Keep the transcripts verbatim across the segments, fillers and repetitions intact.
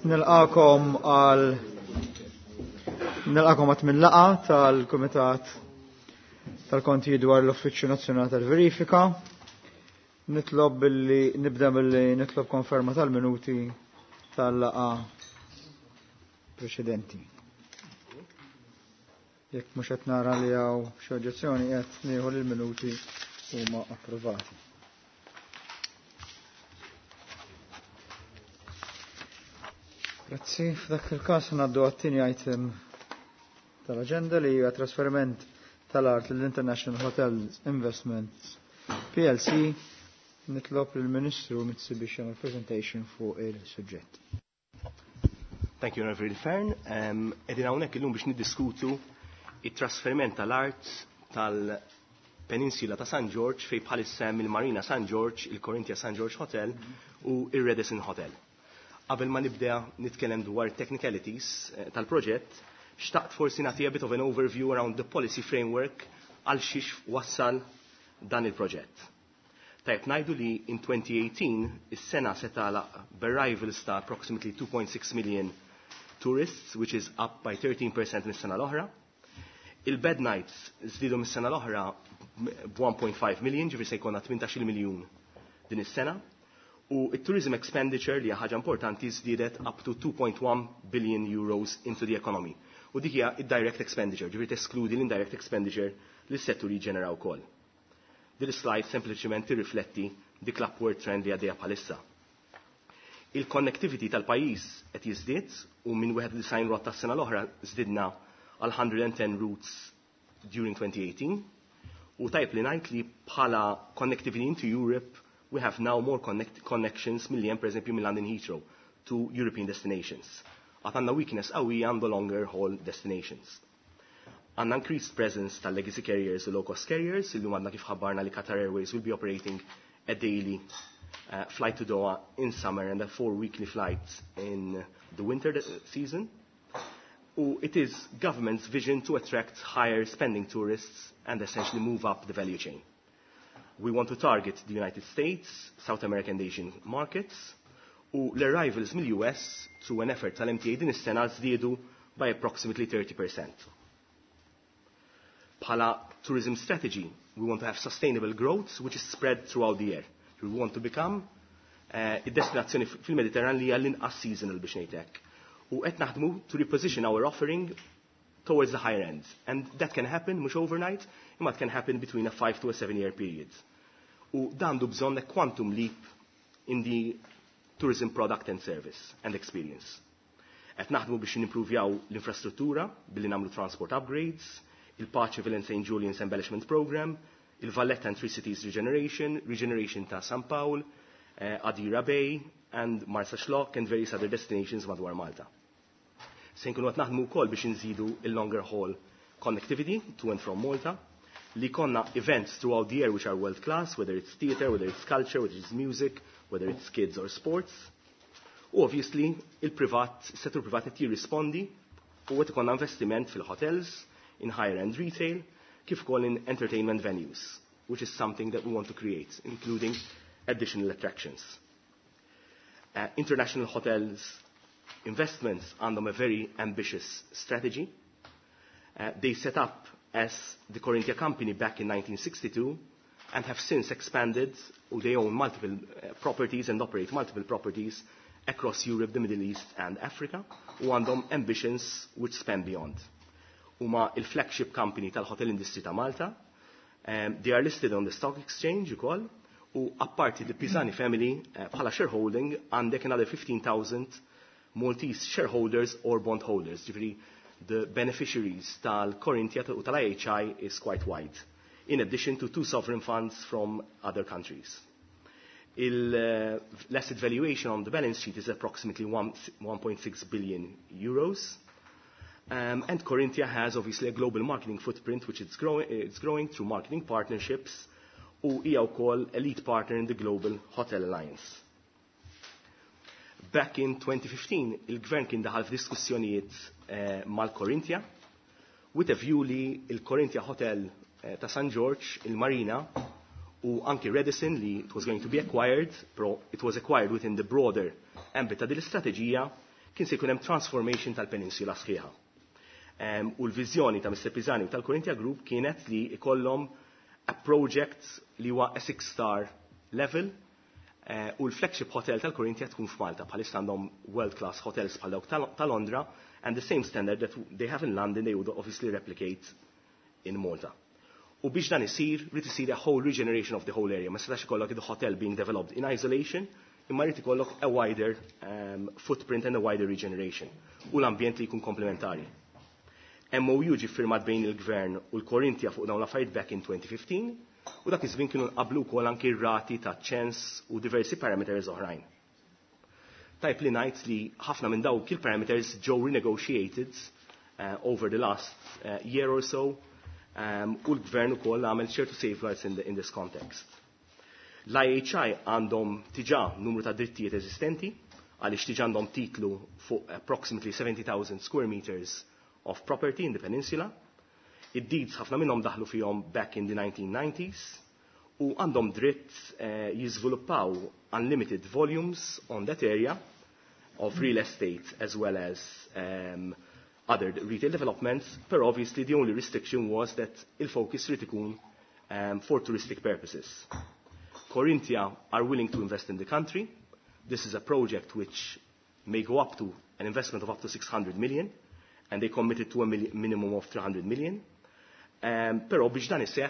Nilqakom għal nilqakom għat min laqa tal-Kumitat tal-Konti dwar l-Uffiċċju Nazzjonali tal-Verifika. Nitlob billi nibda billi nitlob konferma tal-minuti tal-laqa preċedenti. Jekk mhux qed nara li hawn xi oġġezzjoni qed nieħu l-minuti huma approvati. Grazzi, f'dak il-każ ngħaddu għat-tieni item tal-aġenda li hija trasferiment tal-art l-International Hotels Investments P L C. Nitlob lill-Ministru Mitsubishi għal presentation fuq il-suġġett. Thank you, Reverend Fern. Edin hawnhekk illum biex niddiskutu it-trasferiment tal-art tal-Peninsula ta' San George fej bħalissa il-Marina San George, il-Corinthia San George Hotel u il-Radisson Hotel. Qabel ma nibda nitkellem dwar technicalities tal-proġett, xtaqt forsi nagħti a bit of an overview around the policy framework għal xiex wassal dan il-proġett. Tajb ngħidu li in twenty eighteen is-sena se tagħlaq b'arrivals ta' approximately two point six million tourists, which is up by thirteen percent mis-sena l-oħra. Il-bed nights żdiedu mis-sena l-oħra b'one point five million, ġifier se jkollna eighteen miljun din is-sena. U il-tourism expenditure li ħaġa importanti żdiedet up to two point one billion euros into the economy. U dik hija id-direct expenditure, ġifier teskludi l-indirect expenditure li s-settur jiġġeneraw ukoll. Din is-slide sempliċement tirrifletti dik l-upward trend li għaddejja bħalissa. Il-connectivity tal-pajjiż qed jiżdied u minn wieħed design rotta s-sena l-oħra żdidna għal one hundred ten routes during twenty eighteen. U tajb li ngħid li bħala connectivity into Europe we have now more connect connections million, per esempio, mill London Heathrow to European destinations. Għatanna weakness qawwija on the longer haul destinations. Għanna increased presence tal legacy carriers u low-cost carriers, illum għandna kif ħabbarna li Qatar Airways will be operating a daily uh, flight to Doha in summer and a four weekly flights in the winter season. U it is government's vision to attract higher spending tourists and essentially move up the value chain. We want to target the United States, South American and Asian markets, u l-arrivals mill-U S through an effort tal-M T A din is-sena żdiedu by approximately thirty percent. Bħala tourism strategy, we want to have sustainable growth which is spread throughout the year. We want to become uh, id-destinazzjoni fil-Mediterran li hija l-inqas seasonal biex ngħidlek. U qed naħdmu to reposition our offering towards the higher end. And that can happen mhux overnight, imma it can happen between a five to a seven year period. U dan du bżonn a quantum leap in the tourism product and service and experience. Qed naħdmu biex nimprovjaw l-infrastruttura billi nagħmlu transport upgrades, il-Parcheville and Saint Julian's Embellishment Program, il-Valletta and Three Cities Regeneration, regeneration ta' San Paul, uh, Adira Bay, and Marsa Xlokk and various other destinations madwar Malta. Se nkunu qed naħdmu wkoll biex inżidu il-longer haul connectivity to and from Malta, li konna events throughout the year which are world class, whether it's theatre, whether it's culture, whether it's music, whether it's kids or sports. U obviously, il-privat, settur privat qed jirrispondi u qed ikollna investiment fil-hotels, in higher end retail, kif ukoll in entertainment venues, which is something that we want to create, including additional attractions. Uh, international hotels investments għandhom a very ambitious strategy. Uh, they set up as the Corinthia Company back in nineteen sixty-two and have since expanded, or they own multiple uh, properties and operate multiple properties across Europe, the Middle East and Africa, u għandhom ambitions which span beyond. Huma il-flagship company tal-hotel industry ta' Malta. Um, they are listed on the stock exchange ukoll, u apparti the Pisani family uh, bħala shareholding għandek another fifteen thousand Maltese shareholders or bondholders. Ġifri, the beneficiaries tal-Corinthia u tal-I H I is quite wide, in addition to two sovereign funds from other countries. Il-asset uh, valuation on the balance sheet is approximately one point six billion euros. Um, and Corinthia has obviously a global marketing footprint which it's growing, it's growing through marketing partnerships u hija wkoll elite partner in the Global Hotel Alliance. Back in twenty fifteen, il-Gvern kien daħal f'diskussjonijiet uh, mal-Corinthia with a view li il-Corinthia Hotel uh, ta' San George, il-Marina, u anki Radisson li it was going to be acquired, pro it was acquired within the broader ambit ta' dil-istrateġija, kien se jkun hemm transformation tal-peninsula sħiħa. Um, u l-viżjoni ta' mister Pisani u tal-Corinthia Group kienet li ikollhom a project li huwa a six-star level uh, u l-flagship hotel tal-Corinthia tkun f'Malta bħalissa għandhom world-class hotels bħal dawk ta' Londra and the same standard that they have in London they would obviously replicate in Malta. U biex dan isir, rrid isir a whole regeneration of the whole area. Ma setax ikollok il-hotel being developed in isolation, imma rrid ikollok a wider um, footprint and a wider regeneration. U l-ambjent li jkun komplementari. M O U ġi firmat bejn il-Gvern u l-Corinthia fuq dawn l-affarijiet back in twenty fifteen u dak iż-żmien kienu nqablu wkoll anke r-rati ta' ċens u diversi parameters oħrajn. Tajb li ngħid li ħafna minn dawk il-parameters ġew renegotiated uh, over the last uh, year or so um, u l-Gvern ukoll għamel ċertu safeguards in, the, in this context. L-I H I għandhom tiġà numru ta' drittijiet eżistenti għaliex tiġà għandhom titlu fuq approximately seventy thousand square meters of property in the peninsula. Id-deeds ħafna minnhom daħlu fihom back in the nineteen nineties u għandhom dritt uh, jiżviluppaw unlimited volumes on that area of real estate as well as um, other retail developments, but obviously the only restriction was that il-focus rid ikun um, for touristic purposes. Corinthia are willing to invest in the country. This is a project which may go up to an investment of up to six hundred million. And they committed to a minimum of three hundred million. Um, Però biex dan iseħħ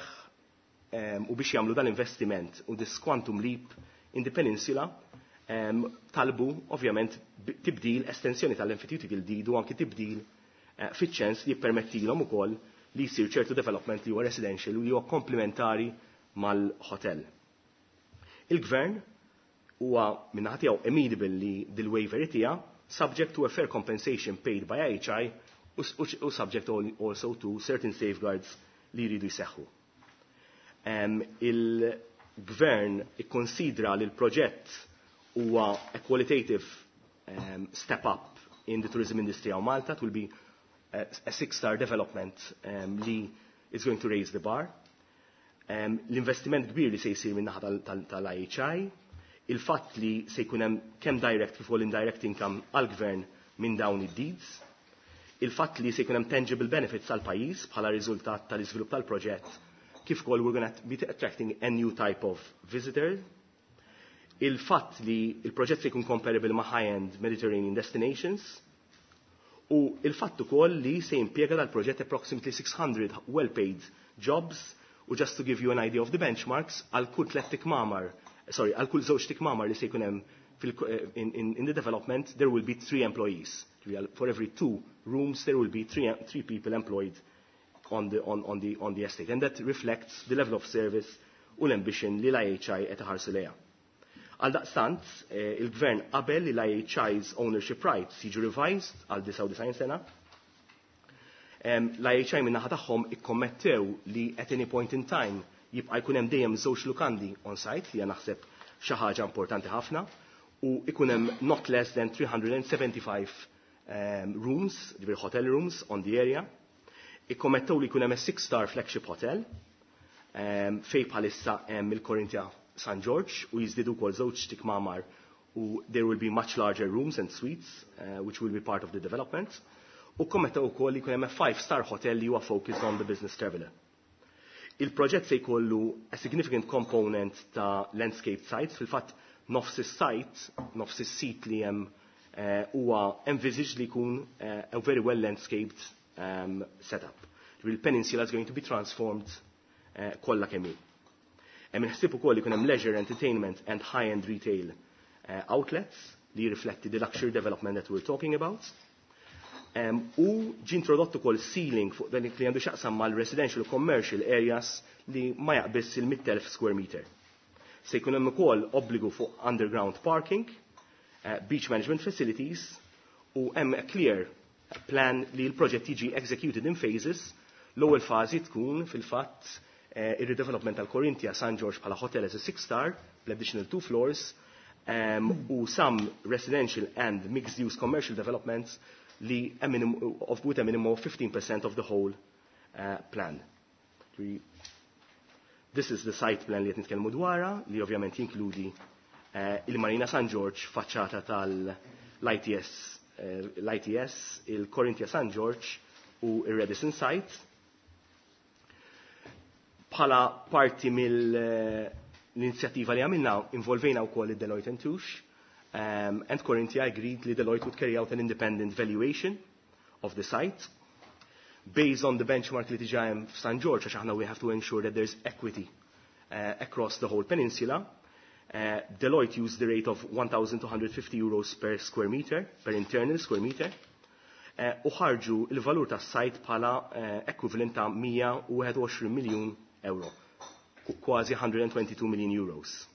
um, u biex jagħmlu dan investiment u this quantum leap in the peninsula um, talbu ovvjament tibdil estensjoni tal-Amphitheatrical Deed u anki tibdil uh, fiċ-ċens li jippermettilhom ukoll li jsir ċertu development li huwa residential u li huwa komplementari mal-hotel. Il-Gvern huwa minnaħa tiegħu amenable li dil-waiver tiegħu subject to a fair compensation paid by I H I u subject also to certain safeguards li jridu jseħħu. Um, Il-Gvern ikkonsidra li l-proġett huwa a qualitative um, step up in the tourism industry of Malta. It will be a, a six-star development um, li is going to raise the bar. Um, L-investiment kbir li se jsir min-naħa tal-I H I, il-fatt li se jkun hemm kemm direct kif ukoll indirect income għall-Gvern minn dawn id-deeds, il-fatt li se jkun hemm tangible benefits għall pajjiż bħala riżultat tal-iżvilupp tal-proġett, kif ukoll we're going to be attracting a new type of visitor, il-fatt li il-proġett se jkun comparable ma' high-end Mediterranean destinations, u il-fatt ukoll li se jimpjega dal-proġett approximately six hundred well-paid jobs, u just to give you an idea of the benchmarks, għal kull tliet tikmamar sorry, għal kull żewġ tikmamar li se jkun hemm in, in, in the development, there will be three employees. For every two rooms, there will be three, three people employed on the, on, on, the, on the estate. And that reflects the level of service u l-ambition li l-I H I qed iħarsu lejha. Għal daqstant, eh, il-Gvern qabel li l-I H I's ownership rights jiġu revised għal ninety-nine sena. Um, L-I H I minnaħa tagħhom ikkommettew li at any point in time jibqa' jkun hemm dejjem żewġ lukandi on site li naħseb xi ħaġa importanti ħafna u ikun hemm not less than three hundred seventy-five um, rooms, ġifieri hotel rooms on the area. Ikkommettew li jkun hemm a six-star flagship hotel um, fejn bħalissa hemm il-Corinthia Saint George u jiżdiedu wkoll żewġ tikmamar u there will be much larger rooms and suites uh, which will be part of the development. U kommettew ukoll li jkun hemm a five-star hotel li huwa focused on the business traveller. Il-proġett se jkollu a significant component ta' landscape sites, fil-fatt nofs is-site, nofs is-sit li hemm huwa uh, envisaged li jkun uh, a very well landscaped um, setup. The peninsula is going to be transformed uh, kollha kemm hi. Hemm inħsieb ukoll li jkun hemm leisure, entertainment and high-end retail uh, outlets li jirrifletti the luxury development that we're talking about. Um, u ġi introdottu kol ceiling fuq dan li għandu xaqsam mal residential u commercial areas li ma jaqbiss il-one hundred thousand square meter. Se jkun hemm ukoll obbligu fuq underground parking, uh, beach management facilities u hemm a clear plan li l-proġett jiġi executed in phases. L-ewwel fażi tkun fil-fatt uh, ir-redevelopment tal-Corinthia Saint George bħala hotel as a six-star bl-additional two floors um, u some residential and mixed-use commercial developments li a minimum of with a minimum of fifteen percent of the whole uh, plan. This is the site plan li qed nitkellmu dwarha li ovvjament jinkludi uh, il-Marina San George faċċata tal-I T S l-I T S, il-Corinthia San George u il-Redison site. Bħala parti mill-inizjattiva li għamilna involvejna wkoll id-Deloitte and Touche, um, and Corinthia agreed li Deloitte would carry out an independent valuation of the site based on the benchmark li tiġa hemm f'San George, għax aħna we have to ensure that there's equity uh, across the whole peninsula. Uh, Deloitte used the rate of one thousand two hundred fifty euros per square meter, per internal square meter, uh, u ħarġu il-valur tas-sajt bħala uh, equivalent ta' one hundred twenty miljun euro, kważi one hundred twenty-two million euros.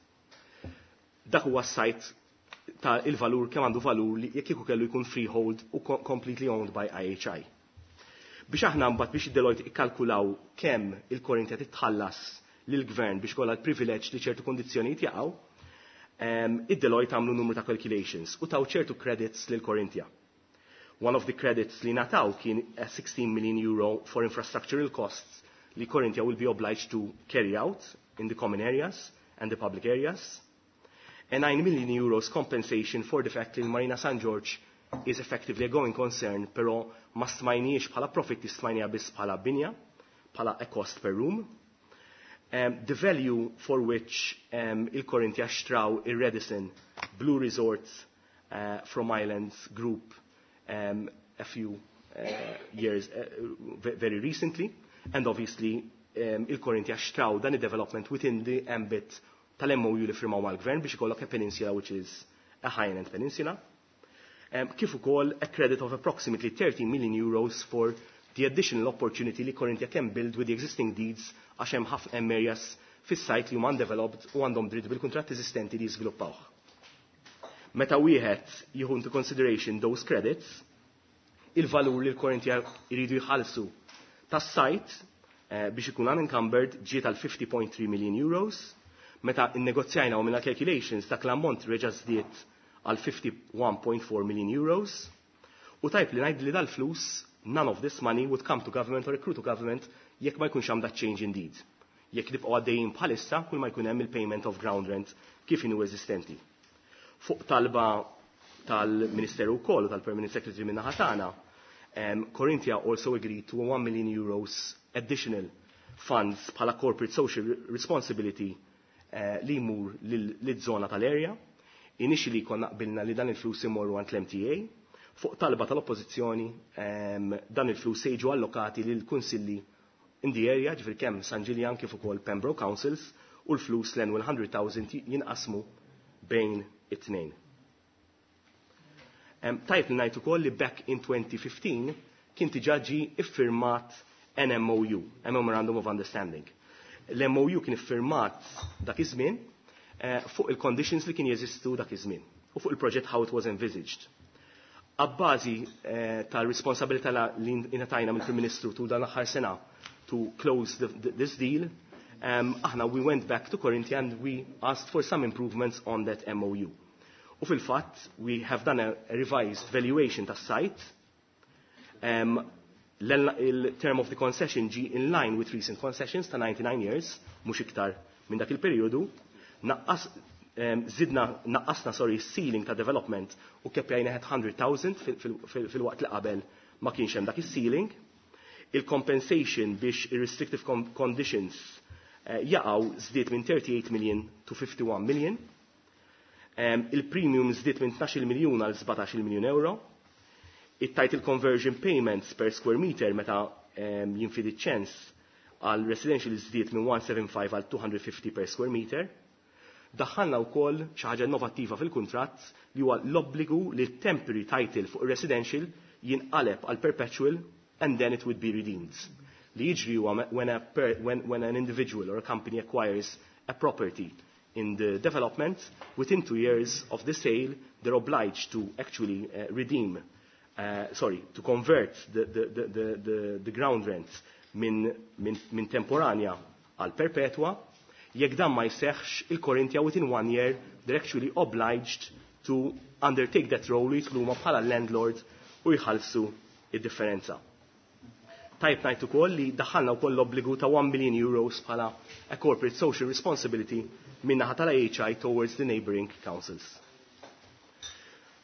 Dak huwa s-sajt ta' il-valur kemm għandu valur li jekk kieku kellu jkun freehold u completely owned by I H I. Biex aħna mbagħad biex id-Deloitte ikkalkulaw kemm il-Corinthia titħallas lill-gvern biex kollha l-privileġġ li ċertu kondizzjonijiet jaqgħu, um, id-Deloitte għamlu numru ta' calculations u taw ċertu credits lil Corinthia. One of the credits li nataw kien sixteen million euro for infrastructural costs li Corinthia will be obliged to carry out in the common areas and the public areas, and nine million euros compensation for the fact that Marina San George is effectively a going concern, però ma stmajniex bħala profitti, stmajnija biss bħala binja, bħala a cost per room. Um, the value for which um, il-Corinthia xtraw il-Redison Blue Resorts uh, from Islands Group um, a few uh, years, uh, very recently, and obviously um, il-Corinthia xtraw dan il-development within the ambit tal-M O U li firmaw mal-gvern biex ikollok a peninsula which is a high-end peninsula. Um, kif ukoll a credit of approximately thirty million euros for the additional opportunity li Corinthia can build with the existing deeds għax hemm ħafna areas fis-sajt li huma undeveloped u għandhom dritt bil-kuntratt eżistenti li jiżviluppawh. Meta wieħed jieħu into consideration those credits, il-valur li l-Corinthia jridu jħallsu tas-sajt uh, biex ikun unencumbered ġiet għal fifty point three million euros, meta innegozjajna u minna calculations dak l-ammont reġa' żdied għal fifty-one point four million euros, u tajb li ngħid li dal-flus none of this money would come to government or accrue to government jekk ma jkunx hemm that change in deed. Jekk nibqgħu għaddejjin bħalissa kull ma jkun hemm il-payment of ground rent kif inhu eżistenti. Fuq talba tal-Ministeru wkoll u tal-Permanent Secretary minn naħa tagħna, um, Corinthia also agreed to one million euros additional funds bħala corporate social responsibility uh, li jmur liż-żona tal-area. Initially konna qbilna li dan il-flus imorru għand l-M T A. Fuq talba tal-oppożizzjoni um, dan il-flus se jiġu allokati lil kunsilli in the area, ġifir kemm San Ġiljan kif ukoll Pembroke Councils, u l-flus l one hundred thousand jinqasmu bejn it-tnejn. Um, tajb li ngħid ukoll li back in twenty fifteen kien diġà ġie iffirmat an M O U, a Memorandum of Understanding. L-M O U kien iffirmat dak iż-żmien uh, fuq il-conditions li kien jeżistu dak iż-żmien u fuq il-proġett how it was envisaged. Abbażi uh, tal-responsabilità li ingħatajna mill-Prim Ministru tul dan l-aħħar sena to close the, the, this deal, um, aħna we went back to Corinthia and we asked for some improvements on that M O U. U fil-fatt, we have done a, a revised valuation tas site. Um, il-term of the concession ġi in line with recent concessions ta' ninety-nine years, mhux iktar minn dak il-perjodu. Naqqas um, zidna naqqasna sorry ceiling ta' development u keppjajna one hundred thousand fil-waqt li qabel ma kienx hemm dak is-ceiling. Il-compensation biex ir-restrictive conditions uh, jaqgħu żdied minn thirty-eight million to fifty-one million. Um, il-premium żdied minn twelve miljun għal seventeen miljun euro. It-title conversion payments per square meter meta um, jinfid iċ-ċens għal residential żdied minn one seventy-five għal two hundred fifty per square meter. Daħħalna wkoll xi ħaġa innovattiva fil-kuntratt li huwa l-obbligu li temporary title fuq residential jinqaleb għal perpetual and then it would be redeemed. Li jiġri huwa when, a per, when, when an individual or a company acquires a property in the development, within two years of the sale, they're obliged to actually uh, redeem, uh, sorry, to convert the, the, the, the, the, the ground rent min, min, min temporanja għal perpetua. Jekk dan ma jseħħx, il-Corinthia within one year, they're actually obliged to undertake that role jitlu ma bħala landlord u jħallsu id-differenza. Tajb ngħid ukoll li daħħalna wkoll l-obbligu ta' one million euros bħala a corporate social responsibility min-naħa tal-I H I towards the neighbouring councils.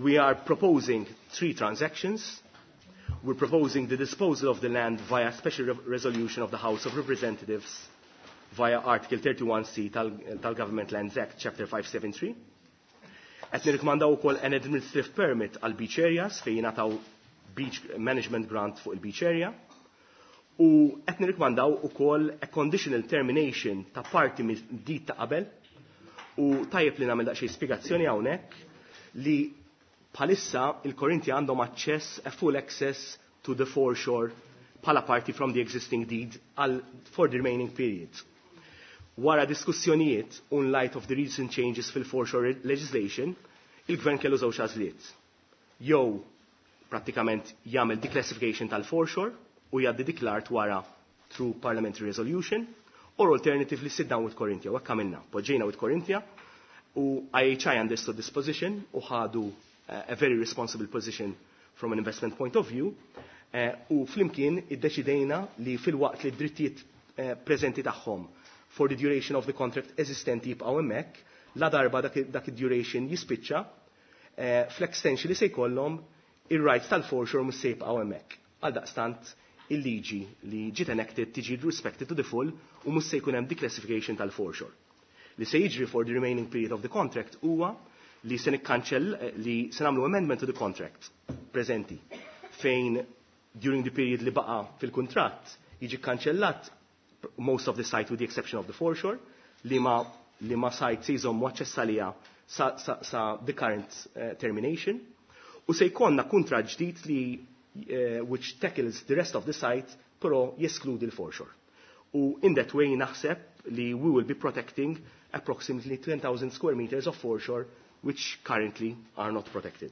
We are proposing three transactions. We're proposing the disposal of the land via special re resolution of the House of Representatives via Article thirty-one C tal-Government tal Lands Act, Chapter five seventy-three. Qed nirrikmandaw ukoll an administrative permit għal beach areas fejn jingħataw beach management grant fuq il-beach area. U qed nirrikmandaw ukoll a conditional termination ta' parti mid-dit ta' qabel. U tajjeb li nagħmel daqsxejn spjegazzjoni hawnhekk li bħalissa il-Korinti għandhom aċċess a full access to the foreshore bħala party from the existing deed għal for the remaining period. Wara diskussjonijiet in light of the recent changes fil-foreshore legislation, il-Gvern kellu żewġ għażliet. Jew prattikament jagħmel declassification tal-foreshore u jgħaddi diklart wara through parliamentary resolution, or alternatively sit down with Corinthia. Hekk għamilna, poġġejna with Corinthia u I H I understood this position u ħadu uh, a very responsible position from an investment point of view uh, u flimkien iddeċidejna li fil-waqt li d-drittijiet uh, preżenti tagħhom for the duration of the contract eżistenti jibqgħu hemmhekk, la darba dak, dak id-duration jispiċċa uh, fl-extension li se jkollhom ir-rights tal-foreshore mhux se jibqgħu hemmhekk. Għal daqstant il-liġi li ġiet enacted tiġi respected to the full u mhux se jkun hemm declassification tal-foreshore. Li se jiġri for the remaining period of the contract huwa li se nikkanċell li se nagħmlu amendment to the contract preżenti fejn during the period li baqa' fil-kuntratt jiġi kkanċellat most of the site with the exception of the foreshore li ma li ma site se jżommu aċċess għaliha sa, sa, sa the current uh, termination u se jkollna kuntratt ġdid li Uh, which tackles the rest of the site, però jeskludi l-foreshore. U in that way naħseb li we will be protecting approximately ten thousand square meters of foreshore, which currently are not protected.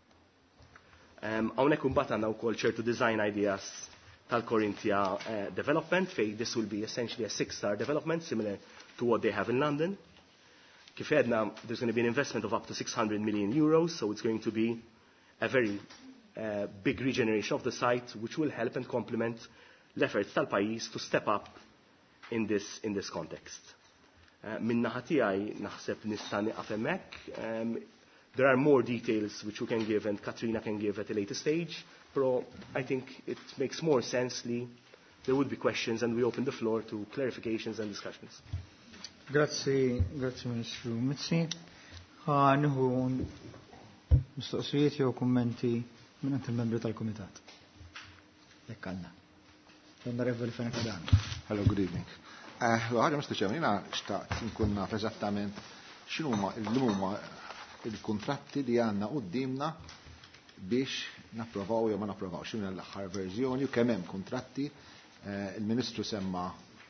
Hawnhekk imbagħad għandna wkoll ċertu design ideas tal-Corinthia uh, development, fej this will be essentially a six-star development, similar to what they have in London. Kif edna, there's going to be an investment of up to six hundred million euros, so it's going to be a very Uh, big regeneration of the site, which will help and complement l-efforts tal-pajjiż to step up in this, in this context. Uh, Min-naħa tiegħi naħseb nista' nieqaf hemmhekk. Um, there are more details which we can give and Katrina can give at a later stage, but I think it makes more sense li there would be questions and we open the floor to clarifications and discussions. Grazzi, grazzi Ministru Mizzi. Ħanieħu mistoqsijiet jew kummenti minn il-membri tal-Komitat. Jekk għandna. Onorevoli Fenekadami. Hello, good evening. Ħaġa Mister Chairman, jiena xtaqt nkun naf eżattament x'inhuma l-huma il-kuntratti li għandna qudiemna biex napprovaw jew ma napprovaw. X'inhu l-aħħar verżjoni u kemm hemm kuntratti. Il-Ministru semma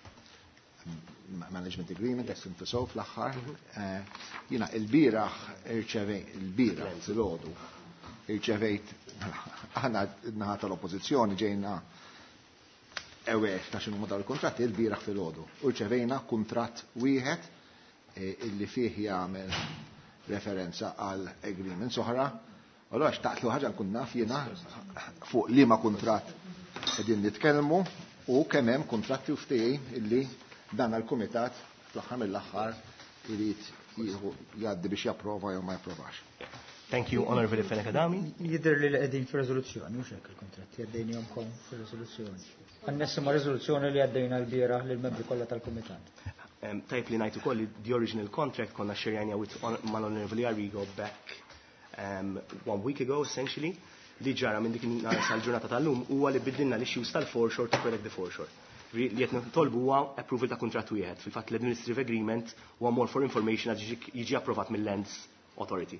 management agreement, essim fisow fl-aħħar. Jiena il-bieraħ irċevej il-bieraħ filgħodu irċevejt aħna naħa tal-oppożizzjoni ġejna ewex ta' x'inhu dal kontratti il-bieraħ filgħodu. Irċevejna kuntratt wieħed illi fih jagħmel referenza għal agreements oħra. Allura xtaqt li ħaġa nkun naf jiena fuq liema kuntratt qegħdin nitkellmu u kemm hemm kuntratti u ftehim illi dan għall-Kumitat fl-aħħar mill-aħħar irid jgħaddi biex japprova jew ma japprovax. Thank you, Honorable Fenekadami. Jidher li qegħdin fir-riżoluzzjoni mhux hekk il-kontratti għaddejniehomkom fir-riżoluzzjoni. Għannessa ma' riżoluzzjoni li għaddejna l-bieraħ lill-membri kollha tal-Kumitat. Tajb li ngħid ukoll li the original contract konna xerjanja with mal-Honorable Arrigo back um, one week ago essentially li ġara minn dik sal-ġurnata tal-lum huwa li biddilna l-issues tal-foreshore to protect the foreshore. Li qed nitolbu huwa approval ta' kuntratt wieħed. Fil-fatt l-administrative agreement huwa more for information għax jiġi approvat mill-Lands Authority.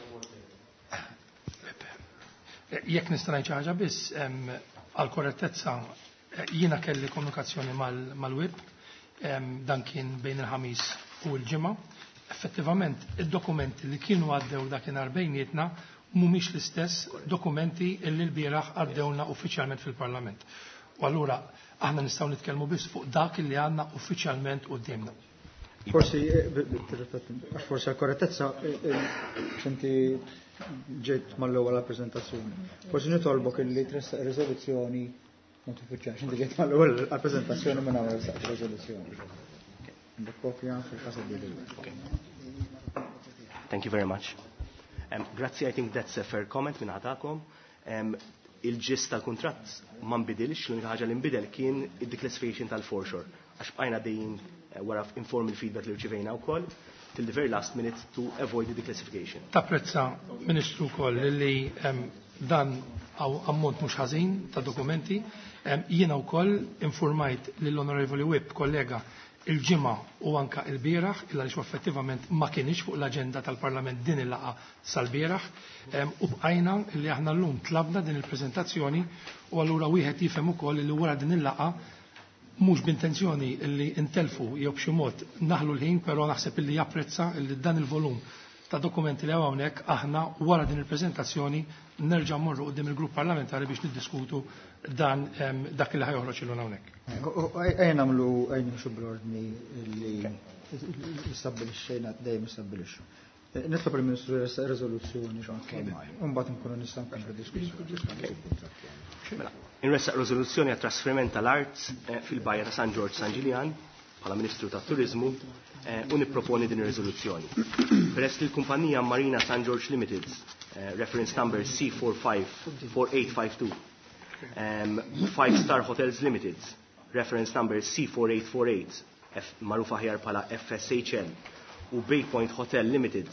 Jekk nista' ngħid xi ħaġa biss għal korrettezza jiena kelli komunikazzjoni mal-web dan kien bejn il-ħamis u l-ġimgħa. Effettivament id-dokumenti li kienu għaddew dakinhar bejnietna mhumiex l-istess dokumenti illi l-bieraħ għaddewna uffiċjalment fil-Parlament. U allura aħna nistgħu nitkellmu biss fuq dak li għandna uffiċjalment qudiemna. Forsi, forsi għal-korrettezza, xinti ġejt mal-ewwel għal-prezentazzjoni. Forsi nitolbok illi tressaq riżoluzzjoni mod uffiċjali, xinti ġejt mal-ewwel għal-prezentazzjoni minn hawn ressaq riżoluzzjoni. Għandek kopja fil-qasab li. Thank you very much. Um, Grazzi, I think that's a fair comment minn ħatakom. Um, Il-ġist tal-kontratt ma nbidilx, l-unika ħaġa li nbidel kien id-declassification tal-foreshore. Għax bqajna dejjin wara informal feedback li rċivejna wkoll till the very last minute to avoid the declassification. Tapprezza Ministru wkoll li um, dan għaw ammont mhux ħażin ta' dokumenti. Um, jiena wkoll informajt lill-Onorevoli Whip, kollega, il-ġimgħa u anka il-bieraħ, illa li effettivament ma kienx fuq l-aġenda tal-Parlament din il-laqa sal-bieraħ, um, u bqajna li aħna llum tlabna din il-preżentazzjoni u allura wieħed jifhem ukoll li wara din il-laqa mhux b'intenzjoni li intelfu jew b'xi mod naħlu l-ħin, però naħseb illi japprezza li dan il-volum ta' dokumenti li hawnhekk aħna wara din il-preżentazzjoni nerġa' mmorru qudiem il-grupp parlamentari biex niddiskutu dan dak li ħajoħroġ ilhom hawnhekk. Ejja nagħmlu ejja nimxu bl-ordni li jistabbilixxejna dejjem jistabbilixxu. Nitlob il-Ministru riżoluzzjoni u mbagħad nkunu nistgħu nkomplu diskussjoni. Inressaq riżoluzzjoni għat trasferiment tal-art fil-bajja ta' San George San Ġiljan bħala Ministru tat-Turiżmu u nipproponi din ir-riżoluzzjoni. Peress li l-kumpanija Marina San George Limited, reference number C four five four eight five two, um, Five Star Hotels Limited, reference number C four eight four eight, magħrufa ħjar bħala F S H L, u Bay Point Hotel Limited,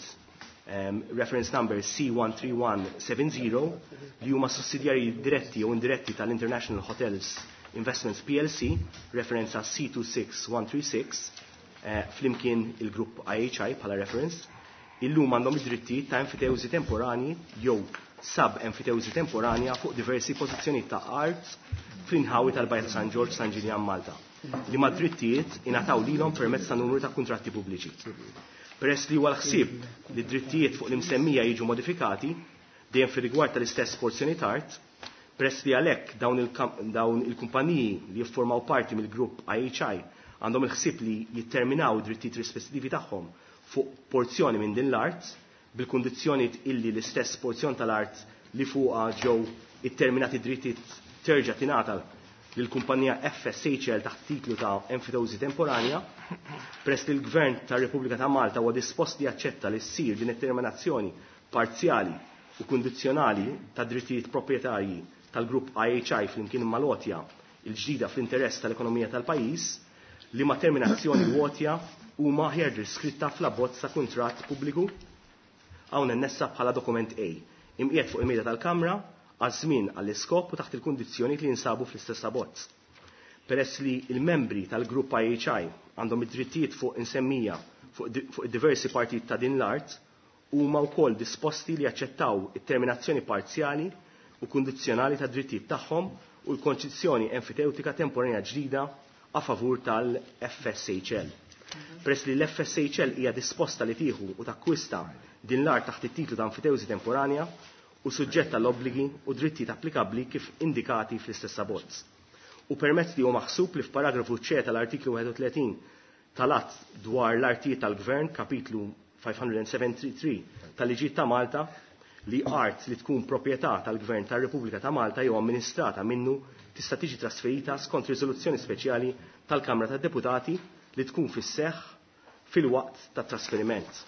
um, reference number C one three one seven zero, li huma sussidjarji diretti u indiretti tal-International Hotels Investments P L C, referenza C two six one three six, uh, flimkien il-grupp I H I bħala reference, illum għandhom id-dritti ta' enfitewzi temporani jew sub-enfitewzi temporanja fuq diversi pożizzjoni ta' art fl-inħawi tal-Bajja ta' San George San Ġiljan Malta, li ma' drittijiet ingħataw lilhom permezz ta' numru ta' kuntratti pubbliċi. Peress li huwa l-ħsieb li d-drittijiet fuq l-imsemmija jiġu modifikati dejjem fir-rigward tal-istess porzjoni ta' art, peress li għalhekk dawn il-kumpaniji li jiffurmaw parti mill-grupp I H I għandhom il-ħsieb li jitterminaw id-drittijiet rispettivi tagħhom fuq porzjoni minn din l-art bil-kundizzjonijiet illi l-istess porzjon tal-art li fuqha ġew itterminati drittijiet terġa' tingħata lill-kumpanija F S H L taħt titlu ta' enfitewzi temporanja, peress li l-Gvern tar-Repubblika ta' Malta huwa dispost li jaċċetta li ssir din it-terminazzjoni parzjali u kundizzjonali ta' drittijiet proprjetarji tal-grupp I H I flimkien mal-Otja il-ġdida fl-interess tal-ekonomija tal-pajjiż li ma' terminazzjoni wotja huma aħjar diskritta fl-abbozz ta' kuntratt pubbliku hawn innessa bħala dokument A, imqiegħed fuq il-mejda tal-Kamra għal żmien għall-iskop u taħt il-kundizzjonijiet li jinsabu fl-istess abbozz. Peress li il-membri tal-grupp I H I għandhom id-drittijiet fuq insemmija fuq id-diversi partijiet ta' din l-art, huma wkoll disposti li jaċċettaw it-terminazzjoni parzjali u kundizzjonali ta' drittijiet tagħhom u l-konċezzjoni enfiteutika temporanja ġdida a favur tal-F S H L. Peress li l-F S H L hija disposta li tieħu u takkwista din l-art taħt it-titlu ta' enfitewzi temporanja u suġġetta l-obbligi u drittijiet applikabbli kif indikati fl-istess abbozz. U permezz li huwa maħsub li f'paragrafu ċe tal-artiklu thirty-one tal-att dwar l-artijiet tal-Gvern kapitlu five seventy-three tal-Liġijiet ta' Malta li art li tkun proprjetà tal-Gvern tar-Repubblika ta' Malta jew amministrata minnu tista' tiġi trasferita skont riżoluzzjoni speċjali tal-Kamra tad-Deputati li tkun fis-seħħ fil-waqt tat-trasferiment.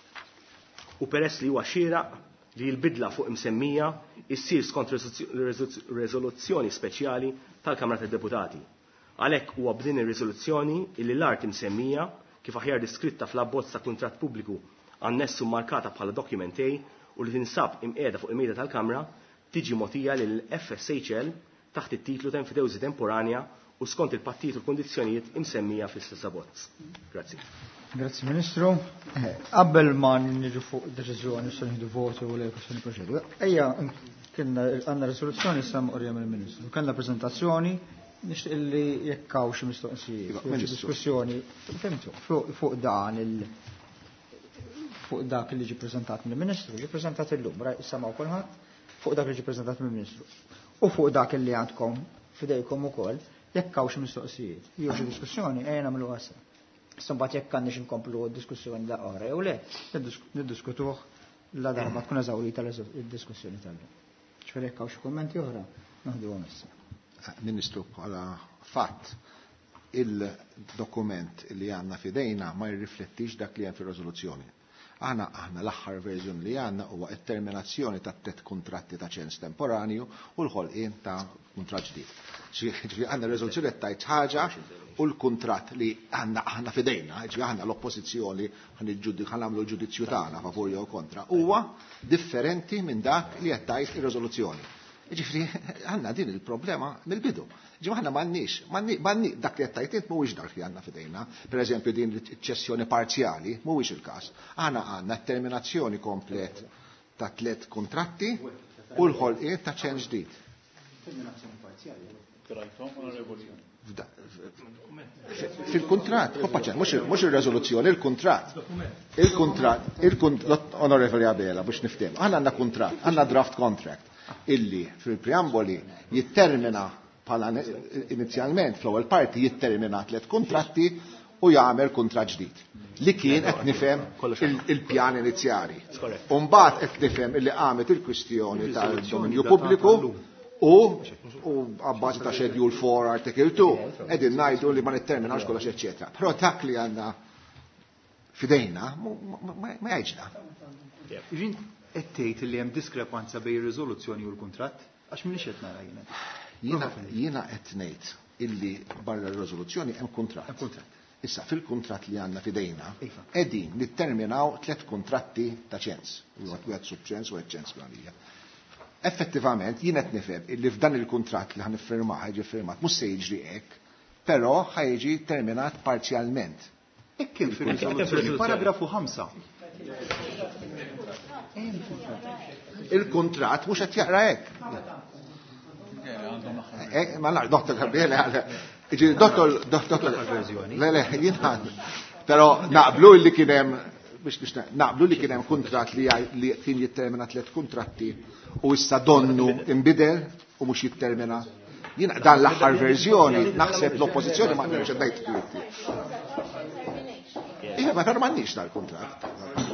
U peress li huwa xieraq li l-bidla fuq imsemmija issir skont riżoluzzjoni speċjali tal-Kamra tad-Deputati. Għalhekk huwa b'din ir-riżoluzzjoni illi l-art imsemmija kif aħjar diskritta fl-abbozz ta' kuntratt pubbliku annessu markata bħala document A u li tinsab imqiegħda fuq il-mejda tal-Kamra tiġi mogħtija lil F S H L taħt it-titlu ta' enfitewzi temporanja u skont il-pattijiet u l-kondizzjonijiet imsemmija fl-istess abbozz. Grazzi. Grazzi Ministru. Qabel ma niġu fuq deċiżjoni se nieħdu voti u lejn kwestjoni proċedu. Ejja kienna għandna riżoluzzjoni sam qorja mill-Ministru. Kellna preżentazzjoni nixtieq li jekk hawn xi mistoqsijiet, diskussjoni fuq dan il fuq dak li ġi preżentat mill-Ministru, ġi preżentat illum, semgħu kulħadd fuq dak li ġi preżentat mill-Ministru. U fuq dak li għandkom f'idejkom ukoll jekk hawn xi mistoqsijiet. Jew xi diskussjoni ejja nagħmlu għasa. Sumbat jekk għandix inkomplu d-diskussjoni da' ora, jew le, niddiskutuh la darba tkun eżawrita l-diskussjoni tal-lum. ċfel jekk hawn xi kummenti oħra, naħduhom issa. Ministru, bħala fatt, il-dokument li għandna fidejna ma jirriflettix dak li hemm fir-riżoluzzjoni. Aħna aħna l-aħħar verżjoni li għandna huwa t-terminazzjoni ta' tliet kuntratti ta' ċens temporanju u l-ħolqien ta' kuntratt ġdid. Ġifieri għandna riżoluzzjoni qed tgħid ħaġa u l-kuntratt li għandna aħna fidejna, ġifieri aħna l-oppożizzjoni ħan nagħmlu l-ġudizzju tagħna favur jew kontra, huwa differenti minn dak li qed tgħid ir-riżoluzzjoni. Ġifieri għandna din il-problema mill-bidu. Ġifieri aħna m'għandniex, m'għandniex dak li qed tgħid int mhuwiex dak li għandna fidejna. Pereżempju din iċ-ċessjoni parzjali mhuwiex il-każ. Aħna għandna terminazzjoni komplet ta' tliet kuntratti u l-ħolqien ta' ċens ġdid. Terminazzjoni parzjali. Fil-kuntratt, mhux ir-reżoluzzjoni, il-kuntratt. Il-kuntratt, il-kuntratt onorevoli Abela biex niftehmu. Aħna għandna kuntratt, għandna draft contract illi fil-preamboli jittermina bħala inizjalment fl-ewwel parti jittermina tliet kuntratti u jagħmel kuntratt ġdid. Li kien qed nifhem il-pjan inizjali. U mbagħad qed nifhem illi qamet il-kwistjoni tal-dominju pubbliku u għabbażi ta' Schedule four Article two qegħdin ngħidu li ma nitterminawx kollox eċċetera. Però dak li għandna fidejna ma jgħidx. Iġin qed tgħid li hemm diskrepanza bejn ir-riżoluzzjoni u l-kuntratt għax m'iniex qed nara jiena. Jiena jiena qed ngħid illi barra r-riżoluzzjoni hemm kuntratt. Issa fil-kuntratt li għandna fidejna qegħdin nitterminaw tliet kuntratti ta' ċens. Wieħed subċens u wieħed ċens granija. Effettivament jien qed nifhem illi f'dan il-kuntratt li ħaniffirmah ħajġi firmat mhux se jiġri hekk, però ħajġi terminat parzjalment. Hekk kien fir-riżoluzzjoni paragrafu ħamsa. Il-kuntratt mhux qed jaqra hekk. Ma nafx Dottor Gabriele Iġi Dottor Dottor Le le jien però naqblu li kien hemm biex biex naqblu li kien hemm kuntratt li li kien jittermina tliet kuntratti u issa donnu inbidel u mhux jittermina. Jiena dan l-aħħar verżjoni naħseb l-oppożizzjoni ma nerġa' ngħid kritti. Iva ma m'għandniex dal-kuntratt.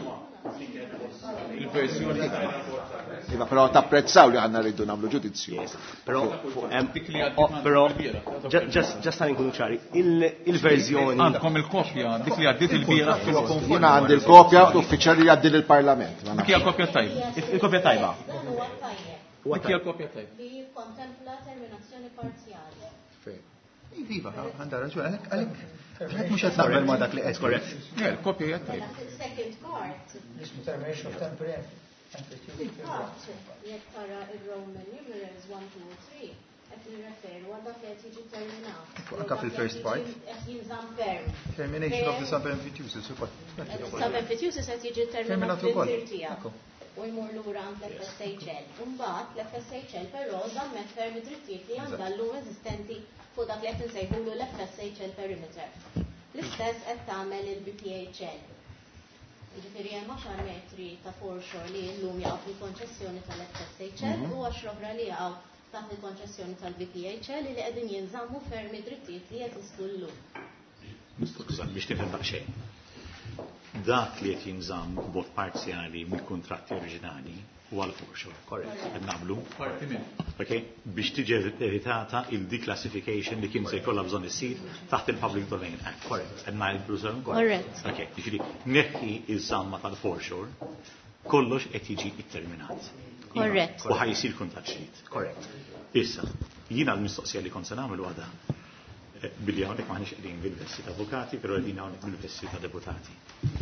Il-verżjoni Iva però tapprezzaw li għandna rridu nagħmlu ġudizzju. Però però just just għal inkunu ċari, il-verżjoni għandkom il-kopja dik li għaddiet il-bieraħ fil-konfort. Jiena għandi l-kopja uffiċjali li għaddi lill-Parlament. Dik hija kopja tajba. Il-kopja tajba. Dik hija kopja tajba. Li kontempla terminazzjoni parzjali. Iva, għandha raġun għalhekk għalhekk mhux qed naqbel ma' dak li qed korrett. Il-kopja hija tajba. Second part. Termination of temporary. Il-part jekk tara ir-Roman numerals one, two, three qed nirreferu għal dak li qed jiġi terminat. Anke fil-first part. Qed jinżamm ferm. Termination of the sub-emphyteusis ukoll. Sub-emphyteusis qed jiġi terminat fil-tir tiegħu. U jmur lura għand l-F S H L. Imbagħad l-F S H L però żammet ferm id-drittijiet li għandha llum eżistenti fuq dak li qed insejħulu l-F S H L perimeter. L-istess qed tagħmel il-B P H L. Jiġifieri hemm għaxar metri ta' foreshore li llum jaqgħu fil-konċessjoni tal-F S H L u għaxar oħra li jaqgħu taħt il-konċessjoni tal-B P H L li qegħdin jinżammu ferm id-drittijiet li jeżistu llum. Skuża, biex tifhem daqsxejn. Dak li qed jinżamm b'mod parzjali mill-kuntratti oriġinali huwa l-foreshore. Korrett. Qed nagħmlu? Parti minn. Okay? Biex tiġi evitata il-declassification li kien se jkollha bżonn issir taħt il-Public Domain Act. Korrett. Qed ngħidu sew? Korrett. Okay. Jiġifieri nekki iż-żamma tal-foreshore kollox qed jiġi itterminat. Korrett. U ħajsir kuntratt ġdid. Korrett. Issa, jiena l-mistoqsija li kont se nagħmel għadha billi hawnhekk maħniex qegħdin bil-vessi ta' avukati, però qegħdin hawnhekk bil-vessi ta' deputati.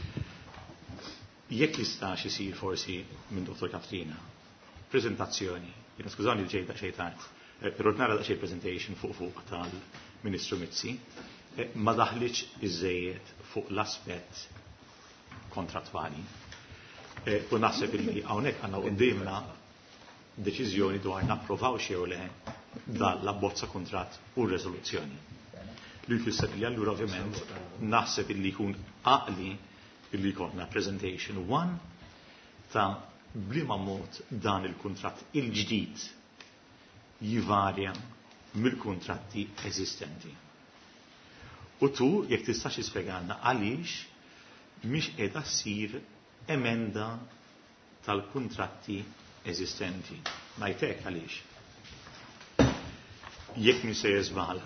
Jekk jistax isir forsi minn Dottor Katrina, preżentazzjoni, jiena skużani li ġejta xejn tard, però nara daqsxejn presentation fuq fuq tal-Ministru Mizzi, ma daħlitx iżejjed fuq l-aspett kontrattwali. U naħseb li hawnhekk għandna qudiemna deċiżjoni dwar napprovaw xi jew le dan l-abbozza kontratt u r-reżoluzzjoni. Li jfisser li allura ovvjament naħseb illi jkun għaqli illi jkollna presentation one ta' bliema mod dan il-kuntratt il-ġdid jivarja mill-kuntratti eżistenti. U tu jekk tistax ispjegana għaliex mhix qiegħda ssir emenda tal-kuntratti eżistenti. Ngħidlek għaliex. Jekk min se jeżbal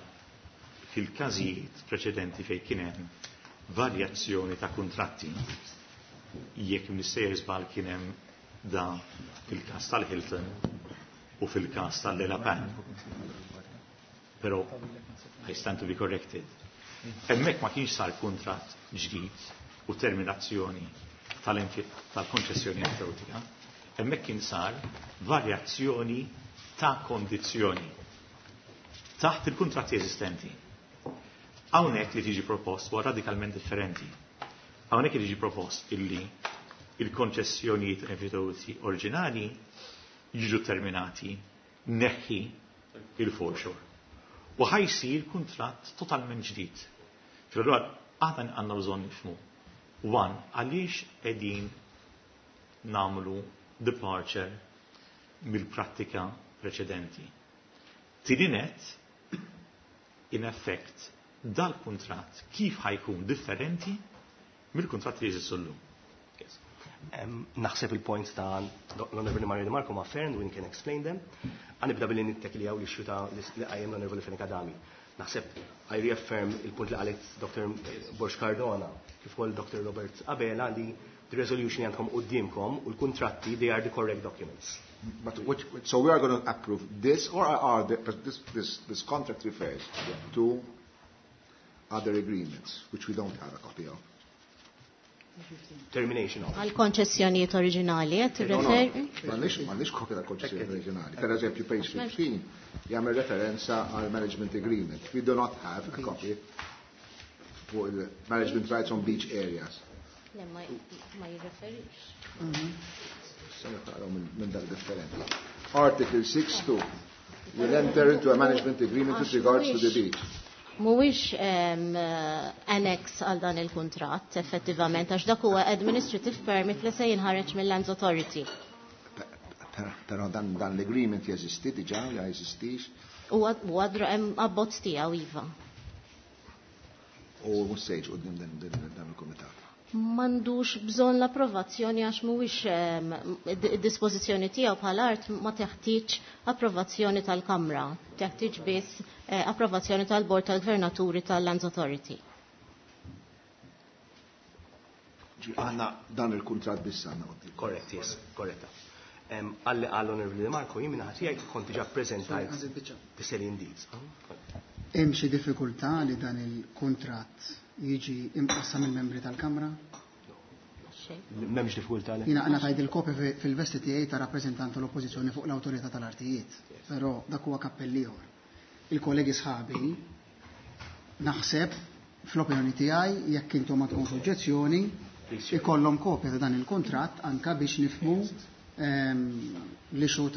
fil-każijiet preċedenti fejn kien hemm varjazzjoni ta' kuntratti, jekk minister żbal kien hemm da fil-każ tal-Hilton u fil-każ tal-Lela Pan. Però I stand to be corrected. Hemmhekk ma kienx sar kuntratt ġdid u terminazzjoni tal-konċessjoni elettronika. Hemmhekk kien sar varjazzjoni ta' kondizzjoni taħt il-kuntratti eżistenti. Hawnhekk li tiġi propost huwa radikalment differenti. Hawnhekk li tiġi propost illi il-konċessjonijiet elettroniċi oriġinali jiġu terminati neħħi il-foreshore. U ħajsir kuntratt totalment ġdid. Fil-għad, għadan għanna bżon nifmu. One, għaliex edin namlu departure mill-prattika preċedenti. Tilinet, in effect, dal-kuntratt kif ħajkun differenti mill-kuntratt li jżissullu. Naħseb il-points ta' l-Honorable Mario De Marco ma' fair and we can explain them. Għanibda billi nittek li għaw li xuta li għajem l-Honorable Fenika Dami. Naħseb I reaffirm il-punt li għalet Doctor Borx Cardona kif kol Doctor Robert Abela li the resolution għandkom qoddimkom u l-kontratti they are the correct documents. But which, so we are going to approve this or are the, this, this, this contract refers to other agreements which we don't have a copy of? Termination of. Għal-konċessjonijiet oriġinali, għet referi? M'għandix kopja tal-konċessjoni oriġinali. Per eżempju, page fifteen jagħmel referenza għal management agreement. We do not have a copy for the management rights on beach areas. Le, ma jirreferix. Minn dak differenti. Article six two will enter into a management agreement with regards to the beach. Mhuwiex annex għal dan il-kuntratt effettivament għax dak huwa administrative permit li se jinħareġ mill-Lands Authority. Però dan dan l-agreement jeżisti diġà ja jeżistix. Huwa hemm abbozz tiegħu iva. U mhux sejġ qudiem dan il-kumitat. M'għandux bżonn l-approvazzjoni għax mhuwiex id-dispożizzjoni tiegħu bħal art ma teħtieġ approvazzjoni tal-Kamra, teħtieġ biss approvazzjoni tal-Bord tal-Gvernaturi tal-Lands Authority. Għanna dan il-kuntratt biss għandna qudiem. Correct, yes, korretta. Għalli għall Honorable De Marco jien minna ħatijaj konti ġa prezentajt the-selling deeds. Hemm xi diffikultà li dan il-kuntratt jiġi imqassam il-membri tal-Kamra? M'hemmx diffikultà. Jiena għana tgħid il-kopja fil-vesti tiegħi ta' rappreżentant tal-Oppożizzjoni fuq l-Awtorità tal-Artijiet, però dak huwa kappell ieħor. Il-kollegi sħabi naħseb fl-opinjoni tiegħi jekk intom għandkom suġġezzjoni ikollhom kopja ta' dan il-kuntratt anke biex nifhmu l-ixu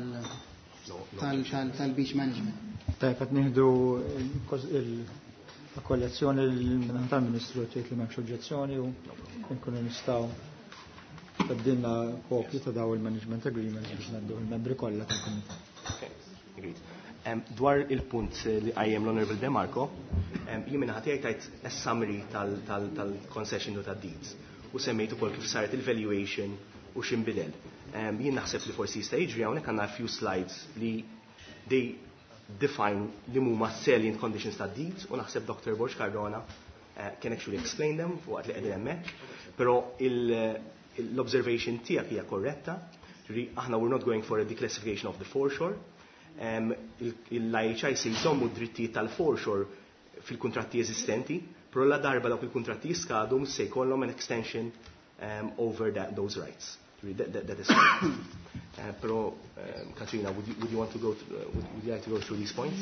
tal-beach management. Tajb qed nieħdu l-kollezzjoni tal-Ministru tgħid li m'hemmx oġġezzjoni u nkunu nistgħu tibdilna kopji ta' daw il-management agreement biex ngħaddu l-membri kollha tal-Kumitat. Dwar il-punt li għajjem l-Honorable De Marco, jien minna ħatijaj tajt a-summary tal-concession u tad-deeds u semmejtu kol kif saret il-valuation u x'imbidel. Jien naħseb li forsi jista' jiġri hawnhekk għandna few slides li they define li huma salient conditions tad-deeds u naħseb Doctor Borx Cardona can actually explain them waqt li qegħdin hemmhekk, però l-observation tiegħek hija korretta, aħna we're not going for a declassification of the foreshore. Il-I H I se jżommu d-drittijiet tal-foreshore fil-kuntratti eżistenti, però la darba dawk il-kuntratti jiskadu se jkollhom an extension um, over that, those rights. That, that, that is correct. uh, però, um, Katrina, would you, would you want to go to, uh, would, would you like to go through these points?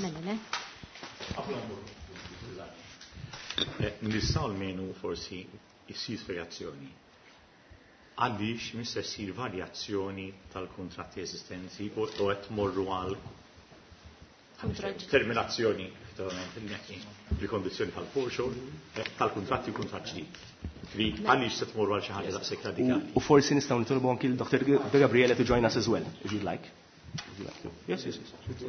Nistaw l-menu forsi jissir varjazzjoni. Għaliex mista jissir varjazzjoni tal-kontratti eżistenti u għet morru għal terminazzjoni il-kondizjoni tal-foreshore tal-kontratti u kontrat ġdid. Għaliex se tmorru għal xi ħaġa daqshekk radikali. U forsi nistgħu nitolbu anki l-Doctor De Gabriele to join us as well, if you'd like. Yes, yes, yes.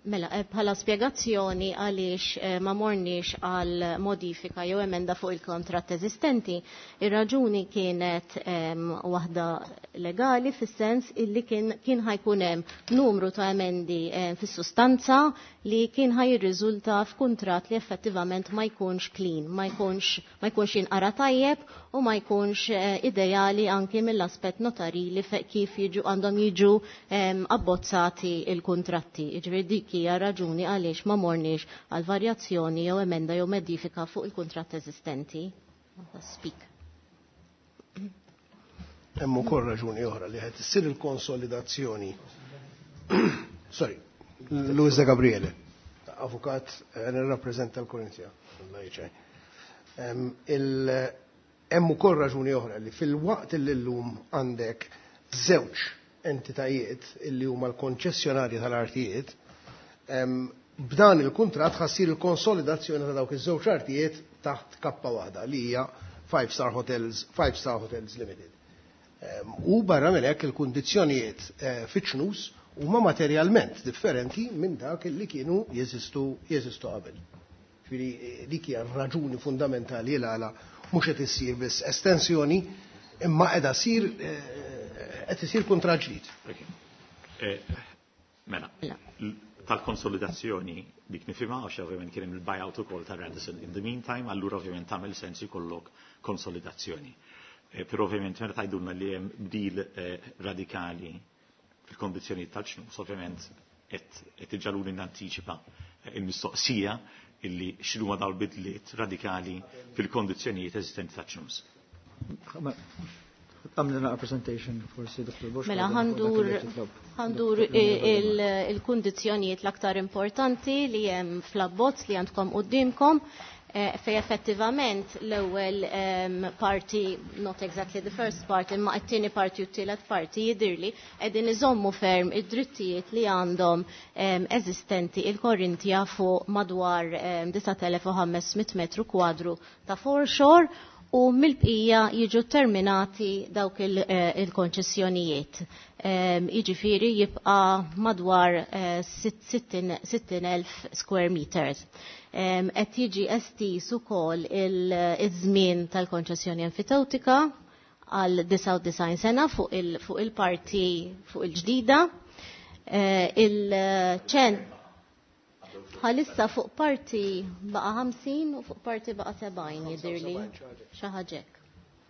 Mela, bħala spjegazzjoni għaliex ma morniex għal modifika jew emenda fuq il-kontratt eżistenti, ir-raġuni kienet waħda legali fis-sens illi kien kien ħajkun hemm numru ta' emendi fis-sustanza li kien ħajirriżulta f'kuntratt li effettivament ma jkunx clean, ma jkunx ma jkunx jinqara tajjeb u ma jkunx ideali anke mill-aspett notarili kif jiġu għandhom jiġu abbozzati il-kuntratti. Jiġifieri dik hija raġuni għaliex ma morniex għal varjazzjoni jew emenda jew modifika fuq il-kuntratt eżistenti. Speak. Hemm ukoll raġuni oħra li qed issir il-konsolidazzjoni. Sorry, Luisa Gabriele, avukat nirrappreżenta l-Korinzja. Hemm ukoll raġuni oħra li fil-waqt li llum għandek żewġ entitajiet illi huma l-konċessjonarji tal-artijiet, b'dan il-kuntratt ħassir il-konsolidazzjoni ta' dawk iż-żewġ artijiet taħt kappa waħda li hija Five Star Hotels, Five Star Hotels Limited. U barra minn hekk il-kundizzjonijiet fiċnus huma materjalment differenti minn dak li kienu jeżistu jeżistu qabel. Ġifieri dik hija raġuni fundamentali l għala mhux qed issir biss estensjoni imma qiegħda ssir qed isir kuntratt ġdid. Mela, tal-konsolidazzjoni dik nifhimha għax ovvjament kien hemm il-buyout ukoll ta' Radisson. In the meantime, allura ovvjament tagħmel sens ikollok konsolidazzjoni. Però ovvjament meta tgħidulna li hemm bdil radikali fil-kondizzjonijiet tal-ċnus, ovvjament qed iġġaluni nanticipa il-mistoqsija illi x'huma dawn bidliet radikali fil-kondizzjonijiet eżistenti tal-ċnus. Għamlina presentation forsi Doktor Bush. Mela ħandur ħandur il-kundizzjonijiet l-aktar importanti li hemm fl-abbozz li għandkom qudiemkom fej effettivament l-ewwel parti, not exactly the first part, imma t-tieni parti u t-tielet parti jidirli qegħdin iżommu ferm id-drittijiet li għandhom eżistenti il-Korintja fuq madwar tisa' elef u ħamesmien metru kwadru ta' foreshore u mill-bqija jiġu terminati dawk il-konċessjonijiet. Jiġifieri jibqa' madwar sittin elf square meters. Qed jiġi estiż ukoll il-żmien tal-konċessjoni enfiteutika għal disa' u disgħin sena fuq il-parti fuq il-ġdida. Il-ċen bħalissa fuq parti baqa' ħamsin u fuq parti baqa' sebgħin jidirli xi ħaġa hekk.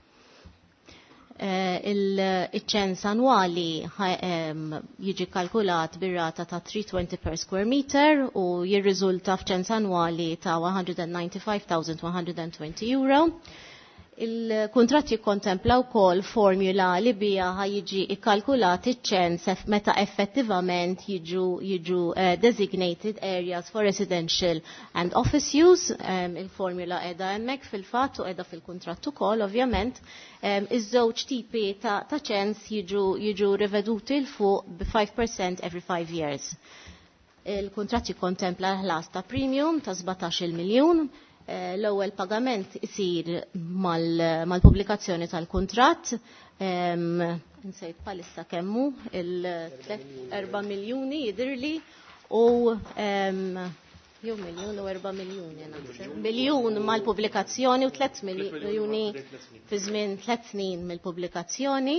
Il-ċens annwali jiġi kalkulat bir-rata ta' three twenty per square meter u jirriżulta f'ċens annwali ta' one hundred ninety-five thousand one hundred twenty euro. Il-kuntratt jikkontempla wkoll formula li bija ħajġi ikkalkulat iċ-ċens meta effettivament jiġu jiġu uh, designated areas for residential and office use. Um, il-formula qiegħda hemmhekk fil-fatt u qiegħda fil-kuntratt ukoll ovvjament. Um, Iż-żewġ tipi ta' ta' ċens jiġu jiġu riveduti l fuq bi five percent every five years. Il-kuntratt jikkontempla ħlas ta' premium ta' sebgħatax-il miljun. L-ewwel pagament isir mal-pubblikazzjoni tal-kuntratt. Nsejt palissa kemmu il-erba' miljuni jidirli u jew miljun u erba' miljuni naħseb. Miljun mal-pubblikazzjoni u tliet miljuni fi żmien tliet snin mill-pubblikazzjoni.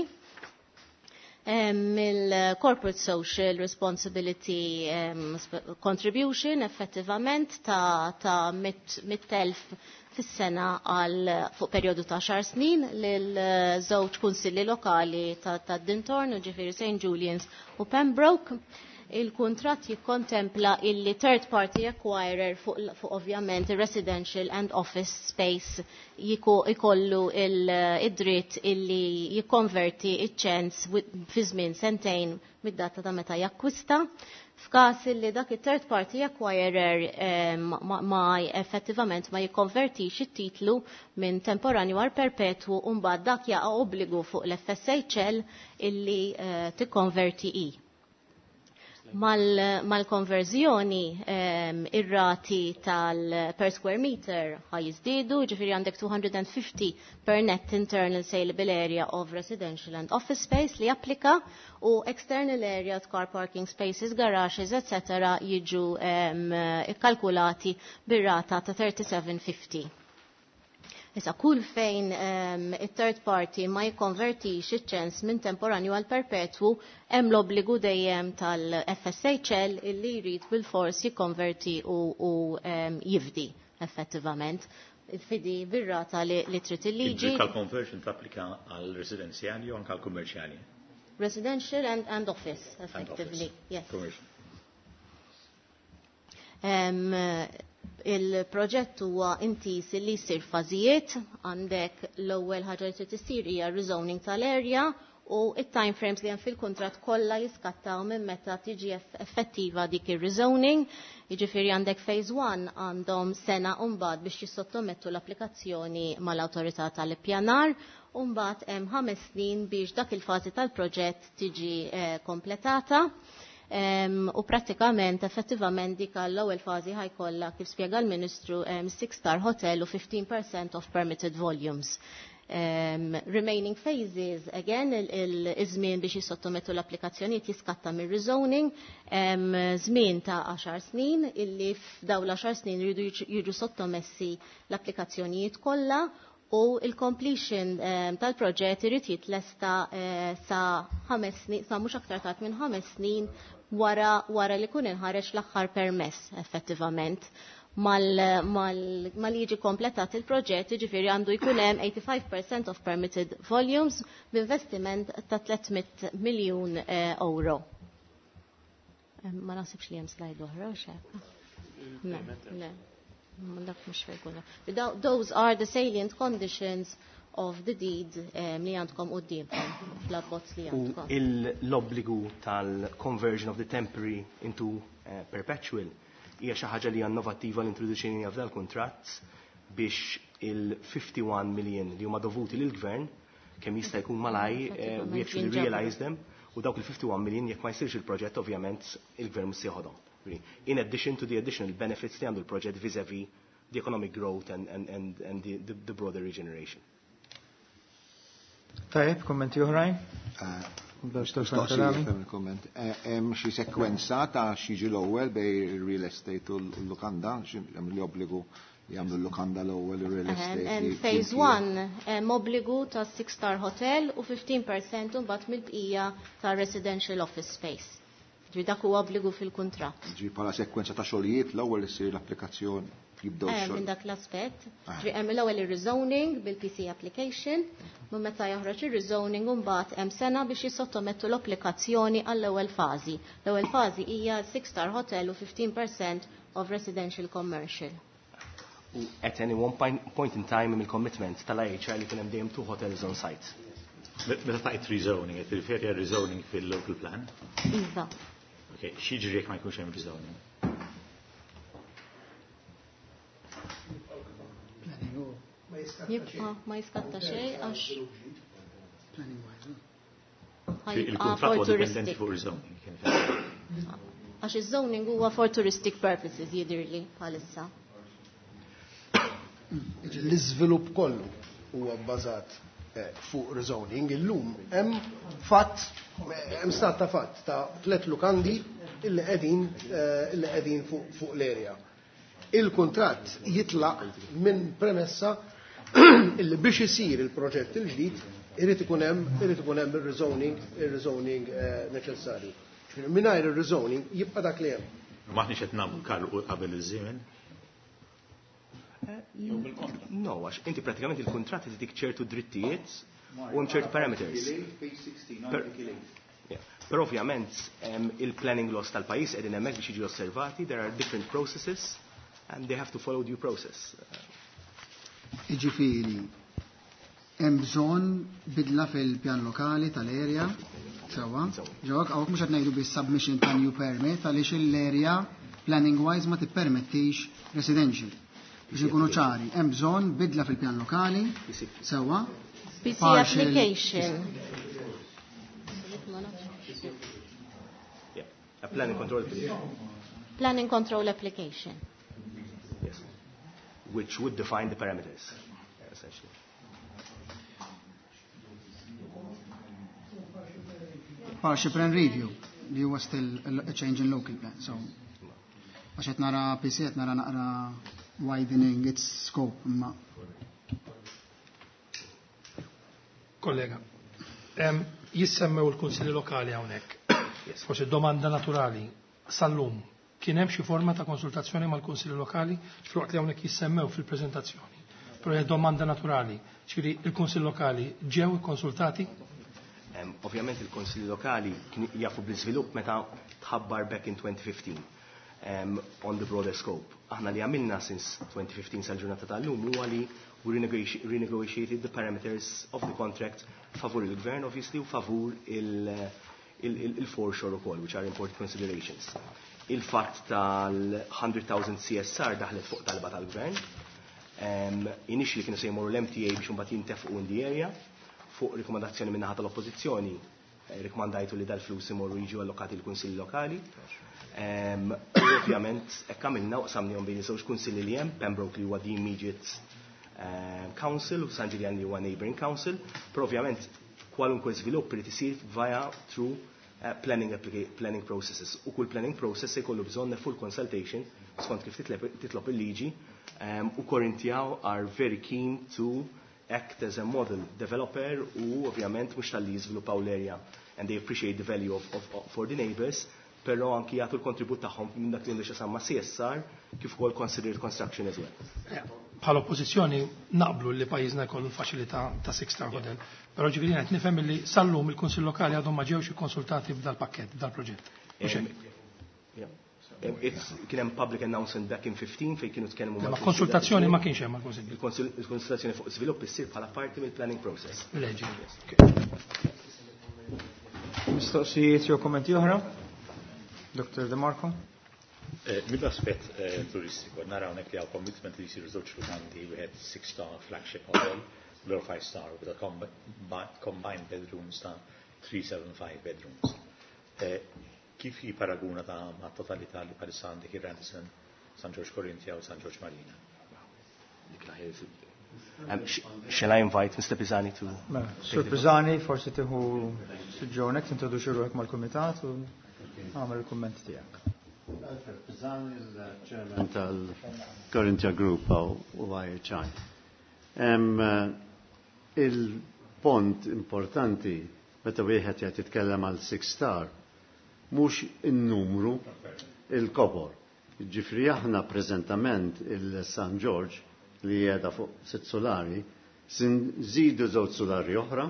Mill-Corporate Social Responsibility um, Contribution effettivament ta' ta' mit-telf fis-sena għal fuq perjodu ta' xar snin lil żewġ kunsilli lokali ta' ta' Dintorn u ġifieri Saint Julian's u Pembroke. Il-kuntratt jikkontempla illi third party acquirer fuq fu ovvjament il-residential and office space jikollu il-dritt illi jikkonverti iċ-ċens fi żmien sentejn mid-data ta' meta jakkwista. F'każ illi dak il-third party acquirer um, ma, ma effettivament ma jikkonvertix it-titlu minn temporanju għal perpetwu u mbagħad dak jaqa' obbligu fuq l-F S H L illi uh, tikkonverti i. Mal-konverżjoni ir-rati tal-per square meter ħaj jiżdiedu, ġifieri għandek two hundred fifty per net internal saleable area of residential and office space li applika u external areas, car parking spaces, garages, et cetera jiġu ikkalkulati bir-rata ta' thirty-seven fifty. Issa kull fejn il-third party ma jikkonvertix iċ-ċens minn temporanju għal perpetwu hemm l-obbligu dejjem tal-F S H L illi jrid bil-fors jikkonverti u jifdi effettivament. Fidi bir-rata li trid il-liġi. Il-conversion tapplika għal residenzjali u anke għal kummerċjali. Residential and, and office, effectively. Yes. Commercial. Um, il-proġett huwa intis li jsir fażijiet, għandek l-ewwel ħaġa li trid issir hija rezoning tal-area u it-time frames li hemm fil-kuntratt kollha jiskattaw minn meta tiġi effettiva dik ir-rezoning. Jiġifieri għandek phase one għandhom sena u mbagħad biex jissottomettu l-applikazzjoni mal-awtorità tal-ippjanar u mbagħad hemm ħames snin biex dak il-fażi tal-proġett tiġi eh, kompletata. Um, u pratikament, effettivament, dik l-ewwel fażi ħajkollha kif spjega l-Ministru um, six star hotel u fifteen percent of permitted volumes. Um, remaining phases, again, il-żmien biex jissottomettu l-applikazzjonijiet jiskatta mir rezoning, um, żmien ta' għaxar snin, illi f'daw l-għaxar snin jridu jiġu sottomessi l-applikazzjonijiet kollha u il-completion um, tal-proġett irid jitlesta uh, sa ħames snin, sa mhux aktar tard minn ħames snin wara wara li kun inħareġ l-aħħar permess effettivament. Mal, mal, mal jiġi kompletat il-proġett, ġifieri għandu jkun hemm eighty-five percent of permitted volumes b'investiment ta' three hundred miljun uh, euro. Um, ma nasibx li hemm slide oħra u xek. Le, le. Those are the salient conditions of the deed um, li għandkom u d-dibkom, fl-abbozz li għandkom. U l-obbligu tal-conversion of the temporary into uh, perpetual hija xi ħaġa li innovattiva l-introduċini f'dal kuntratt biex il-fifty-one million li huma dovuti lill-gvern kemm jista' jkun malaj uh, we actually realize them u dawk il-fifty-one million jekk ma jsirx il-proġett ovvjament il-gvern mhux se jieħodhom. In addition to the additional benefits li għandu l-proġett vis-a-vis the economic growth and, and, and, and the, the, the broader regeneration. Tajib, kommenti uħrajn? Komment. Hemm xi sekwenza ta' xiġi l-ewwel bej real estate u l-lukanda, hemm li obbligu li jagħmlu l-lukanda l-ewwel u real estate. And phase one hemm obbligu ta' six star hotel u fifteen percent mbagħad mill-bqija ta' residential office space. Ġi dak huwa obbligu fil-kuntratt. Ġi bħala sekwenza ta' xogħlijiet l-ewwel issir l-applikazzjoni jibdew xogħol. Minn dak l-aspett. Ġi hemm l-ewwel ir-rezoning bil-P C application, ma meta joħroġ ir-rezoning u mbagħad hemm sena biex jissottomettu l-applikazzjoni għall-ewwel fażi. L-ewwel fażi hija six star hotel u fifteen percent of residential commercial. At any one point in time il-commitment tal-I H R li kien hemm dejjem two hotels on site. Meta tajt rezoning, qed tirriferi għal rezoning fil-local plan? Iva. Okay, xiġri jekk ma jkunx hemm rezoning. Jibqa' ma jiskatta xejn għax il-kuntratt huwa dipendenti fuq rezoning. Għax iż-zoning huwa for touristic purposes jidhirli bħalissa. L-iżvilupp kollu huwa bbażat fuq rezoning. Illum hemm fatt, hemm stat ta' fatt ta' tliet lukandi illi qegħdin illi qegħdin fuq l-area. Il-kuntratt jitlaq minn premessa illi biex isir il-proġett il-ġdid irid ikun hemm irid ikun hemm ir-rezoning ir-rezoning neċessarju. Mingħajr ir-rezoning jibqa' dak li hemm. Maħniex qed nagħmlu karru qabel iż-żmien. No, għax inti pratikament il-kontrat dik ċertu drittijiet u hemm ċertu parameters. Per ovvjament il-planning laws tal-pajjiż qegħdin hemmhekk biex jiġu osservati, there are different processes and they have to follow due process. Iġifieri hemm bżonn bidla fil-pjan lokali tal-area sewwa. Ġewwa hawnhekk mhux qed ngħidu bis-submission ta' new permit għaliex l-area planning wise ma tippermettix residential. Biex ikunu ċari, hemm bżonn bidla fil-pjan lokali sewwa. P C application. Yeah, planning control application. Planning control application. Yes. Which would define the parameters, essentially. Partial plan review, li huwa still a change in local plan, so għax qed nara P C qed nara naqra widening its scope imma. Kollega, jissemmew il-Kunsilli Lokali hawnhekk. Forsi domanda naturali sal-lum kien hemm xi forma ta' konsultazzjoni mal-Kunsilli Lokali x'waqt li hawnhekk jissemmew fil-preżentazzjoni. Però hija domanda naturali, ċiri il-Kunsilli Lokali ġew ikkonsultati? Um, Ovvjament il-Konsilli Lokali kien jafu bl-iżvilupp meta tħabbar back in twenty fifteen um, on the broader scope. Aħna li għamilna since twenty fifteen sal-ġurnata tal-lum huwa li we renegotiated the parameters of the contract favur il-gvern obviously u favur il-foreshore ukoll, which are important considerations. Il-fatt tal-one hundred thousand C S R daħlet fuq talba tal-gvern. Um, initially kienu se jmorru l-M T A biex mbagħad jintefqu in the area. Fuq rikomandazzjoni minnaħa tal-oppożizzjoni, rikomandajtu li dal-flus imorru jiġu allokati l-kunsilli lokali. Um, Ovvjament, hekk għamilna u qsamnihom bejn iż-żewġ kunsilli li hemm, Pembroke li huwa the immediate um, council u San Ġiljan li huwa neighboring council, però ovvjament kwalunkwe żvilupp irid isir via through uh, planning, planning processes. U kull planning process jkollu bżonn full consultation skont kif titlob il-liġi um, u Korintjaw are very keen to act as a model developer u ovvjament mhux tal-li jiżviluppaw l-area and they appreciate the value of, of, of for the neighbors, però anki jagħtu l-kontribut tagħhom minn dak li għandu x'asamma C S R kif ukoll considered construction as well. Bħala oppożizzjoni naqblu li pajjiżna jkollu l-faċilità ta' Six Star Hotel, però ġifieri qed nifhem li sallum il-Kunsill Lokali għadhom ma ġewx ikkonsultati b'dal-pakkett, b'dal-proġett. Kien hemm public announcement back in fifteen fejn kienu tkellmu ma' konsultazzjoni ma kienx hemm mal-Kunsill. Il-konsultazzjoni fuq żvilupp issir bħala parti mill-planning process. Leġi. Mistoqsijiet jew kommenti oħra? Doktor De Marco? Mill-aspett turistiku, naraw nek li għal commitment li jisiru żewġ lukandi wieħed six star flagship hotel, l five star with a combined bedrooms ta' three seventy-five bedrooms. Kif jiparaguna ta' ma' totalità li palissa għandek il-Radisson, San George Corinthia u San George Marina? Um, shall I invite Mister Pisani to... Sur Pisani, forsi tiħu suġġonek, tintroduċi ruħek mal-komitat u għamil il-kommenti tijak. Alfred Pisani, il-ċermen tal-Corinthia Group u I H I. Il-pont importanti, meta wieħed jgħid jitkellem għal Six Star, mhux in-numru il-kopor. Ġifri aħna preżentament il-San George li jeda fuq sitt solari, nżidu żewġ solari oħra.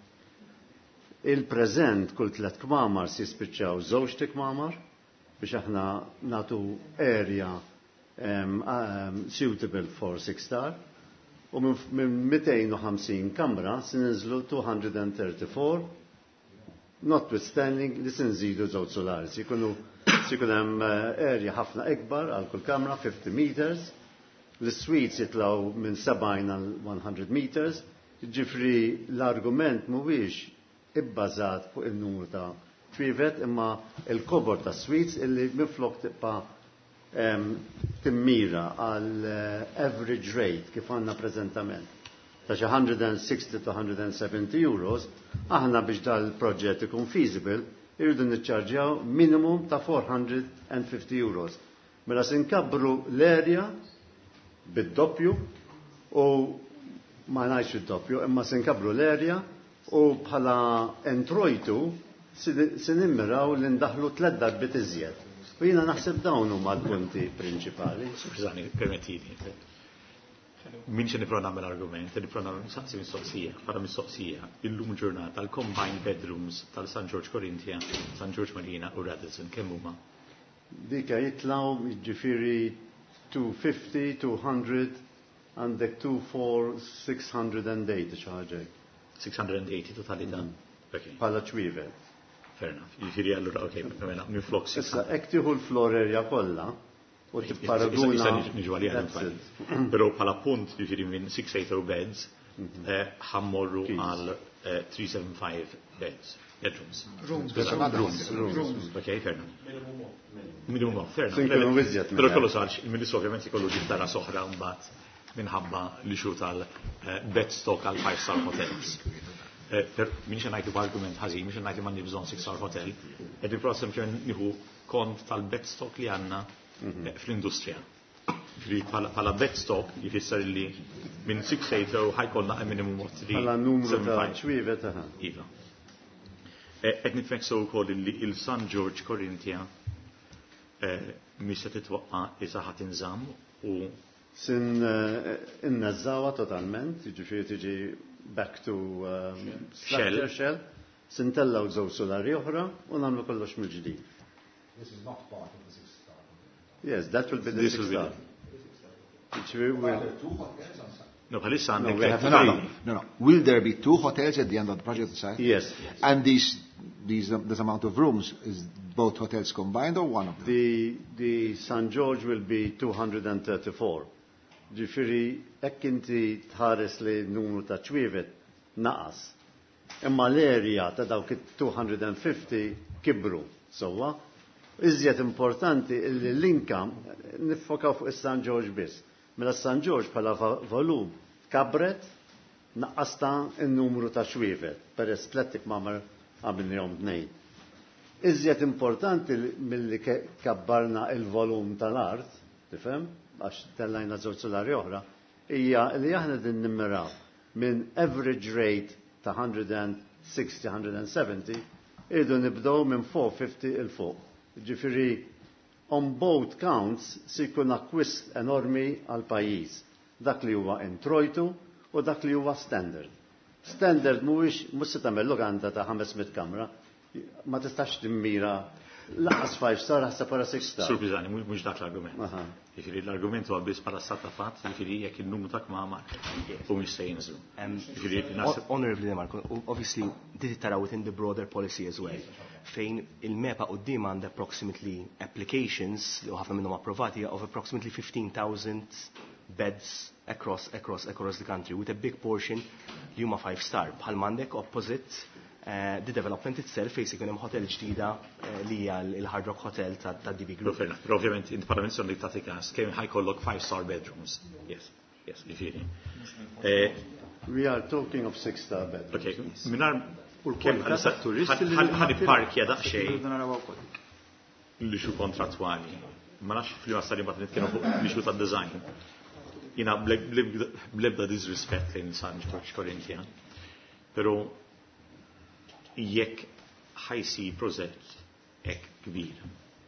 Il-preżent kull tliet kmamar si jispiċċaw żewġ kmamar biex aħna natu area um, um, suitable for Six Star. U minn two fifty kamra si ninżlu two thirty-four, notwithstanding li si nżidu żewġ solari. Si jkunu hemm area ħafna ikbar għal kull kamra, fifty meters. L-suites jitlaw minn seventy għal one hundred meters, ġifri l-argument mhuwiex ibbażat fuq il-numru ta' twivet imma il-kobor ta' suites illi minflok tibqa' timmira għal average rate kif għandna preżentament ta' xi one hundred sixty to one hundred seventy euros, aħna biex dal-proġett ikun feasible irridu niċċarġjaw minimum ta' four hundred fifty euros. Mela se nkabbru l-area bid-doppju u ma ngħidx id-doppju imma se nkabru l-erja u bħala entrojtu se nimmiraw li ndaħlu tliet darbit iżjed. U jiena naħseb dawn huma l-punti prinċipali. Skużani, permettini. Min xe nipprova nagħmel argument, nipprova nsaqsi mistoqsija, bħala mistoqsija, illum ġurnata l-combined bedrooms tal-San George Corinthia, San George Marina u Radisson kemm huma? Dika jitlaw jiġifieri two fifty, two hundred, għandek two four, six hundred eighty xaħġek. six hundred eighty totalità? Pala ċwive. Fair enough. Jifiri għallura, ok, minn flok Issa, ek tiħu l-floor area kolla u t-paraguna. Issa niġu għalija. Pero pala punt, jifiri minn six eighty beds, ħammorru għal uh, three seventy-five beds, bedrooms. Rooms. Rooms. Rooms. Okay, fair enough. Minimum of, fair enough. Pero kollu sarx, il-Ministru ovvjament ikollu ġibtara soħra mbagħad minħabba li xu tal-bed stock għal five star hotels. Minix ngħid argument ħażin, minix ngħid ma nibżon six star hotel, qed nipprova sempliċement nieħu kont tal-bed stock li għandna fl-industrija. Pala bed stock jifisser li minn six eighty ħajkollna minimum of three. Pala numru ta' ċwivet taħ. Iva. Qed nitfeksu wkoll li il-San George Corinthia mhix se titwaqqa isa ħadd inżamm u sin innazzawa totalment, jiġifieri tiġi back to Shell. Shell, sin tellaw żewġ solari oħra u nagħmlu kollox mill-ġdid. This is not part of the six star. Yes, that will be the This six will be star. Which we will. no bħalissa No, għandek we have No, no, no, no. Will there be two hotels at the end of the project site? Yes. And these, these, this amount of rooms, is both hotels combined or one of them? The, the San George will be two hundred thirty-four. Ġifiri, ekk inti tħares li numru ta' ċwivet naqas. Imma l-area ta' dawk two hundred fifty kibru. Sowa, iżjed importanti li l-income nifokaw fuq is-San George biss. Mela San George bħala volum kabret naqqasta n-numru ta' ċwivet peress tlettik mamar għamilnihom tnejn. Iżjed importanti milli kabbarna il-volum tal-art, tifhem? Għax tellajna żewġ solari oħra, hija li aħna din nimmiraw minn average rate ta' one sixty to one seventy irdu nibdew minn four fifty il fuq. Ġifieri on both counts se jkun acquist enormi għal pajjiż. Dak li huwa introjtu u dak li huwa standard. Standard mhuwiex mhux se tagħmel loganda ta' five hundred kamra, ma tistax timmira laqas five star ħasab para six star. Surpriżani, mhux dak l-argument. Jiġifieri l-argument huwa biss bħala stat ta' fatt, jiġifieri jekk in-numru ta' kmamar u mhux se jinżlu. Honorably Marco, obviously did taraw within the broader policy as well. Fejn il-mepa qudiem għandha approximately applications li ħafna minnhom approvati of approximately fifteen thousand beds across across across the country with a big portion li huma five star. Bħal m'għandek opposite Uh, the development itself fejn ikun hemm hotel ġdida uh, li hija l-Hard Rock Hotel ta' ta' D B Group. Però ovvjament il-Parlament li tagħti każ kemm ħajkollok five star bedrooms. Yes, yes, jiġifieri. We are talking of six star bedrooms. Okay, minar kemm ħad parkja daqsxejn li xu kontrattwali. Ma nafx fil-ma stari mbagħad nitkellmu fuq li xu tad-design. Jiena blebda disrispett lejn San George Corinthia. Però jekk ħajsi proġett hekk kbir.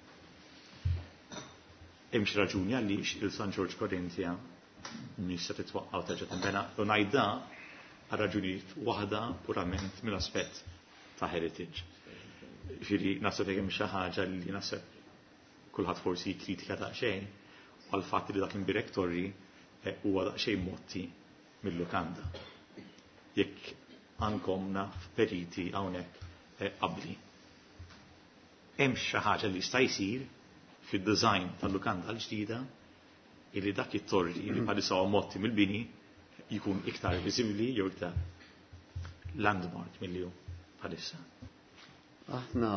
Hemm xi raġuni għaliex il-San George Corinthia mhix se titwaqqgħu terġa' tinbena u ngħidha għal raġunijiet waħda purament mill-aspett ta' heritage. Ġifieri naħseb hemm xi ħaġa li naħseb kulħadd forsi kritika daqsxejn għal fatt li dak il-direttorji huwa daqsxejn motti mill-lukanda. Jekk għankom naf periti hawnhekk qabli. Hemm xi ħaġa li jista' jsir fid-design tal-lukanda l-ġdida illi dak it-torri li bħalissa huwa motti mill-bini jkun iktar viżibbli jew iktar landmark milli hu bħalissa. Aħna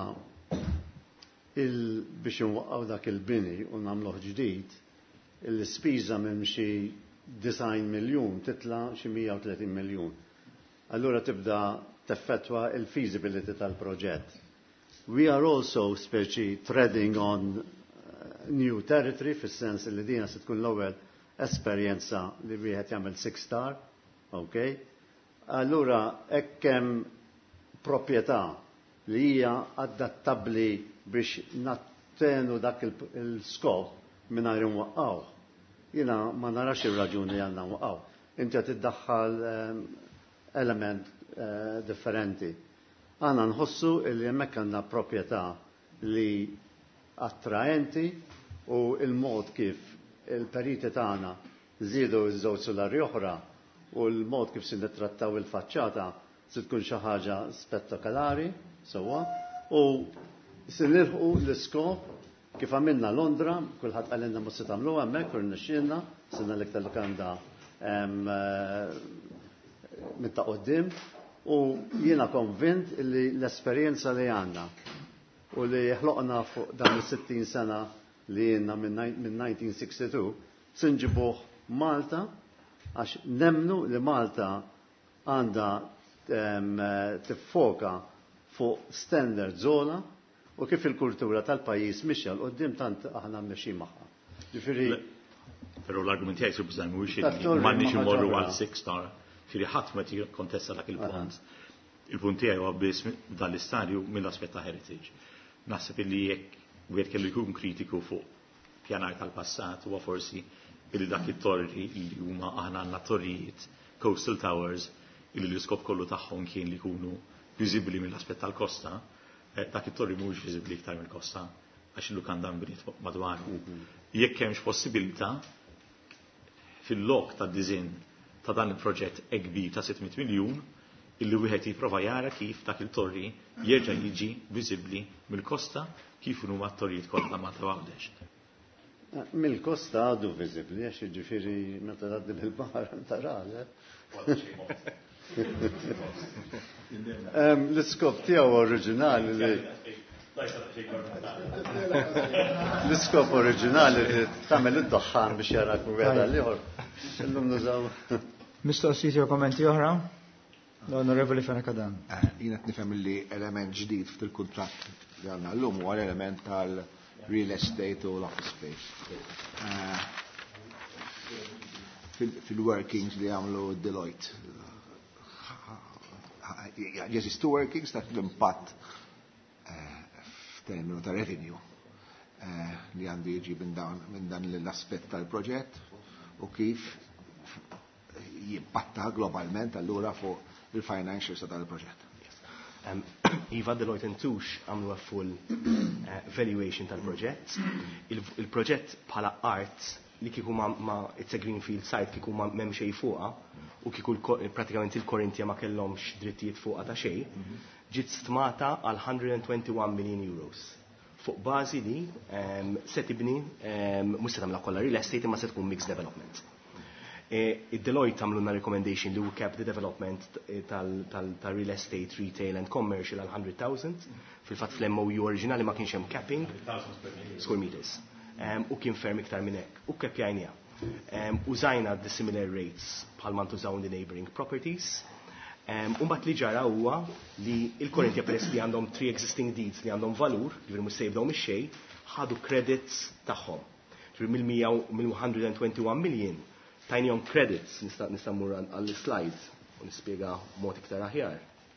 il biex nwaqqgħu dak il-bini u nagħmluh ġdid, il-spiża minn xi design miljun titla' xi mija u tletin miljun. Allura tibda teffettwa il-feasibility tal-proġett. We are also speċi treading on uh, new territory fis-sens li dina se tkun l-ewwel esperjenza li wieħed jagħmel six star, okay? Allura hekk hemm proprjetà li hija adattabbli biex nattenu dak il-skop mingħajr inwaqqgħu. Jiena ma narax ir-raġuni li għandna nwaqqgħu. Inti qed tiddaħħal um, element uh, differenti. Għana nħossu li hemmhekk għandna proprjetà li attraenti u il-mod kif il-periti tagħna żiedu ż-żewġ solari oħra u l-mod kif se nittrattaw il-faċċata se tkun xi ħaġa spettakolari sewwa u se nilħu l-iskop kif għamilna Londra, kulħadd qalilna mhux se tagħmlu hemmhekk u rnexxielna, sinna l-iktar lukanda minn ta' qoddim, U jiena konvint li l-esperjenza li għandna u li ħloqna fuq dan is-sittin sena li jenna minn nineteen sixty-two sinġibuh Malta għax nemnu li Malta għandha tiffoka fuq standard zona u kif il-kultura tal-pajjiż mixja l-qoddim tant aħna mmexxin magħha. Ġifieri Però l-argument jgħid sur bżonn mhuwiex m'għandniex imorru għal six star, ġifieri ħadd ma tikkontesta dak il-punt. Il-punt tiegħi huwa biss dan l-istadju mill-aspett ta' heritage. Naħseb illi jekk wieħed kellu jkun kritiku fuq pjanar tal-passat huwa forsi illi dak it-torri li huma aħna għandna torrijiet coastal towers illi l-iskop kollu tagħhom kien li jkunu viżibbli mill-aspett tal-kosta, dak it-torri mhuwiex viżibbli iktar mill-kosta għax il-lukanda mbniet madwar. Jekk hemmx possibilità fil-lok tad-diżinn ta' dan il-proġett kbir ta' sitt miet miljun illi wieħed jipprova jara kif dak il-torri jerġa' jiġi viżibbli mill-kosta kif huma t-torrijiet kollha ma tawgħdex. Mill-kosta għadu viżibbli għax jiġifieri meta tgħaddi mill-baħar tara. L-iskop tiegħu oriġinali li L-iskop oriġinali li tagħmel id-doħħan biex jarak wieħed għal-ieħor. Illum nużaw. Mistoqsijiet jew kommenti oħra? L-Onorevoli Fenekadan. Jien qed nifhem li element ġdid fil-kuntratt li għandna llum huwa l-element tal-real estate u l-office space. Fil-workings li għamlu Deloitte. Jeżistu workings ta' l-impatt f'terminu ta' revenue li għandu jiġi minn dan l-aspett tal-proġett u kif jimpatta globalment allura fuq il-financials tal-proġett. Iva Deloitte and Touche għamlu full valuation tal-proġett. Il-proġett bħala art li kiku ma it's a greenfield site kiku ma m'hemm xejn fuqha u kiku pratikament il-Korintja ma kellhomx drittijiet fuqha ta' xejn, ġiet stmata għal one hundred twenty-one million euros. Fuq bażi li se tibni mhux se tagħmilha kollha real estate imma se tkun mixed development. Id-Deloitte għamlulna recommendation li we kept the development tal-real estate, retail and commercial għal one hundred thousand. Fil-fatt fl-M O U oriġinali ma kienx hemm capping square meters. U kien ferm iktar minn hekk. U keppjajnija. Użajna the similar rates bħalma ntużaw the neighboring properties. Umbat li ġara huwa li il-Korintja peress li għandhom three existing deeds li għandhom valur, ġifieri mhux sejbdew mix-xejn, ħadu credits tagħhom. Ġifieri mill-one hundred twenty-one million tajnihom credits nista' nista' mmur għall-slides u nispjega mod iktar aħjar.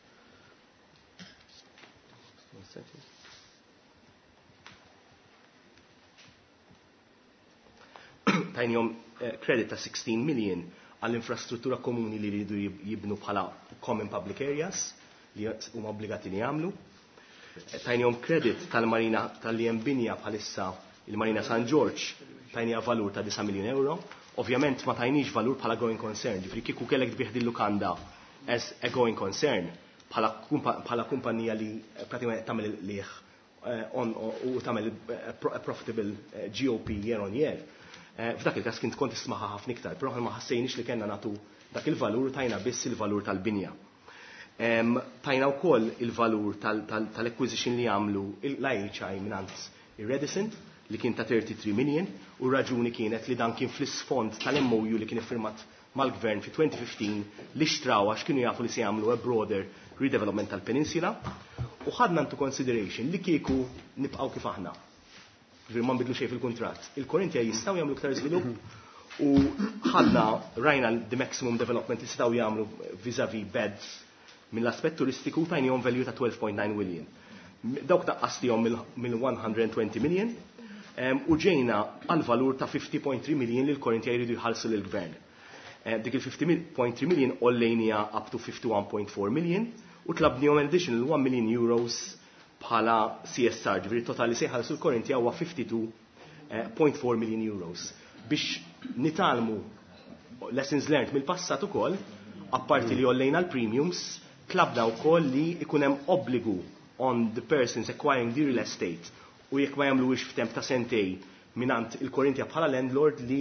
Tajnihom credit ta' sixteen million għall-infrastruttura komuni li jridu jibnu bħala common public areas li huma obbligati li jagħmlu. Tajnihom credit tal-marina tal-li hemm binja bħalissa il-Marina San George tajnija valur ta' nine million euro. Ovvjament ma tajniex valur bħala going concern, ġifri kieku kellek tbieħ din lukanda as a going concern bħala kumpanija li pratikament tagħmel liħ u tagħmel profitable G O P year on year. F'dak il-każ kien tkun tismaħa ħafna iktar, però ma ħassejniex li kellna nagħtu dak il-valur tajna biss il-valur tal-binja. Tajna wkoll il-valur tal-acquisition li għamlu l-I H I minant ir-Redison li kien ta' thirty-three million u raġuni kienet li dan kien fl-isfond tal-M O U li kien iffirmat mal-gvern fi twenty fifteen li xtraw għax kienu jafu li se jagħmlu a broader redevelopment tal-peninsula u ħadna into consideration li kieku nibqgħu kif aħna. Ġifieri ma nbidlu xejn fil-kuntratt. Il-Korintja jistgħu jagħmlu iktar żvilupp u ħadna rajna the maximum development li setgħu jagħmlu vis-a-vis beds mill-aspett turistiku tajnihom value ta' twelve point nine million. Dawk naqqastihom mill-one hundred twenty million u ġejna għal valur ta' fifty point three million li l-Korintja jridu jħallsu lill-gvern. Dik il-fifty point three million ollejnija up to fifty-one point four million u tlabnihom additional one million euros bħala C S R, ġifieri totali se jħallsu l-Korintja huwa fifty-two point four million euros. Biex nitalmu lessons learned mill-passat ukoll, apparti li ollejna l-premiums, tlabna wkoll li ikun hemm obbligu on the persons acquiring the real estate u jekk ma jagħmluwix f'temp ta' sentej minant il-Korintja bħala landlord li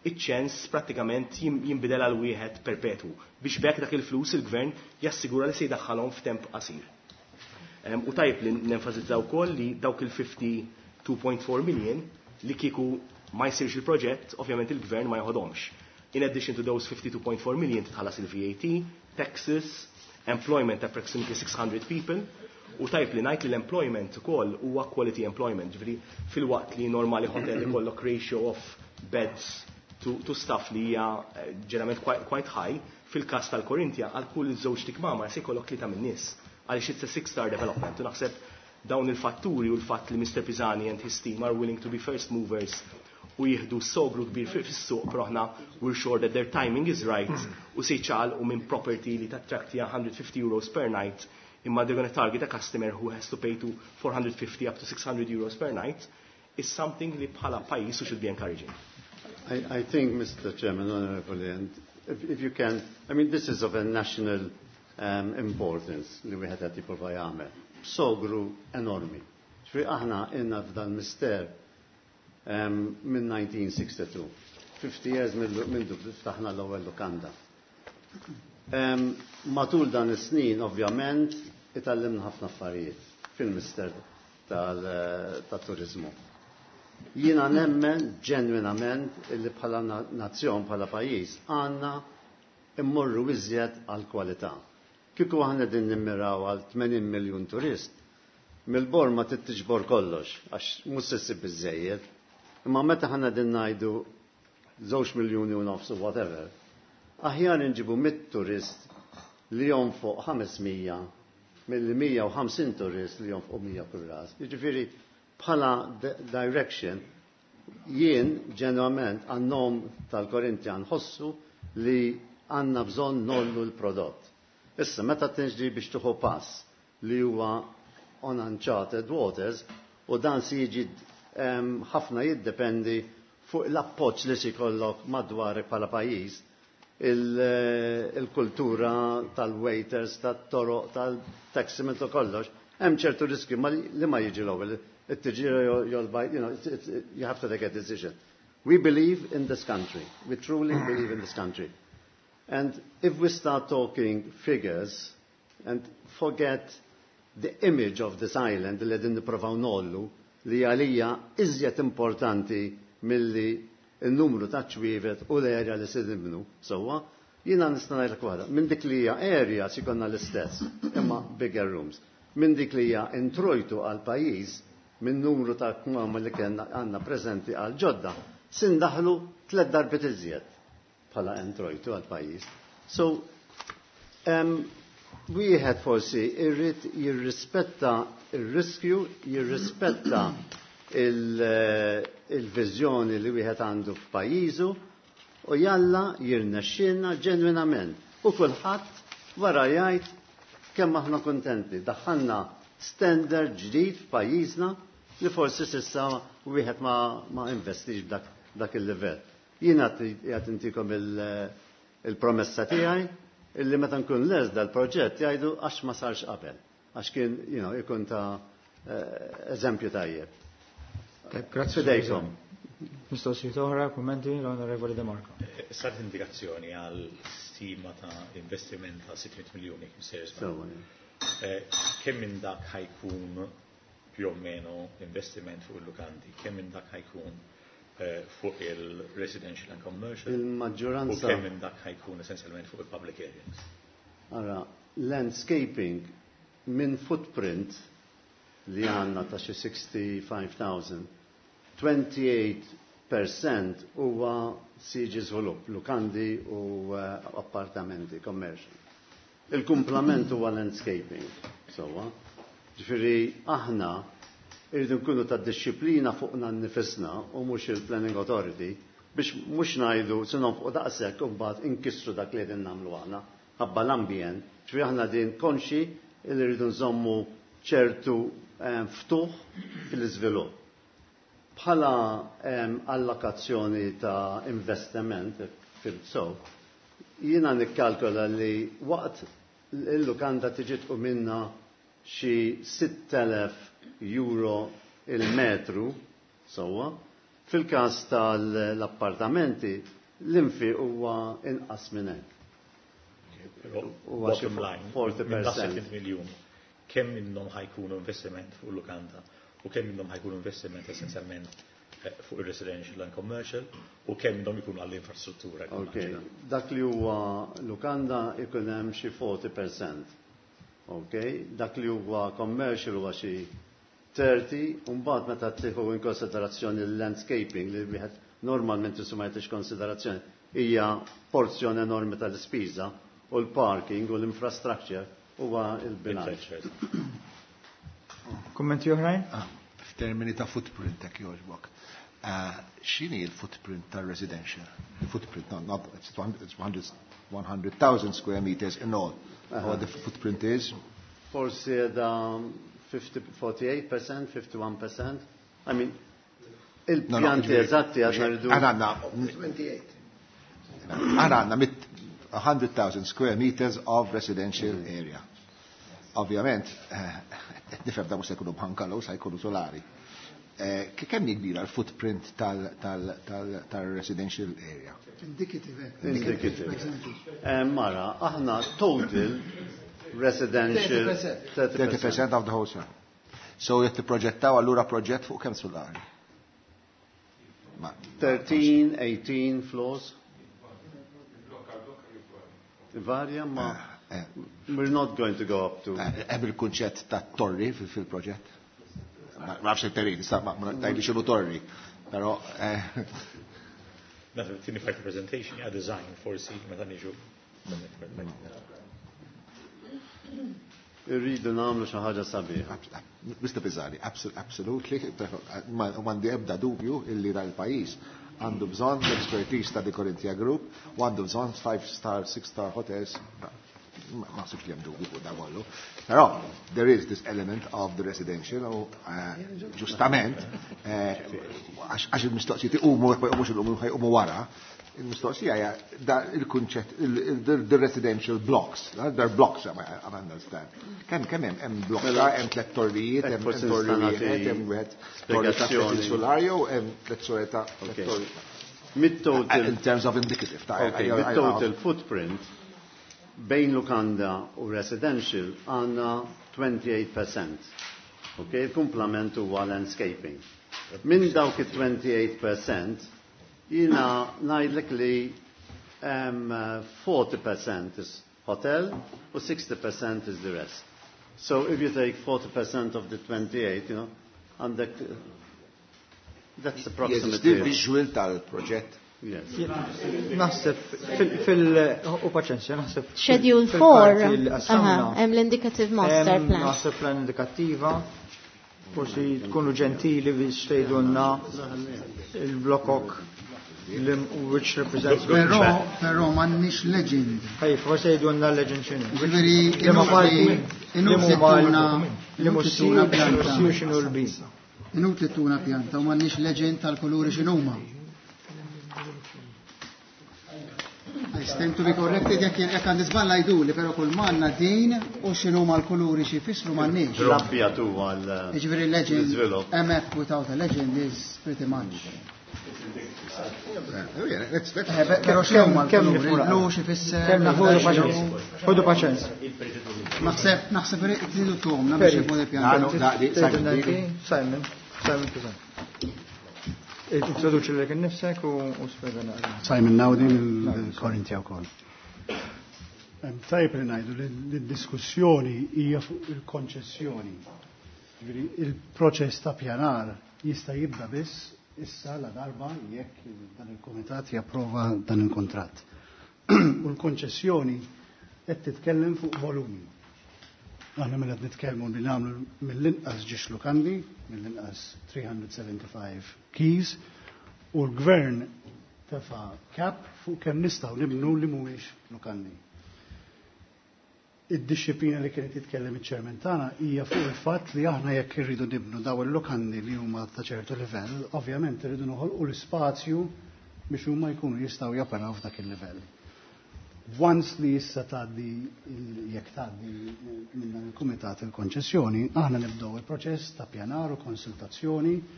iċ-ċens prattikament jinbidel għal wieħed perpetwu biex bekk dak il-flus il-gvern jassigura li se jdaħħalhom f'temp qasir. U tajb li nenfasizzaw ukoll li dawk il-fifty-two point four million li kieku ma jsirx il-proġett, ovvjament il-gvern ma jħodhomx. In addition to those fifty-two point four million titħallas il-V A T, taxes, employment approximately six hundred people, u tajb li ngħid li l-employment ukoll huwa quality employment, ġifieri fil-waqt li normali hotel ikollok ratio of beds to, to staff li hija ġeneralment quite, quite high, fil-każ tal-Korintja għal kull żewġ tikmama se jkollok tlieta min-nies għaliex it's a six-star development. U naħseb dawn il-fatturi u l-fatt li Mister Pisani and his team are willing to be first movers u jieħdu sogru kbir fis-suq proħna we're sure that their timing is right u se jċaqalqu minn property li tattraktija one hundred fifty euros per night imma they're going to target a customer who has to pay to four hundred fifty up to six hundred euros per night is something li bħala pajjiż should be encouraging. I, I think, Mister Chairman, Honourable, and if, if you can, I mean, this is of a national um, importance li wieħed qed jipprova jagħmel. Sogru enormi. Ġifieri aħna inna f'dan mister um, minn nineteen sixty-two. fifty years mindu ftaħna l-ewwel lukanda. Um, matul dan is-snin, ovvjament, itallimna ħafna affarijiet fil-mister tal-turizmu. Jiena nemmen ġenwinament illi bħala nazzjon, bħala pajjiż, għandna immorru iżjed għal kwalità. Kieku aħna din nimmiraw għal tmenin miljun turist, mill-bor ma tittiġbor kollox, għax mhux se ssib biżżejjed, imma meta aħna din ngħidu żewġ miljuni u nofs u whatever, aħjar inġibu mit turist li jonfoq ħamesmija mill-mija u ħamsin turist li jonfoq mija kull ras. Jiġifieri bħala direction jien ġeneralment għannom tal-Korintjan ħossu li għanna bżon nollu l-prodott. Issa, meta tinġri biex tuħu pass li huwa on uncharted waters u dan si jiġi ħafna jiddependi fuq l-appoġġ li si kollok madwarek bħala pajjiż il-kultura tal-waiters, tal-toroq, tal-taximen u kollox, hemm ċertu riski li ma jiġi l-ewwel. You know, it's, it's, you have to take a decision. We believe in this country. We truly believe in this country. And if we start talking figures and forget the image of this island li qegħdin nippruvaw nollu li għalija iżjed importanti milli n-numru ta' ċwievet u l-area li se nibnu sewwa, jiena nista' ngħidlek waħda, minn dik li hija area si konna l-istess, imma bigger rooms. Minn dik li hija introjtu għal pajjiż minn numru ta' kmama li kena għanna prezenti għal ġodda, sindaħlu tlet darbit iżjed bħala entrojtu għal pajjiż. So, um, wieħed forsi irrid jirrispetta il-riskju, jirrispetta il-vizjoni il li wieħed għandu f'pajjiżu u jalla jirnexxinna ġenwinament. U kulħadd wara jgħid kemm aħna kontenti. Daħħalna standard ġdid f'pajjiżna li forsi sissa wieħed ma, ma investix b'dak dak il-livell. Jiena qed intikom il-promessa tiegħi illi meta nkun les dal-proġett jgħidu għax ma sarx qabel, għax kien you know, ikun ta' eżempju tajjeb. Grazzi dejkom. Mistoqsijiet oħra, kummenti l-Onorevoli De Marco. Sart indikazzjoni għal stima ta' investiment ta' sittmija miljuni kemm minn dak ħajkun più o meno investiment fuq il-lukanti, kemm minn dak ħajkun fuq il-residential and commercial, il-maġġoranza u kemm minn dak ħajkun essenzjalment fuq il-public areas. Ara, landscaping minn footprint li għanna ta' xi sixty-five thousand, twenty-eight percent huwa siġi żvilupp, lukandi u appartamenti commercial. Il-kumplament huwa landscaping. Sowa, ġifieri aħna irridu nkunu ta' disċiplina fuqna nnifisna u mhux il-Planning Authority biex mhux ngħidu se nonfqu daqshekk u mbagħad inkissru dak li qegħdin nagħmlu aħna ħabba l-ambjent. Ġifieri aħna din konxi li rridu nżommu ċertu ftuħ fil-iżvilupp. Bħala allokazzjoni ta' investiment fil-sow, jiena nikkalkola li waqt il-lukanda tiġi tqu minna xi sitt elef euro il-metru, sowa, Fil-każ tal-appartamenti l-infiq huwa inqas minn hekk. Bottom line, forty percent miljun. Kemm minnhom ħajkunu investiment fuq Lukanda u kemm minnhom ħajkunu investiment essenzjalment fuq ir-residential and commercial u kemm minnhom ikunu għall-infrastruttura. Okay. Dak li huwa Lukanda ikun hemm xi forty percent. Okay. Dak li huwa commercial huwa xi thirty, u mbagħad meta tieħu in konsiderazzjoni l-landscaping li wieħed normalment isu ma jtix konsiderazzjoni hija porzjon enormi tal-ispiża u l-parking u l-infrastructure huwa il-bilanċ. Kummenti oħrajn? F'termini ta' footprint hekk jogħġbok. X'inhi l-footprint tar-residential? Footprint, no, not it's one hundred thousand square meters in all. What the footprint is? Forsi da forty-eight percent, fifty-one percent. I mean, il-pjanti eżatti għadna rridu. Għanna twenty-eight. Għanna one hundred thousand square meters of residential area. Ovvjament, nifem da mux jkunu bħankallu, sa jkunu solari. Kemm kbira l-footprint tal-residential area? Indicative. Indicative. Mara, aħna total residential thirty percent of the whole site. So jett proġettaw allura proġett fuq kemm solari? thirteen, eighteen floors. Varja ma we're not going to go up to. Hemm il-kunċett ta' torri fil-proġett. Ma nafx il-terri, ma tajli xinu torri. Però Meta tieni fajt presentation ja design forsi meta niġu. Irridu nagħmlu xi ħaġa sabiħa. mister Bizzari, absolutely. M'għandi ebda dubju illi dal-pajjiż għandu bżonn l-expertise ta' di Corinthia Group u għandu bżonn five star, six star hotels. Ma naħsibx li hemm dubju fuq da kollu. Però there is this element of the residential u ġustament għax il-mistoqsijiet iqumu mhux iqumu wara. Il-mistoqsija hija da il-kunċett il-residential blocks, there blocks I understand. Kemm kemm hemm hemm blocks hemm tliet torrijiet, hemm torrijiet, hemm wieħed torri ta' solarju, hemm tliet sorri ta' mid-total in terms of indicative ta' mid-total footprint bejn Lukanda u residential għandna twenty-eight percent. Okay, il-kumplament huwa landscaping. Minn dawk it-twenty-eight percent jina najdlek li um, forty percent is hotel or sixty percent is the rest. So if you take forty percent of the twenty-eight, you know, and that, uh, that's approximately... Yes, visual tal-proġett. Yes. Naħseb fil-u paċenzja, naħseb Schedule four, hemm l-indicative master plan. Master plan indikattiva, forsi tkunu ġentili biex tgħidulna il-blokok which represents Pero, pero m'għandniex legend. Ħaj, forsi jgħidulna legend x'inhu. Ġifieri inutlituna inutlituna pjanta. X'inhu l-bi. Inutlituna pjanta u m'għandniex legend tal-kuluri x'inhuma. I stand to be corrected jekk jekk għandi żballa jduli, però kull manna din u x'inhuma l-kuluri xi jfissru m'għandniex. L-abjad huwa l. Ġifieri legend, a map without a legend is pretty much. Pero x'hemm l-kuluri, l-blu xi fisser. Kemm naħdu paċenza. Ħodu paċenza. Naħseb naħseb tridu tuhom biex jibgħu pjanta. Simon, Simon Kizan. Introduċi l-lek n-nifsek u spiegħana. Simon Nawdi mill-Korinthia wkoll. Tajb li ngħidu li d-diskussjoni hija fuq il-konċessjoni. Il-proċess ta' pjanar jista' jibda biss issa la darba jekk dan il-komitat japprova dan il-kontratt. U l-konċessjoni qed titkellem fuq volumi. Aħna mela qed nitkellmu li nagħmlu mill-inqas ġiex lukandi, mill-inqas three hundred seventy-five keys, u l-gvern tefa' cap fuq kemm nistgħu nibnu li mhuwiex lukandi. Id-disciplina li kienet titkellem iċ-ċermen tagħna hija fuq il-fatt li aħna jekk irridu nibnu daw il-lukandi li huma ta' ċertu livell, ovvjament irridu noħolqu l-ispazju biex huma jkunu jistgħu japeraw f'dak il-livell. Once li issa tgħaddi jekk tgħaddi minn dan il-kumitat il-konċessjoni, aħna nibdew il-proċess ta' pjanar u konsultazzjoni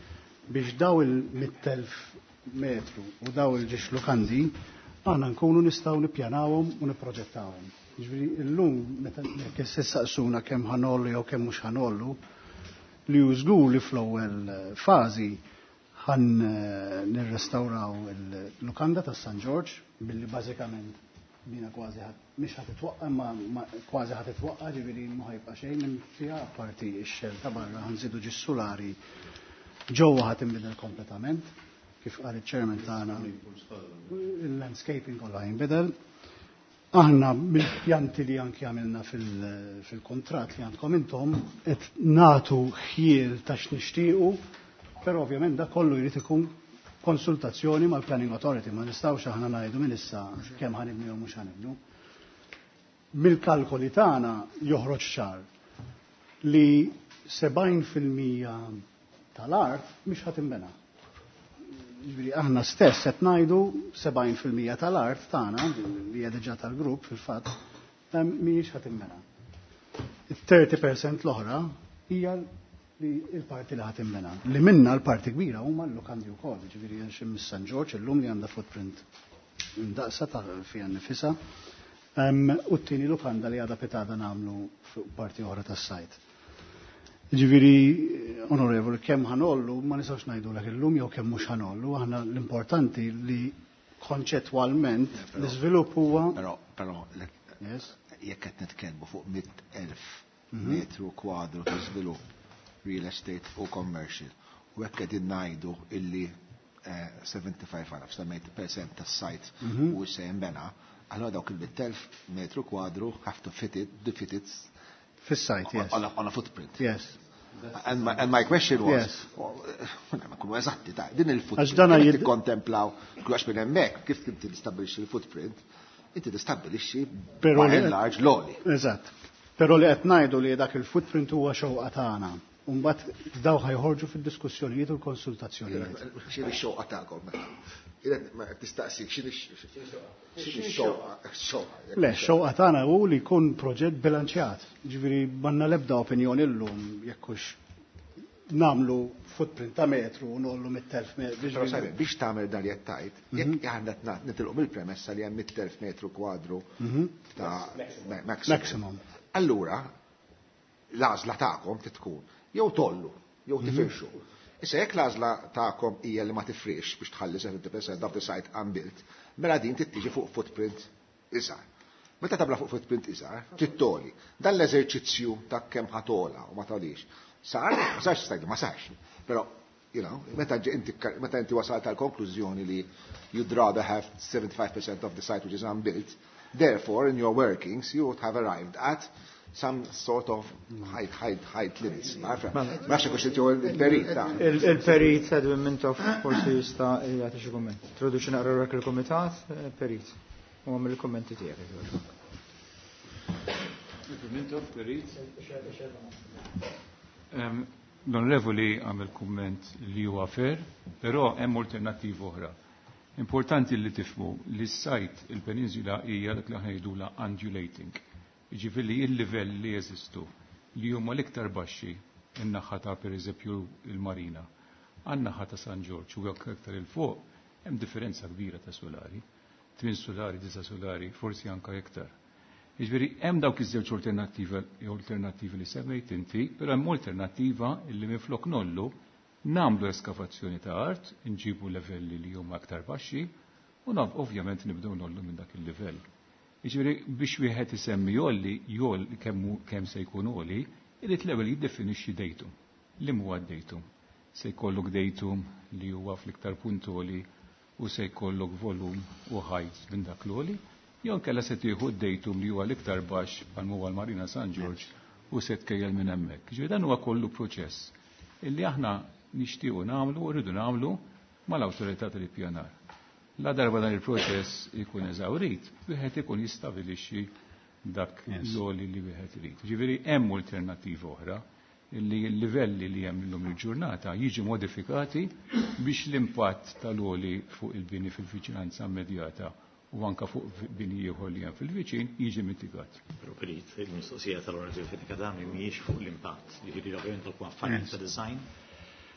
biex daw il-mija elf metru u daw il-ġiex lukandi aħna nkunu nistgħu nippjanawhom u nipproġettawhom. Ġifieri illum meta jekk issaqsuna kemm ħanollu jew kemm mhux ħanollu li hu żgur li fl-ewwel fażi ħan nirrestawraw il-lukanda tas San George billi bażikament bina kważi mhix ħadd titwaqqa ma kważi ħadd titwaqqa ġifieri ma ħajbqa' xejn minn fiha apparti x-xell ta' barra ħanżidu ġis solari ġewwa ħadd inbidel kompletament kif qal iċ-chairman tagħna il-landscaping kollha jinbidel. Aħna mill-pjanti li anki għamilna fil-kontratt li għandkom intom qed nagħtu ħjiel ta' x'nixtiequ, però ovvjament dak kollu jrid ikun konsultazzjoni mal-Planning Authority, ma nistgħux aħna ngħidu minn issa kemm ħanibnu jew mhux ħanibnu. Mill-kalkoli tagħna joħroġ ċar li sebgħin fil-mija tal-art mhix ħadd inbena. Ġifieri aħna stess qed ngħidu sebgħin fil-mija tal-art tagħna li hija diġà tal-grupp fil-fatt mhijiex ħadd inbena. Il-thirty percent l-oħra hija li il-parti li ħadd inbena. Li minna l-parti kbira huma l-lukandi wkoll, ġifieri hemm San George illum li għandha footprint ndaqsa ta' fiha nnifisha. U t-tieni lukanda li għadha pitada nagħmlu fuq parti oħra tas-sajt. Ġifieri, onorevoli, kemm ħanollu ma nistgħux ngħidulek illum jew kemm mhux ħanollu, aħna l-importanti li konċettwalment l-iżvilupp huwa. Però però jekk qed nitkellmu fuq mija elf metru kwadru ta' żvilupp real estate u commercial u hekk qegħdin ngħidu illi seventy-five percent tas-sajt u se jinbena, allora dawk il-mija elf metru kwadru have to fit it, the fit it fis-sajt, yes. On a, on a footprint. Yes. And my, and my question was, yes. Ma kunu eżatti ta' din il-footprint, kif tikkontemplaw għax minn hemmhekk kif inti tistabbilixxi il-footprint, inti tistabbilixxi by and large l-oli. Eżatt. Però li qed ngħidu li dak il-footprint huwa xewqa tagħna. Mbagħad daw ħajħorġu fid-diskussjonijiet u l-konsultazzjonijiet. X'inhi x-xewqa tagħkom? Ma tistaqsik x'inhi x-xewqa? Le, x-xewqa tagħna hu li jkun proġett bilanċjat. Ġifieri m'għandna l-ebda opinjoni llum jekk hux nagħmlu footprint ta' metru u nollu mija elf metru. Biex tagħmel dan jekk tajt, jekk aħna nitilqu mill-premessa li hemm mija elf metru kwadru ta' maximum. Allura l-għażla tagħkom tkun jew tollu, jew tifirxu. Issa jekk l-għażla tagħkom hija li ma tifrix biex tħalli seventy percent of the site unbuilt, mela din tittiġi fuq footprint iżgħar. Meta tabla fuq footprint iżgħar, tittoli. Dan l-eżerċizzju ta' kemm ħatola u ma tolix. Sar, ma sarx stajdu, ma sarx. Però, you know, meta inti meta inti wasalt tal-konklużjoni li you'd rather have seventy-five percent of the site which is unbuilt, therefore in your workings you would have arrived at some sort of height, height, height limits. Maċa kux il-perit ta' il-perit għadu mintof forsi jista' jgħati xi komment. Troduċi naqra rak il-komitat, perit. U għam il-kommenti tiegħek. Mintof, perit. L-onorevoli għamil komment li huwa fer, però hemm alternattiv oħra. Importanti li tifmu li s-sajt il-peninsula hija dak li ħajdula undulating. Ġifieri il-livell li jeżistu li huma l-iktar baxxi in-naħa ta' pereżempju il-Marina. Għan-naħa ta' San George u jekk iktar il fuq hemm differenza kbira ta' solari. Tmien solari, disa solari, forsi anke iktar. Jiġifieri hemm dawk iż-żewġ alternattivi alternattivi li semmejt inti, però hemm alternattiva li minflok nollu nagħmlu eskavazzjoni ta' art, inġibu livelli li huma aktar baxxi u naf ovvjament nibdew nollu minn dak il-livell. Jiġifieri biex wieħed isemmi jolli jol kemm kemm se jkun oli, irid l-ewwel jiddefinixxi datum. Li huwa d-datum? Se jkollok datum li huwa fl-iktar punt oli u se jkollok volum u height minn dak l-oli, jew kellha se tieħu d-datum li huwa l-iktar baxx bħal huwa l-Marina San George u se tkejjel minn hemmhekk. Ġifieri dan huwa kollu proċess illi aħna nixtiequ nagħmlu u rridu nagħmlu mal-awtorità tal-ippjanar. La darba dan il-proċess ikun eżawrit, wieħed ikun jistabilixxi dak l-oli li wieħed irid. Ġifieri hemm alternattiva oħra li l-livelli li hemm illum il-ġurnata jiġu modifikati biex l-impatt tal-oli fuq il-bini fil-viċinanza immedjata u anke fuq bini ieħor li hemm fil-viċin jiġi mitigat. Però perit, il-mistoqsija tal-organizzazzjoni akademi mhijiex fuq l-impatt. Jiġifieri ovvjament l-affarijiet ta' design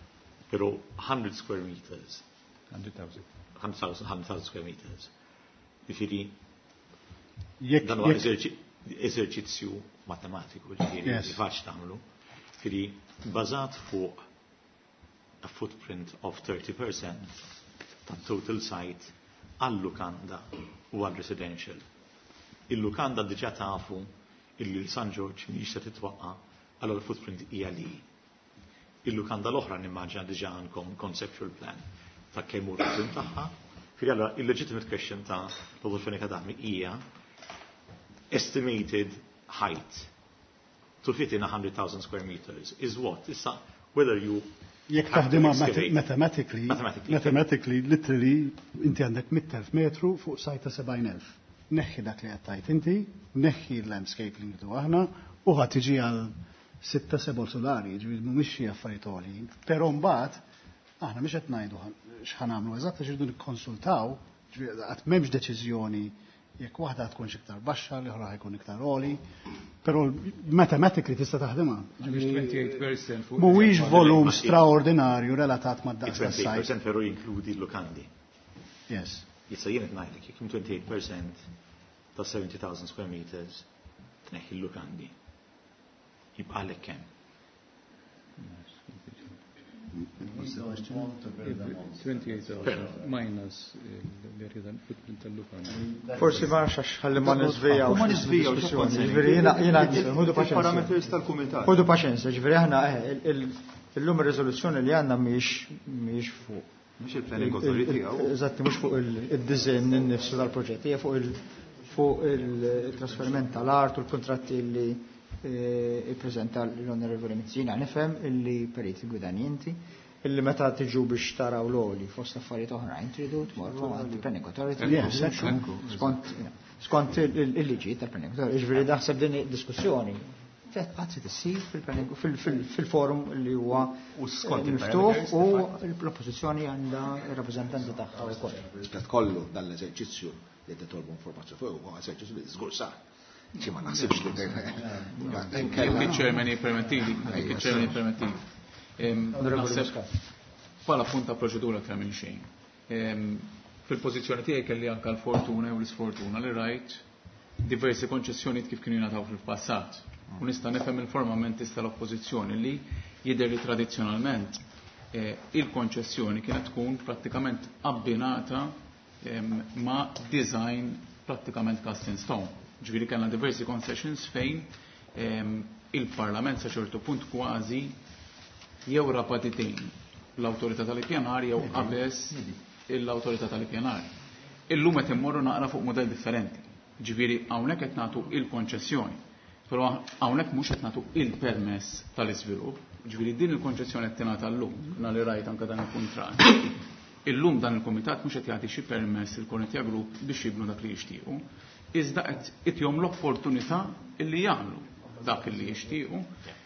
Pero one hundred square meters. one hundred thousand. one hundred thousand square meters. Ġifieri Jekk- dan huwa jekk- eżerċi- eżerċizzju matematiku ġifieri Yes. li faċ tagħmlu. Ġifieri bażat fuq a footprint of thirty percent tat-total site għall-lukanda u għall-residential. Il-lukanda diġà tafu illi San George mhix se titwaqqa għal l-footprint hija li. Il-lukanda l-oħra nimmaġina diġà għandkom conceptual plan ta' kemm hu l-footprint tagħha. Firri allora il-legitimate question ta' l-Dottor Fenika Daħmi hija estimated height to fit in one hundred thousand square meters is what? Issa whether you Jekk have to taħdimha excavate- mathematically, Mathematically. mathematically, literally, inti għandek one hundred metru fuq sajta seventy elf. Neħħi dak li għattajt inti, neħħi l-landscape li ngidu aħna, u għat tiġi għal sitta sebol solari, ġivir mumiex xie affarijiet għoli. Pero mbagħad, aħna mhux qed ngħidu x'ħan għamlu eżatt għax irridu nikkonsultaw, ġivir għat m'hemmx deċiżjoni jekk waħda tkun iktar baxxa, li oħra jkun iktar għoli, pero mathematically tista' taħdimha. twenty-eight percent fuq. Mhuwiex volum straordinarju relatat It's mad-daqs twenty-eight tas-sajt. percent veru jinkludi l-lukandi. Yes. Issa jien qed ngħidlek jekk hemm twenty-eight percent ta' seventy thousand square meters tneħħi l-lukandi. Jibqa' lek kemm? twenty-eight thousand minus l-area footprint tal-lukanda. Forsi ma xax ħalli ma nizvijaw. Ma nizvijaw, Ġifieri jiena jiena ħudu paċenzja. Il-parameters tal-kumitat. Ħudu paċenzja, ġifieri aħna eh, il- illum ir-riżoluzzjoni li għandna mhix mhix fuq. Mhux il-planning authority għaw. Eżatti, mhux fuq il-design innifsu tal-proġett, hija fuq il- fuq il-trasferiment tal-art u l-kontratti li ippreżenta l-Onorevoli Mizzina. Nifhem illi periti gwidani inti, illi meta tiġu biex taraw l-oli fost affarijiet oħrajn tridu tmorru għand planning authority. Yes, Skont skont il-liġi tal-planning authority. Ġifieri naħseb din diskussjoni għazzi tissir fil-forum li huwa miftuħ u l-oppożizzjoni għandha ir-rappreżentanti tagħha wkoll. Rispett kollu dal-eżerċizzju li qed titolbu informazzjoni fuq huwa eżerċizzju li żgur sar. Ġi ma naħsibx li Il-ċermen jippermettili, il-ċermen jippermettili. Naħseb bħala punta proċedura kemm minn xejn. Fil-pożizzjoni tiegħi kelli anke l-fortuna u l-isfortuna li rajt diversi konċessjonijiet kif kienu jingħataw fil-passat. U nista' nifhem il-formament tal-oppożizzjoni li jidher li tradizzjonalment il-konċessjoni kienet tkun prattikament abbinata ma' design prattikament cast in stone. Ġifieri kellna diversi concessions fejn il-Parlament sa ċertu punt kważi jew rapatitejn l-autorità tal-ippjanar jew qabes l-autorità tal-ippjanar. Illum qed immorru naqra fuq modell differenti. Ġifieri hawnhekk qed nagħtu il-konċessjoni, però hawnhekk mhux qed nagħtu il-permess tal-iżvilupp. Ġifieri din il-konċessjoni qed tingħata llum, nagħli rajt anke dan il-kuntratt. Illum dan il-kumitat mhux qed jagħti xi permess il-Cornetia Group biex jibnu dak li jixtiequ, iżda qed itjhom l-opportunità illi jagħmlu dak li jixtiequ.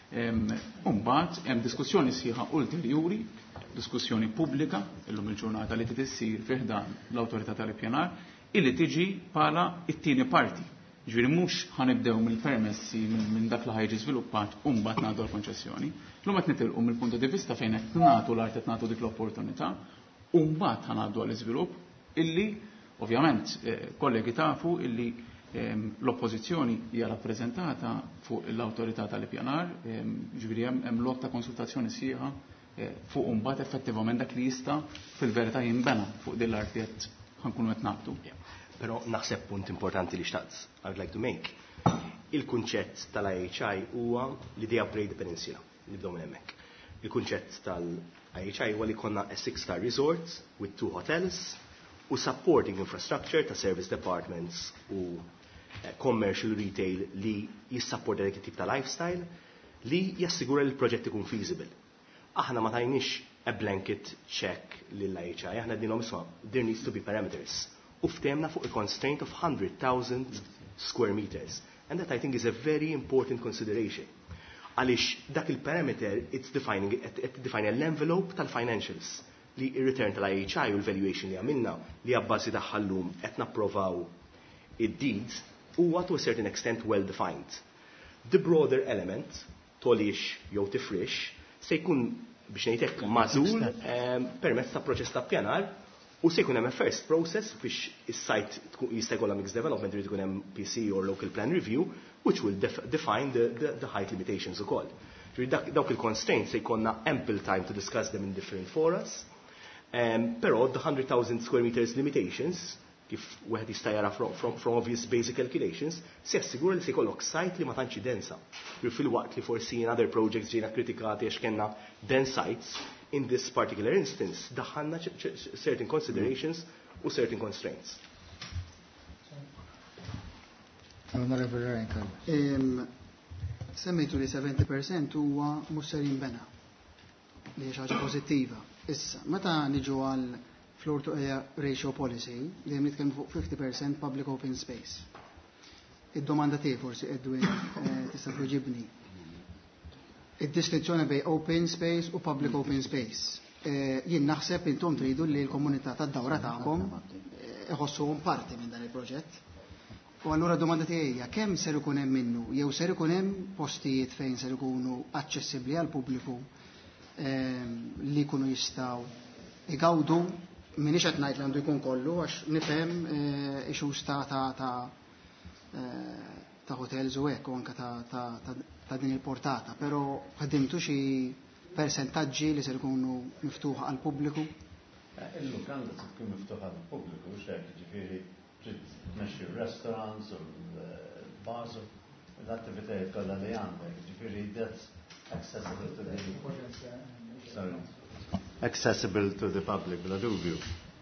Umbagħad hemm diskussjoni sħiħa ulterjuri, diskussjoni pubblika illum il-ġurnata li tissir fih dan l-awtorità tal-ippjanar illi tiġi bħala it-tieni parti. Ġifieri mhux ħanibdew mill-permessi minn dak li ħajġi żviluppat u mbagħad ngħaddu l-konċessjoni. Llum qed nitilqu mill-punt di vista fejn qed nagħtu l-art qed nagħtu dik l-opportunità u mbagħad ħanaddu għall-iżvilupp illi ovvjament kollegi tafu illi l-oppożizzjoni hija rappreżentata fuq l-awtorità tal-ippjanar, ġifieri hemm lotta konsultazzjoni sieħa fuq imbagħad effettivament dak li jista' fil-verità jinbena fuq din l-art qed ħankunu qed nagħtu. Però naħseb punt importanti li xtaqt I'd like to make. Il-kunċett tal-I H I huwa l-idea Braid Peninsula, nibdew minn hemmhekk. Il-kunċett tal-I H I huwa li konna a six-star resort with two hotels u supporting infrastructure ta' service departments u commercial retail li jissapporta dik tip ta' lifestyle li jassigura li l-proġett ikun feasible. Aħna ma tajniex a blanket check lill-I H I, aħna dinhom isma' there needs to be parameters. U ftemna fuq a constraint of one hundred thousand square meters. And that I think is a very important consideration. Għaliex dak il-parameter it's defining it define l-envelope tal-financials li il-return tal-I H I u l-valuation li għamilna li għabbasi taħħallum qed napprovaw id-deeds huwa to a certain extent well defined. The broader element tolix jew tifrix se jkun biex ngħidlek magħżul permezz ta' proċess ta' ppjanar u se jkun hemm first process biex is-sajt jista' jkollha mixed development irid ikun hemm P C or local plan review which will def define the, the, the height limitations ukoll. Dawk il-constraints se jkollna ample time to discuss them in different forums. Um, però the one hundred thousand square meters limitations kif wieħed jista' jara from, from, from obvious basic calculations, se jassigura li se jkollok site li ma tantx densa. Fil-waqt li forsi in other projects ġejna kritikati għax kellna dense sites, in this particular instance daħħalna certain considerations u certain constraints. Semmejtu li seventy percent huwa mhux ser jinbena li hija ħaġa pożittiva. Issa, meta niġu għal floor to area ratio policy, li hemm nitkellmu fuq fifty percent public open space. Id-domanda tiegħi forsi Edwin tista' tweġibni. Id-distinzjoni bejn open space u public open space. Jien naħseb intom tridu li l-komunità tad-dawra tagħkom iħossuhom parti minn dan il-proġett. U allura domanda tiegħi hija kemm ser ikun hemm minnu, jew ser ikun hemm postijiet fejn ser ikunu aċċessibbli għall pubbliku li jkunu jistgħu igawdu minix qed ngħid għandu jkun kollu għax nifhem ixus ta' ta' ta' hotels u hekk u anke ta' din il-portata, però ħaddimtu xi persentaġġi li ser ikunu miftuħa għall pubbliku? Illum għandha tkun miftuħa għall pubbliku x'hekk ġifieri trid tmexxi restaurants u bars u l-attivitajiet kollha li għandek, ġifieri that's accessible to the sorry accessible to the public bla dubju.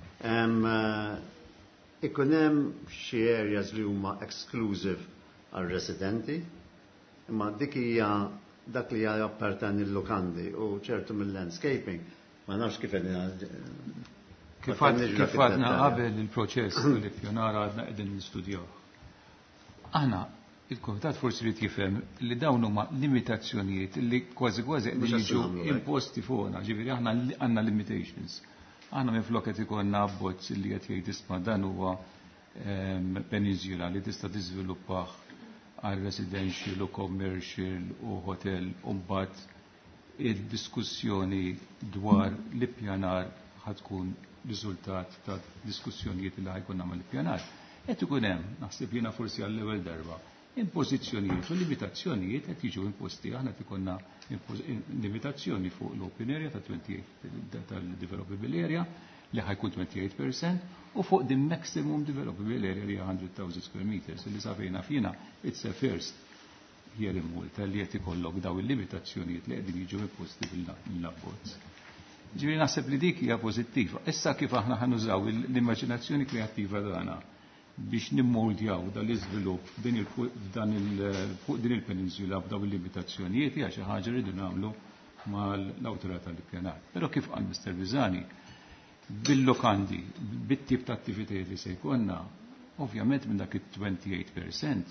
Ikun hemm xi areas li huma exclusive għal residenti, imma dik hija dak li hija appartan il-lukandi u ċertu mill-landscaping ma nafx kif kif għadna qabel il-proċess li pjonar għadna qegħdin nistudjaw. Aħna il-Komitat forsi li tifhem li dawn huma limitazzjonijiet li kważi kważi qegħdin jiġu imposti fuqna, ġifieri aħna għandna limitations. Aħna minflok qed ikollna abbozz li qed jgħid isma' dan huwa peninsula li tista' tiżviluppah għal residential u commercial u hotel u mbagħad il-diskussjoni dwar l-ippjanar ħatkun riżultat ta' diskussjonijiet li ħajkun nagħmel l-ippjanar. Qed ikun hemm naħseb jiena forsi għall-ewwel darba impożizzjonijiet u limitazzjonijiet qed jiġu imposti aħna tikonna limitazzjoni fuq l-open area ta' twenty-eight tal-developable area li ħajkun twenty-eight percent u fuq the maximum developable area li one hundred thousand square meters li safejna fina it's a first here in Malta li qed ikollok daw il-limitazzjonijiet li qegħdin jiġu imposti fil-abbozz. Ġifieri naħseb li dik hija pożittiva. Issa kif aħna ħanużaw l-immaġinazzjoni kreattiva tagħna biex nimmoldjaw dal-iżvilupp fuq din il-peninsula b'daw il-limitazzjonijiet hija xi ħaġa rridu nagħmlu mal-awtorità tal-ippjanar. Però kif qal Mister Biżani, bil-lokandi, bit-tip ta' attivitajiet li se jkollna, ovvjament minn dak it-twenty-eight percent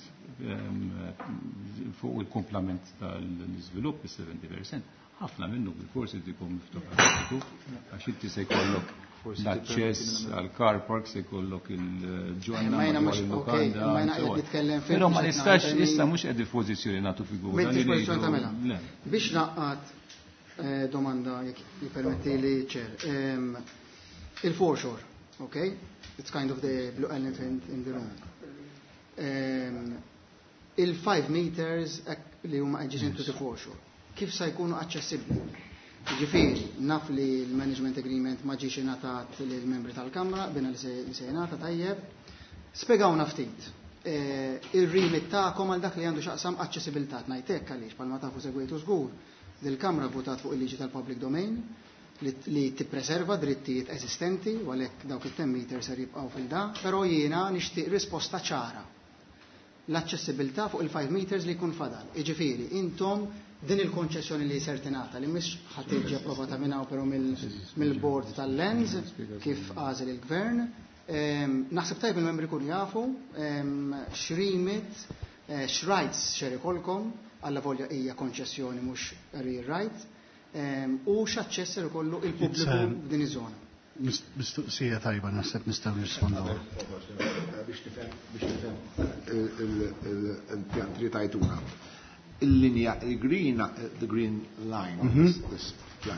fuq il-komplement tal-iżvilupp is-seventy percent, ħafna minnu bil-forsi jkun miftuħ għax inti se jkollok l-aċċess għal car park se jkollok il-ġonna il-lukanda. Però ma nistax issa mhux qed il-pożizzjoni nagħtu figura. Biex naqqat domanda jekk jippermetti li ċer. Il-foreshore, okay? It's kind of the blue elephant in the room. Il-five meters li huma adjacent to the foreshore. Kif se jkunu aċċessibbli? Ġifieri, naf li l-management agreement ma ġiex ingħatat lill-membri tal-Kamra, bina li se jingħata tajjeb. Spjegawna ftit. Ir-remit tagħkom għal dak li għandu x'aqsam aċċessibilità ngħid hekk għaliex bħalma tafu segwejtu żgur. Dil-Kamra votat fuq il-liġi tal-public domain li tippreserva drittijiet eżistenti u għalhekk dawk it-ten meter ser jibqgħu fil-da, però jiena nixtieq risposta ċara. L-aċċessibilità fuq il-five meters li jkun fadal. Jiġifieri, intom din il-konċessjoni li ser tingħata li mhix ħadd tiġi approvata minn hawn però mill-bord tal-Lens kif għażel il-Gvern. Naħseb tajb il-membri kun jafu x'rimit x'rights xer ikolkom alla volja hija konċessjoni mhux real right u x'aċċess ser ikollu il-pubbliku f'din iż-żona. Mistoqsija tajba naħseb nistgħu nirrispondu. Biex tifhem biex tifhem il-pjan li tajtuna. Il-linja, il-green, the green line of this, this plan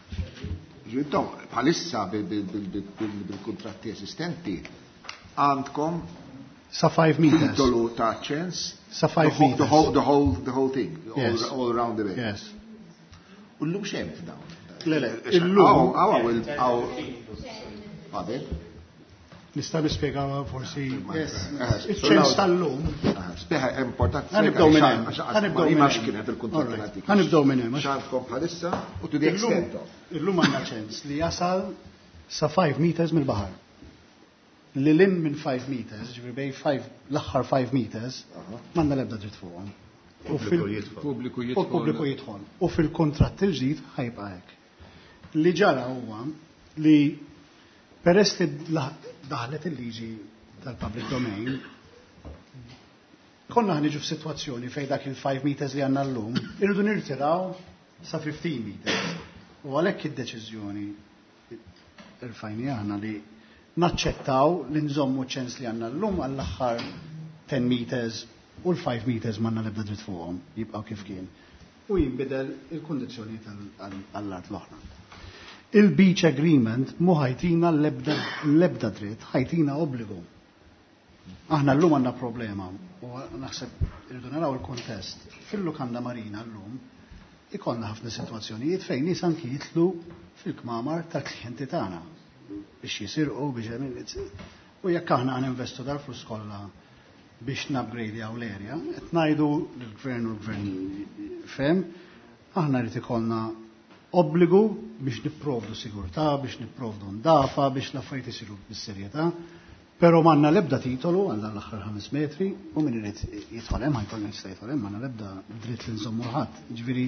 Ġidom, bħalissa bil-kontratti esistenti għandkom sa five meters. Titolu ta' ċens. Sa five the, meters. The whole, the whole, the whole thing. Yes. All, all around the bay. Yes. U l-lum xem f'dawn. Lele, il-lum. Għaw, għaw, għaw. Għadel? Nistaw nispiegaw forsi. Yes. Il-ċens tal-lum. Speħa importanti. Għanibdow minnem. Għanibdow minnem. Il-kontratti. Għanibdow minnem. Xandkom bħalissa u to the extent. Il-lum għanna ċens li jasal sa five meters mill-bahar. Li lim minn five meters, ġivri bej l-axħar five meters, manna lebda ġit fuqom. Publiku jidħol. Publiku jidħol. U fil-kontratt il-ġdid ħajba hekk. Li ġara huwa li peress li daħlet il-liġi tal-public domain, konna ħniġu f'sitwazzjoni fej dak il-five meters li għanna l-lum, irridu nirtiraw sa fifteen meters. U għalhekk id-deċiżjoni il-fajni għana li naċċettaw li nżommu ċens li għanna l-lum għall-axħar ten meters u l-five meters manna lebda dritt fuqhom jibqaw kif kien. U jinbidel il-kondizjoni għall-art l-oħra. Il-beach agreement mu ħajtina l-lebda dritt, ħajtina obbligu. Aħna l-lum għanna problema u naħseb irridu naraw il-kontest. Fil-lukanda marina l-lum ikonna ħafna situazzjonijiet fejn nies anki jitlu fil-kmamar tal-klijenti tagħna biex jisirqu biex jagħmel. U jekk aħna għan investu dal-flus kollha biex nabgredi għaw l-erja, qed ngħidu l-gvern u l-gvern fem, aħna rrid ikollna obbligu biex nipprovdu sigurtà, biex nipprovdu ndafa, biex l-affarijiet isiru bis-serjetà, però m'għandna l-ebda titolu għal l-aħħar ħames metri u min irid jidħol hemm ħajkollna jista' jidħol hemm m'għandna l-ebda dritt li nżommu ħadd. Jiġifieri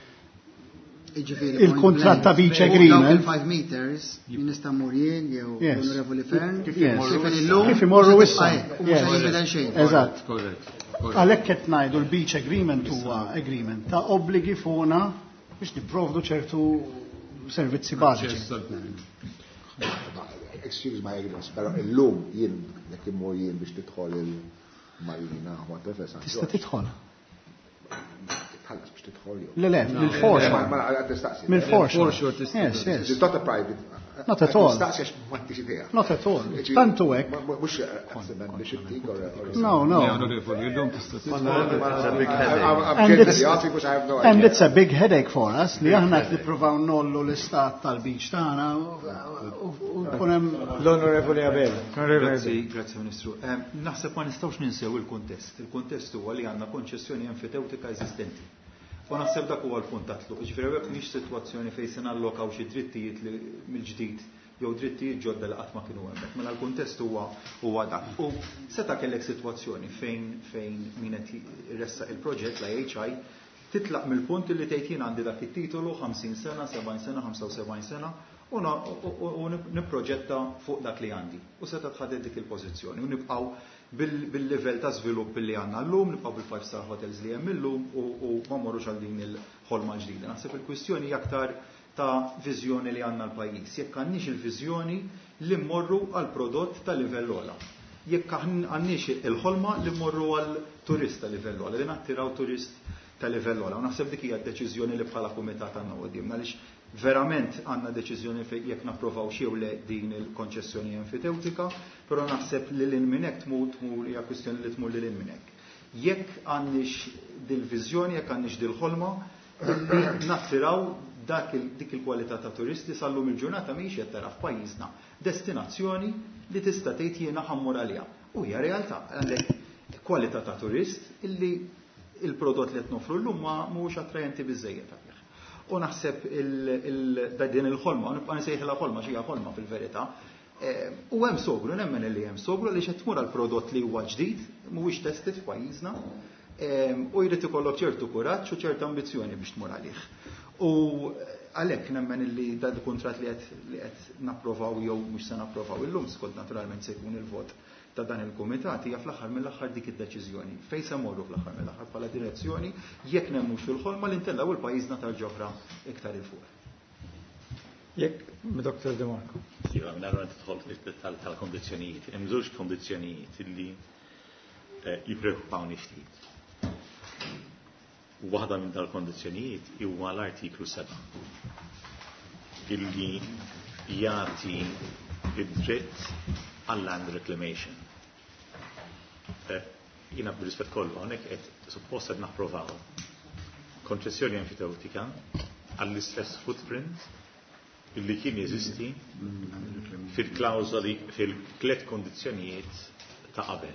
il-kontratt ta' beach agreement. five meters, Minister Murien, jew Onorevoli Fern, kif imorru issa. Eżatt. Għalhekk qed ngħidu l-beach agreement huwa agreement ta' obbligi fuqna biex nipprovdu ċertu servizzi bażiċi. Excuse my ignorance, però illum jien jekk immur jien biex tidħol il-marina whatever. Tista' tidħol. Biex tidħol jew. Le le, mill-force. Mill-force. Yes, yes. It's not a private. Not at all. Tistaqsix ma tix idea. Not at all. Tantu hekk. Mhux biex ittik or. No, no. And And it's a big headache for us li aħna qed nippruvaw nollu l-istat tal-beach tagħna u kunem l-Onorevoli Abel. Grazzi, grazzi Ministru. Naħseb ma nistgħux ninsew il-kuntest. Il-kuntest huwa li għandna konċessjoni enfiteutika eżistenti. U naħseb dak huwa l-punt tatlu. Ġifieri hekk mhix sitwazzjoni fejn se nallokaw xi drittijiet mill-ġdid jew drittijiet ġodda li qatt ma kienu hemmhekk. Mela l-kuntest huwa huwa dak. U seta' kellek sitwazzjoni fejn fejn min qed iressaq il-proġett la H I titlaq mill-punt li tgħid jien għandi dak it-titolu ħamsin sena, sebgħin sena, ħamsa u sebgħin sena u nipproġetta fuq dak li għandi. U seta' tħadet dik il-pożizzjoni u nibqgħu bil-level ta' żvilupp li għandna llum, nibqgħu bil-five star hotels li hemm illum u ma mmorrux għal din il-ħolma ġdida. Naħseb il-kwistjoni aktar ta' viżjoni li għandna l-pajjiż. Jekk għandniex il-viżjoni li mmorru għal prodott ta' livell ogħla. Jekk għandniex il-ħolma li mmorru għal turist ta' livell ogħla, li nattiraw turist ta' livell ogħla. U naħseb dik hija d-deċiżjoni li bħala kumitat għandna qudiemna għaliex verament għandna deċiżjoni fejn jekk napprovaw xi jew le din il-konċessjoni enfiteutika, però naħseb li lil minn hekk tmur tmur hija kwistjoni li tmur lil minn hekk. Jekk għandniex dil-viżjoni, jekk għandniex dil-ħolma, li nattiraw dak dik il-kwalità ta' turisti sallum il-ġurnata mhijiex qed tara f'pajjiżna destinazzjoni li tista' tgħid jiena ħammur għaliha. U hija realtà għandek kwalità ta' turist illi il-prodott li qed nofru llum ma mhuwiex attrajenti biżejjed għalih. U naħseb din il-ħolma, u nibqa' nsejħilha ħolma xi hija ħolma fil-verità. U hemm sogru, nemmen li hemm sogru li qed tmur għal prodott li huwa ġdid, mhuwiex testit f'pajjiżna, u jrid ikollok ċertu kuraġġ u ċertu ambizzjoni biex tmur għalih. U għalhekk nemmen li dan il-kuntratt li qed napprovaw jew mhux se napprovaw illum skont naturalment se jkun il-vot ta' dan il-kumitat hija fl-aħħar mill-aħħar dik id-deċiżjoni. Fejn se mmorru fl-aħħar mill-aħħar bħala direzzjoni jekk nemmux fil-ħolma li ntellaw il-pajjiżna tal-ġoħra iktar il fuq. Jekk Doktor De Marco. Iva, minn għarra tidħol tal-kondizzjonijiet. Hemm żewġ kondizzjonijiet li jippreokkupawni ftit. U waħda minn dal-kondizzjonijiet huwa l-artiklu seba'. illi jagħti id-dritt għall-land reclamation. Jiena b'rispett kollu hawnhekk qed suppost qed napprovaw konċessjoni enfiteutika għall-istess footprint illi kien jeżisti fil-klawżoli fil-tliet kondizzjonijiet ta' qabel.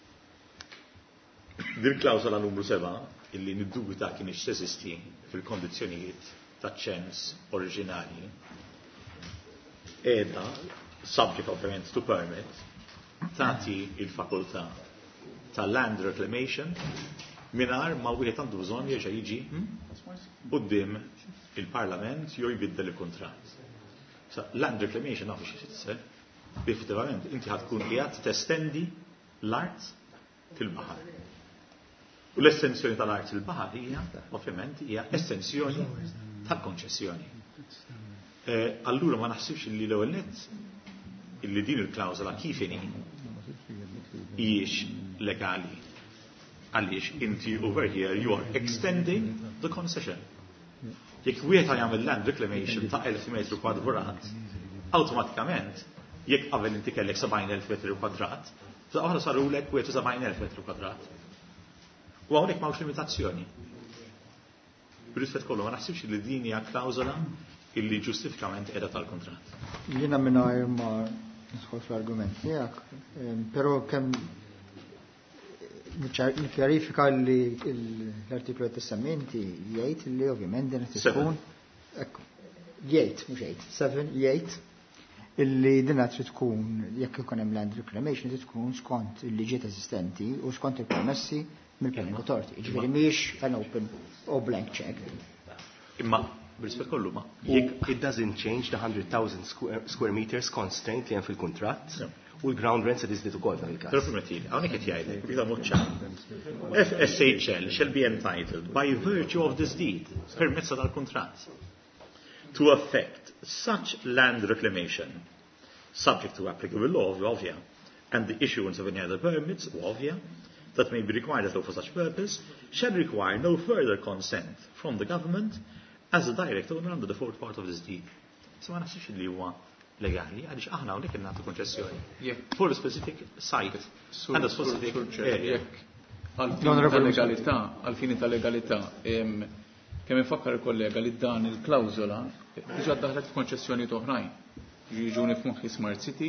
Din klawżola numru seba' illi niddubita kien teżisti fil-kondizzjonijiet ta' ċens oriġinali qiegħda subject ovvjament to permit tagħti il-fakultà ta' land reclamation mingħajr ma wieħed għandu bżonn jerġa' jiġi quddiem il-Parlament jew jbiddel il-kuntratt. Sa land reclamation nafu xi tfisser li effettivament inti ħad tkun qiegħed testendi l-art fil-baħar. U l-estensjoni tal-art fil-baħar hija ovvjament hija estensjoni tal-konċessjoni. Eh, allura ma naħsibx li l-ewwel nett illi din il-klawżola kif inhi hijiex legali. Għaliex inti over here you are extending the concession. Jekk wieħed jagħmel land reclamation ta' elf metru kwadrat, awtomatikament jekk qabel inti kellek sebgħin elf metru kwadrat, aħna sarulek wieħed u sebgħin elf metru kwadrat. U hawnhekk m'hawnx limitazzjoni. Bir-rispett kollu ma naħsibx li din hija klawżola illi ġustifikament qiegħda tal-kuntratt. Jiena mingħajr ma nidħol fl-argument tiegħek, però kemm nikjarifika li l-artiklu testamenti jgħid li ovvjament din qed tkun jgħid mhux jgħid seven jgħid illi din trid tkun jekk ikun hemm land reclamation trid tkun skont il-liġijiet eżistenti u skont il-permessi mill-planning authority. Ġifieri mhix an open or blank check. Imma b'rispett kollu ma jekk it doesn't change the one hundred thousand square, square meters constraint li hemm fil-kuntratt. U l-ground rent se tiżdied ukoll dan il-każ. Permettili, hawnhekk qed jgħidlek biha moċċa. F S H L shall be entitled by virtue of this deed permezz tal-kuntratt to effect such land reclamation subject to applicable law ovvja and the issuance of any other permits ovvja that may be required as law for such purpose shall require no further consent from the government as a direct owner under the fourth part of this deed. So ma naħsibx li huwa legali, għaliex aħna hawnhekk nagħtu konċessjoni. For a specific site and a specific area. Għal-fini ta' legalità, għal-fini ta' legalità, kemm infakkar il-kollega li dan il-klawżola diġà daħlet f'konċessjoni oħrajn. Jiġuni f'moħħi Smart City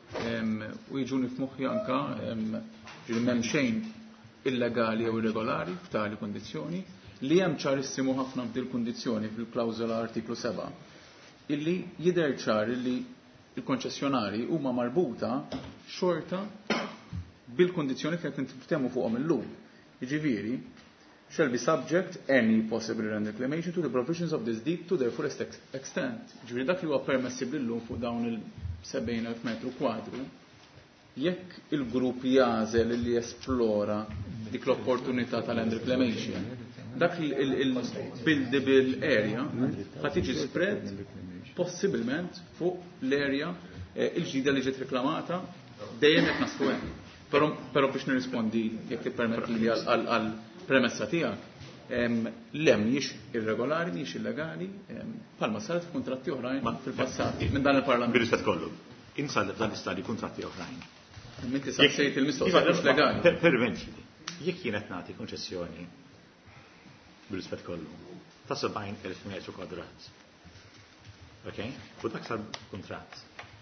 u jiġuni f'moħħi anka m'hemm xejn illegali jew irregolari f'tali kondizzjoni li hemm ċarissimu ħafna f'dil kundizzjoni fil-klawżola artiklu seba' illi jidher ċar illi il-konċessjonari huma marbuta xorta bil-kondizzjoni kif qed niftehmu fuqhom illum. Jiġifieri shall be subject any possible land reclamation to the provisions of this deed to their fullest extent. Jiġifieri dak li huwa permessibbli llum fuq dawn il-sebgħin elf metru kwadru jekk il-grupp jażel li jesplora dik l-opportunità tal-land reclamation. Dak il-buildable area ħad tiġi spread possibilment fuq l-area il-ġdida li ġiet reklamata dejjem qed naslu hemm. Però però biex nirrispondi jekk tippermettili għal premessa tiegħek le mhijiex irregolari, mhijiex illegali, bħalma saret f'kuntratti oħrajn fil-passat minn dan il-Parlament. Bir-rispett kollu, insal f'dan l-istadju kuntratti oħrajn. Minti saqsejt il-mistoqsija mhux legali. Permetti, jekk jien qed nagħti konċessjoni bir-rispett kollu ta' sebgħin elf metru kwadrat. Okay? U dak sar kuntratt.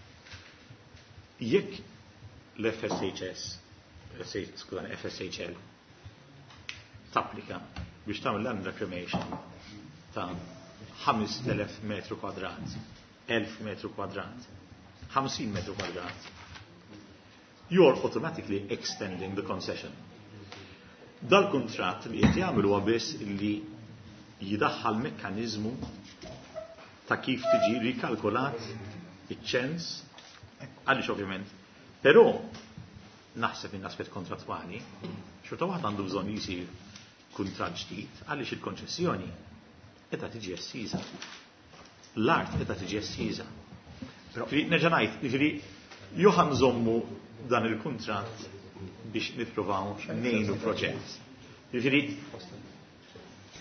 Jekk l-F S H S, skużani, F S H L tapplika biex tagħmel land reclamation ta' ħames elef metru kwadrat, elf metru kwadrat, ħamsin metru kwadrat, you're automatically extending the concession. Dal-kuntratt li qed jagħmel huwa biss li jidaħħal mekkaniżmu ta' kif tiġi rikalkulat iċ-ċens għaliex ovvjament. Però naħseb in aspett kontrattwali xorta waħda għandu bżonn jisir kuntratt ġdid għaliex il-konċessjoni qiegħda tiġi essiża. L-art qiegħda tiġi essiża. Nerġa' ngħid, jiġifieri jew ħanżommu dan il-kuntratt biex nippruvaw ngħinu proġett. Jiġifieri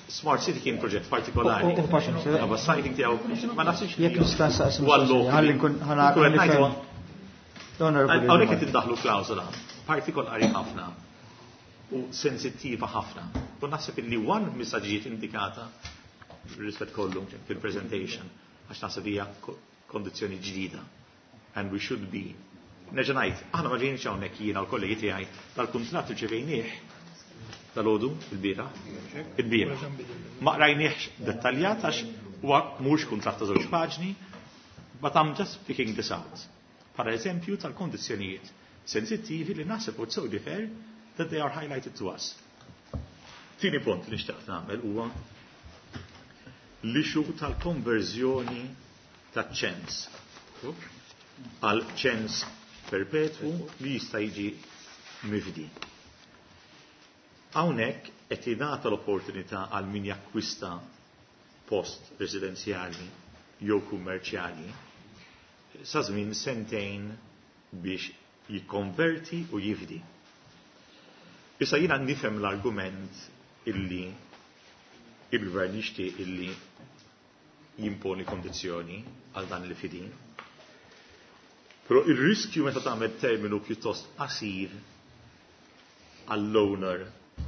Smart City kien proġett partikolari. Għabba sighting tijaw, ma nafsix. Jek nistan saqsim. Għalli nkun ħana. Għawnek jt indaħlu klawzola partikolari ħafna u sensittiva ħafna. U naħseb li one messaġijiet indikata rispett kollu fil-presentation għax naħseb hija kondizzjoni ġdida. And we should be. Neġanajt, aħna ma ġejniex hawnhekk jiena l-kollegi tiegħi tal-kuntratt irċevejnieh tal-għodu, il-bira, il-bira. Ma qrajniex dettaljat għax huwa mhux kuntratt ta' żewġ paġni, but I'm just picking this out. Para eżempju tal-kondizzjonijiet sensittivi li naħseb so differ that they are highlighted to us. Tieni punt li xtaqt nagħmel huwa l-ixu tal-konverżjoni taċ-ċens għal ċens perpetwu li jista' jiġi mifdi. Hawnhekk qed jingħata l-opportunità għal min jakkwista post residenzjali jew kummerċjali sa żmien sentejn biex jikkonverti u jifdi. Issa jiena nifhem l-argument illi il-gvern jixtieq illi jimponi kondizzjoni għal dan il-fidin. Però il-riskju meta tagħmel terminu pjuttost qasir għall-owner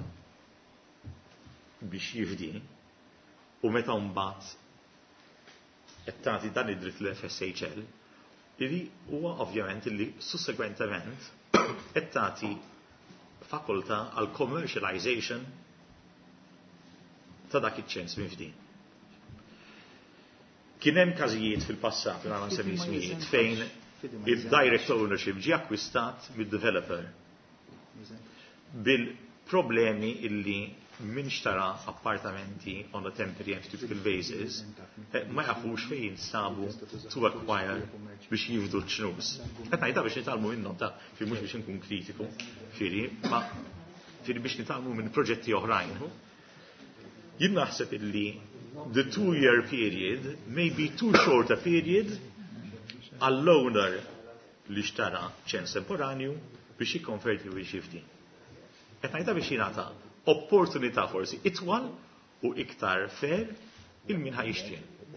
biex jifdi u meta mbagħad qed tagħti dan id-dritt l-F S H L li huwa ovvjament li sussegwentement qed tagħti fakultà għal commercialization ta' dak iċ-ċens mifdi. Kien hemm każijiet fil-passat nara nsemmi ismijiet fejn il-direct ownership ġie akkwistat mid-developer bil-problemi illi min xtara appartamenti on a temporary and typical basis ma jafux fejn sabu to acquire biex jifdu ċnus. Qed ngħidha biex nitalmu minnhom ta' fi mhux biex inkun kritiku, fieri, ma fieri biex nitalmu minn proġetti oħrajn. Jien naħseb illi the two-year period may be too short a period għall-owner li xtara ċens temporanju biex jikkonverti u jifdi. Qed ngħidha biex jingħata opportunità forsi itwal u iktar fair il-min ħajixtri.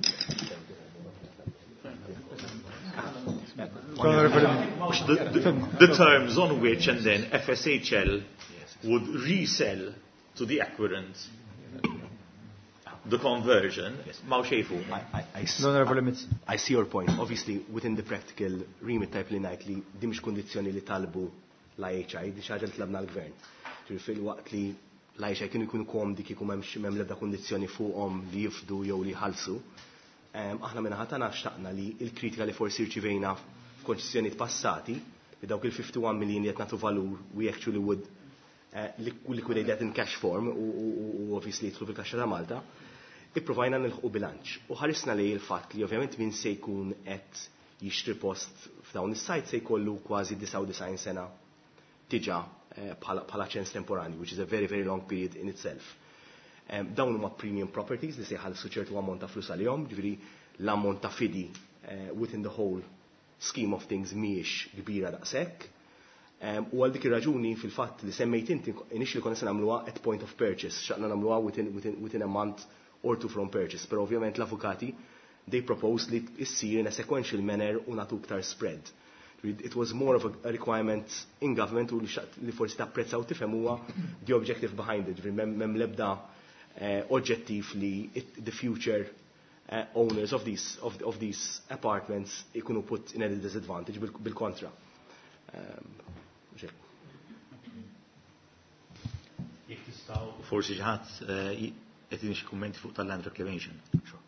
The, the, the terms on which and then F S H L would resell to the acquirent the conversion, ma' xejfu. I, I, I see your point. Obviously, within the practical remit type li ngħid li di mhix kundizzjoni li talbu l-I H I, di xi ħaġa li tlabna l-gvern. Ġifieri fil-waqt li l-I H I kienu jkunu komdi kieku m'hemmx m'hemm l-ebda kundizzjoni fuqhom li jifdu jew li jħallsu. Aħna minna ħatana xtaqna li il-kritika li forsi rċivejna f'konċessjonijiet passati li dawk il-fifty-one million li qed nagħtu valur we actually would liquidate that in cash form u obviously jidħlu fil-Kaxxa ta' Malta. Ipprovajna nilħu bilanċ. U ħarisna li il-fatt li ovvjament min se jkun qed jixtri post f'dawn is-sajt se jkollu kważi ninety-nine sena tiġa bħala ċens temporanju, which is a very, very long period in itself. Um, dawn huma premium properties li se jħallsu ċertu ammont ta' flus għalihom, ġifieri l-ammont ta' fidi uh, within the whole scheme of things mhijiex kbira daqshekk. Um, u għal dik ir-raġuni fil-fatt li semmejt inti initially konna se nagħmluha at point of purchase, xaqna nagħmluha within, within, within a month or two from purchase, però ovvjament l-avukati they propose li issir in a sequential manner u nagħtu iktar spread. It was more of a requirement in government u li forsi tapprezzaw tifhem huwa the objective behind it. Mem lebda oġġettiv li the future uh, owners of these of, of these apartments ikunu put in a disadvantage bil-kontra. Jekk tistgħu forsi ġaħat qed inix kummenti fuq tal-land reclamation.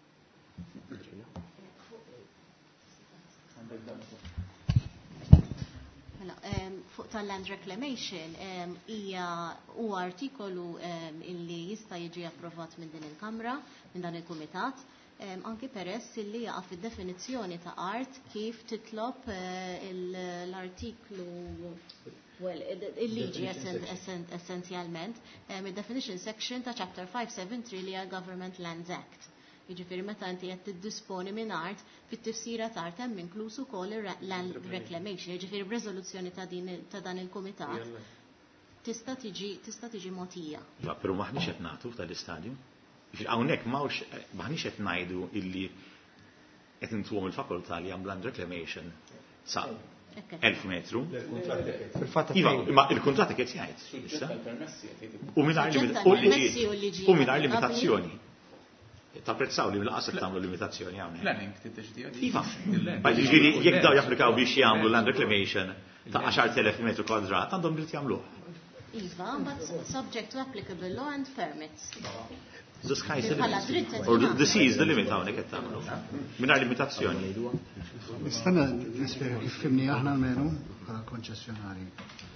Fuq tal-land reclamation hija huwa artikolu illi jista' jiġi approvat minn din il-Kamra, minn dan il-Kumitat, anki peress illi jaqa' fid-definizzjoni ta' art kif titlob l-artiklu well il-liġi essenzjalment id-definition section ta' chapter five seventy-three li hija Government Lands Act. Jiġifieri meta inti qed tiddisponi minn art fit-tifsira ta' art hemm inkluż ukoll land reclamation, jiġifieri b'riżoluzzjoni ta' din ta' dan il-kumitat tista' tiġi tista' tiġi mogħtija. Ja, però maħniex qed nagħtu tal-istadju. Hawnhekk m'hawnx maħniex qed ngħidu illi qed intuhom il-fakultà li jagħmlu land reclamation sa elf metru. Iva, ma il-kuntratt qed jgħid. U mingħajr limitazzjoni. Tapprezzaw li l-qasek tagħmlu limitazzjoni hawnhekk. Planning tiddeċidi. Iva. Jiġifieri jekk daw japplikaw biex jagħmlu land reclamation ta' għaxar elef metru kwadrat għandhom dritt jagħmluh. Iva, but subject to applicable law and permits. The sky is the limit. Or the, the sea is the limit hawnhekk qed tagħmlu. Mingħajr limitazzjoni. Nistanna nispjega kif fimni aħna almenu bħala konċessjonari.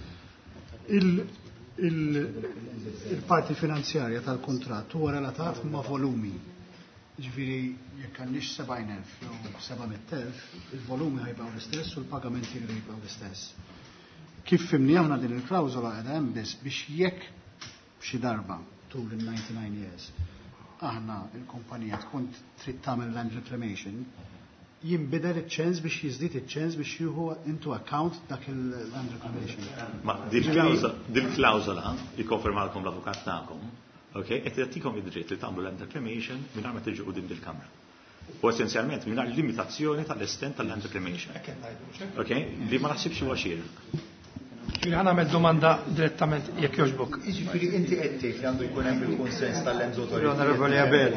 Il-parti finanzjarja tal-kuntratt huwa relatat ma' volumi. Ġifieri jekk għandix sebgħin elf jew sebgħimiet elf, il-volumi ħajbqgħu l-istess u l-pagamenti jibqgħu l-istess. Kif fimni aħna din il-klawżola qiegħda hemm biss biex jekk b'xi darba tul il-ninety-nine years aħna il-kumpanija tkun trid tagħmel land reclamation jinbidel iċ-ċens biex jiżdied iċ-ċens biex jieħu into account dak il-land reclamation. Ma dil-klawżola jikkonfermalkom l-avukat tagħkom, okay, qed jagħtikom id-dritt li tagħmlu land reclamation mingħajr ma tiġu qudiem il-Kamra. U essenzjalment mingħajr limitazzjoni tal-estent tal-land reclamation. Okay? Li ma naħsibx huwa xieraq. Ġifieri ħana nagħmel domanda direttament jekk jogħġbok. Jiġifieri inti qed tgħid li għandu jkun hemm il-kunsens tal-Lenz Authority. L-Onorevoli Abel.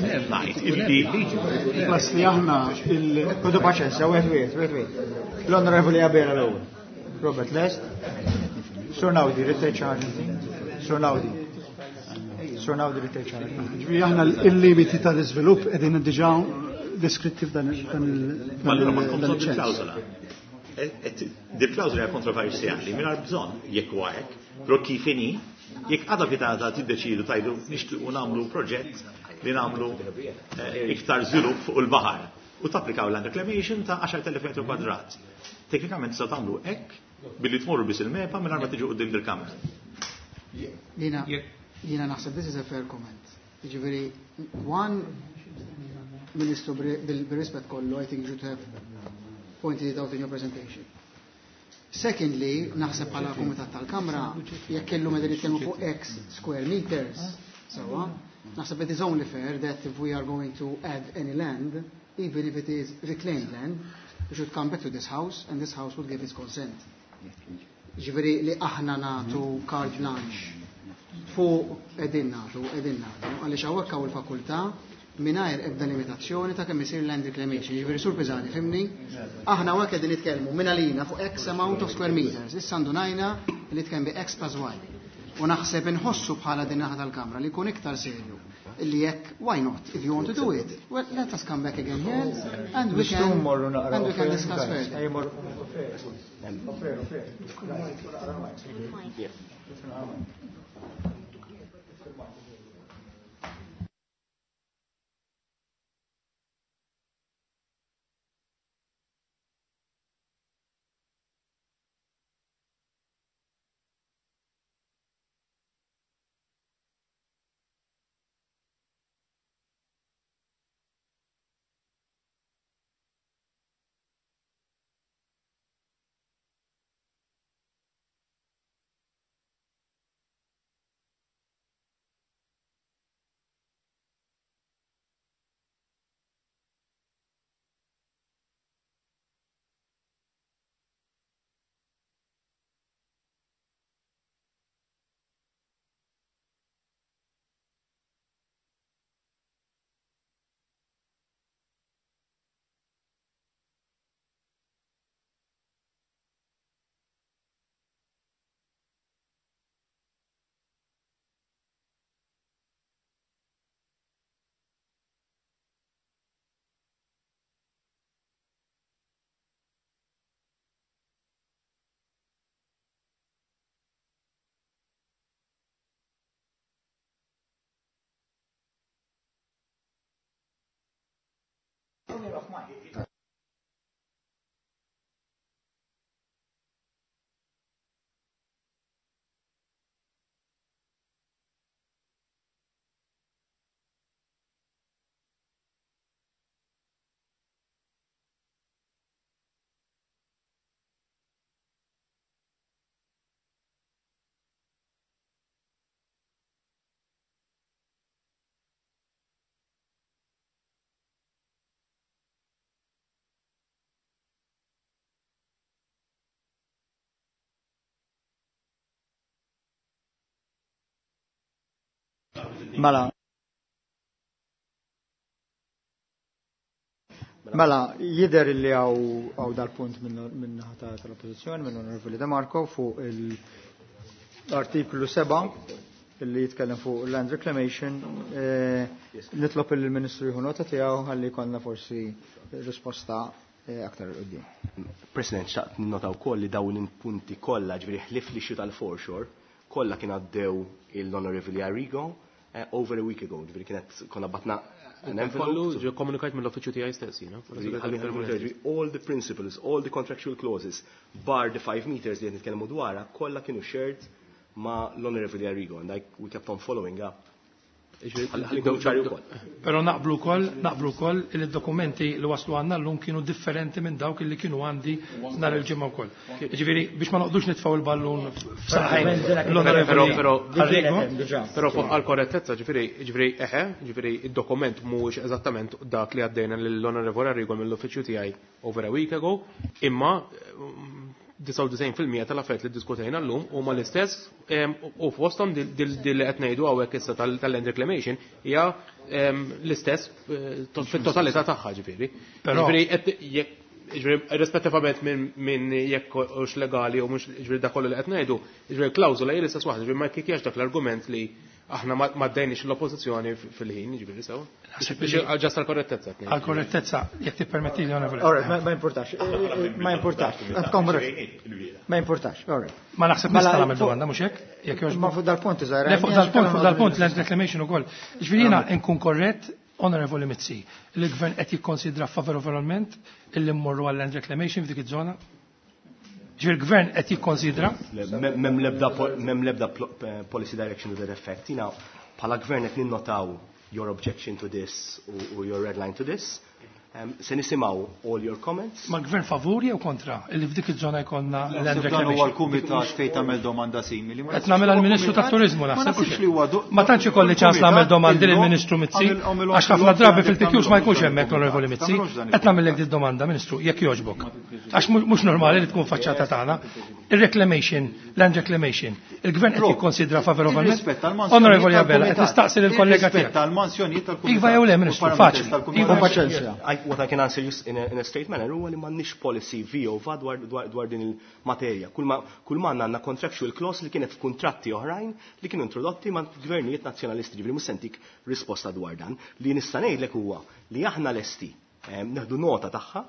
Plus li aħna il-kodu paċenza, wieħed wieħed, wieħed wieħed. L-Onorevoli Abel l-ewwel. Robert Lest. Sur Nawdi, ritej ċarġi. Sur Nawdi. Sur Nawdi ritej ċarġi. Ġifieri aħna il-limiti tal-iżvilupp qegħdin diġà deskrittiv dan il-klawżola. Dil-klawżola hija kontroversjali mingħajr bżonn jekk huwa hekk, però kif inhi jekk għadha vitata tiddeċidu tajdu nixtiequ nagħmlu proġett li nagħmlu iktar żvilupp fuq il-baħar u tapplikaw land reclamation ta' għaxar elef metru kwadrat. Teknikament tistgħu tagħmlu hekk billi tmorru biss il-mepa mingħajr ma tiġu quddiem il-kamra. Jiena jiena naħseb this is a fair comment. Jiġifieri one Ministru bil-rispett kollu I think you should have pointed it out in your presentation. Secondly, naħseb bħala kumitat tal-Kamra, jekk kellhom qegħdin jitkellmu fuq X square meters, sewa, naħseb it is only fair that if we are going to add any land, even if it is reclaimed land, we should come back to this house and this house would give its consent. Ġifieri li aħna nagħtu carte blanche fuq qegħdin nagħtu, qegħdin nagħtu, għaliex hawnhekk hawn il-fakultà mingħajr ebda limitazzjoni ta' kemm isir land reclamation. Jiġifieri sur Piżani, fimni? Aħna hawnhekk qegħdin nitkellmu minn għalina fuq X amount of square meters. Issa ndunajna li tkun bi X plus Y. U naħseb inħossu bħala din naħa tal-Kamra li jkun iktar serju. Illi jekk why not? If you want to do it, well, let us come back again here and we can and we can discuss further. Mela. Mela, jider li għaw dal-punt minn ħata tal-oppozizjoni, minn onorevoli De Marco, fuq l-artiklu seba' li jitkellem fuq land reclamation, nitlob il-Ministru jħu nota tiegħu ħalli konna forsi risposta aktar qudiem. President, xaqt nota wkoll li dawn il-punti kollha ġifieri ħlif li xi tal-foreshore kollha kien għaddew il-Honorevoli Arrigo over a week ago, ġifieri kienet konna batna kollu ġo komunikajt mill-uffiċċju tiegħi stess, jiena. All the principles, all the contractual clauses, bar the five meters li qed nitkellmu dwarha, kollha kienu shared ma l-Honorevoli Arrigo, and like we kept on following up. Pero naqblu kol, naqblu kol il-dokumenti li waslu għanna l-lum kienu differenti minn dawk li kienu għandi nar il-ġimma wkoll. Ġifieri biex ma noqdux nitfaw il-ballun f'saħħajn l-Onorevoli. Però fuq għal-korrettezza ġifieri eħe, ġifieri id-dokument mhuwiex eżattament dak li għaddejna lill-Onorevoli Arrigo mill-uffiċċju tiegħi over a week ago, imma ninety-nine fil-mija tal-affarijiet li ddiskutejna llum huma l-istess u fosthom dil qed ngħidu hawnhekk issa tal-land reclamation hija l-istess fit-totalità tagħha ġifieri. Ġifieri rispettivament minn jekk hux legali u mhux ġifieri dak kollu li qed ngħidu, ġifieri klawżola hija l-istess waħda, ġifieri ma kikjax dak l-argument li aħna ma ddejniex l-oppożizzjoni fil-ħin, ġifieri sew. Ġast għall-korrettezza. Għall-korrettezza, jekk tippermetti li onorevoli. Alright, ma importax. Ma importax. Ma importax. Alright. Ma naħseb nista' nagħmel domanda mhux hekk? Jekk jogħġbok. Ma fuq dal-punt iżgħar. Fuq dal-punt, fuq dal-punt land reclamation ukoll. Ġifieri jiena nkun korrett, Onorevoli Mizzi, il-Gvern qed jikkonsidra favorevolment illi mmorru għal land reclamation f'dik iż-żona? Ġifieri il-Gvern qed jikkonsidra? M'hemm l-ebda policy direction to that effect. Jiena bħala Gvern qed ninnotaw your objection to this or your red line to this. Um, se nisimaw all your comments. Ma gvern favuri jew kontra? Illi f'dik iż-żona jkollna land reclamation. Huwa l-kumitat fejn tagħmel domanda simili. Qed nagħmel għall-Ministru tat-Turiżmu naħseb. Ma tantx ikolli ċans nagħmel domandi lill-Ministru Mizzi għax ħafna drabi fil-pikjus ma jkunx hemmhekk l-Onorevoli Mizzi. Qed nagħmellek din domanda, Ministru, jekk jogħġbok. Għax mhux normali li tkun faċċata tagħna. Il-reclamation, land reclamation, il-Gvern qed jikkonsidra favorevolment. Onorevoli Abella, qed nistaqsi lill-kollega tiegħek. Iva jew le, Ministru, faċli. What I can answer you in a, in a straight manner huwa li m'għandniex policy vova dwar, dwar, dwar din il-materja. Kull ma għandna contractual clause li kienet f'kuntratti oħrajn li kienu introdotti ma' gvernijiet nazzjonalisti, ġifieri mhux sentik risposta dwar dan. Li nista' ngħidlek huwa li aħna lesti neħdu nota tagħha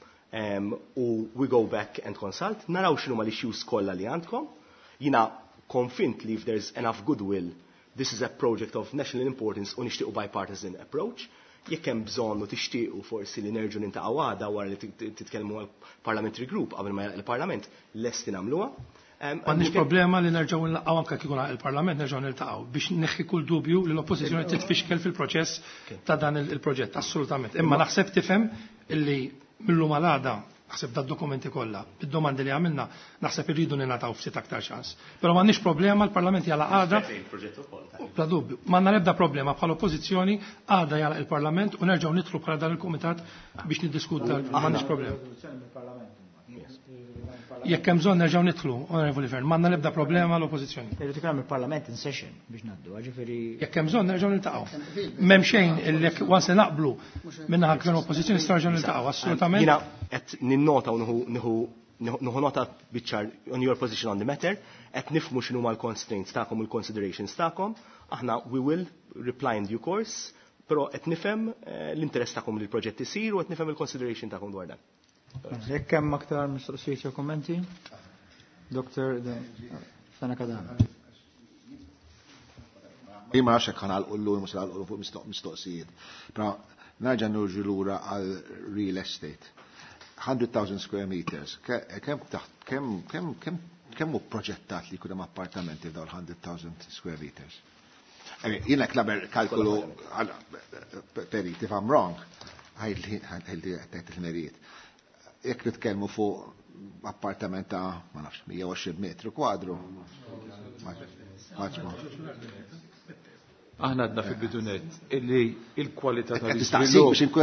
u we go back and consult, naraw x'inhu ma l-issues kollha li għandkom. Jiena convinced li if there's enough goodwill, this is a project of national importance u nixtiequ bipartisan approach. Jekk hemm bżonn u tixtiequ forsi li nerġgħu nintaqgħu għada wara li titkellmu għall-parliamentary group qabel ma il-Parlament lesti nagħmluha. M'għandniex problema li nerġgħu nlaqgħu anke kieku il-Parlament nerġgħu niltaqgħu biex neħħi kull dubju li l-Oppożizzjoni titfixkel fil-proċess ta' dan il-proġett, assolutament. Imma naħseb tifhem illi millum għal għada naħseb da' dokumenti kollha, bid-domandi li għamilna, naħseb irridu ningħataw ftit aktar ċans. Però m'għandniex problema l-Parlament jala għada. Bla dubju, m'għandna nebda problema bħal oppożizzjoni għada jala il-Parlament u nerġgħu nidħlu bħala dan il-Kumitat biex niddiskuta, m'għandniex problema. Jekk hemm bżonn nerġgħu nidħlu, Onorevoli Fern, m'għandna nebda problema l-Oppożizzjoni. Irid ikram il-Parlament in session biex ngħaddu, ġifieri. Jekk hemm bżonn nerġgħu niltaqgħu. M'hemm xejn illi once naqblu minnaħa gvern oppożizzjoni nerġgħu niltaqgħu, assolutament. Jiena qed ninnota u nieħu nieħu nota biċċar on your position on the matter, qed nifhmu x'inhuma l-constraints tagħkom u l-considerations tagħkom, aħna we will reply in due course, però qed nifhem l-interess tagħkom li l-proġett isir u qed nifhem il-consideration tagħkom dwar dan. Jekk hemm aktar mistoqsijiet jew kummenti? Doktor Sana Kadan. Jien ma nafx hekk ħanalqu llum mhux ħanalqu fuq mistoqsijiet. Però nerġa' nurġu lura għal real estate. one hundred thousand square meters. Kemm kemm kemm kemm hu proġettat li jkun hemm appartamenti f'dawn one hundred thousand square meters? Jiena klaber kalkulu peri, if I'm wrong, ħajli ħajli il-merijiet. Jekk nitkellmu fuq appartament ta' ma nafx one hundred twenty metru kwadru. Maġma. Aħna għadna fil-bidunet illi il-kwalità tal-iżvilupp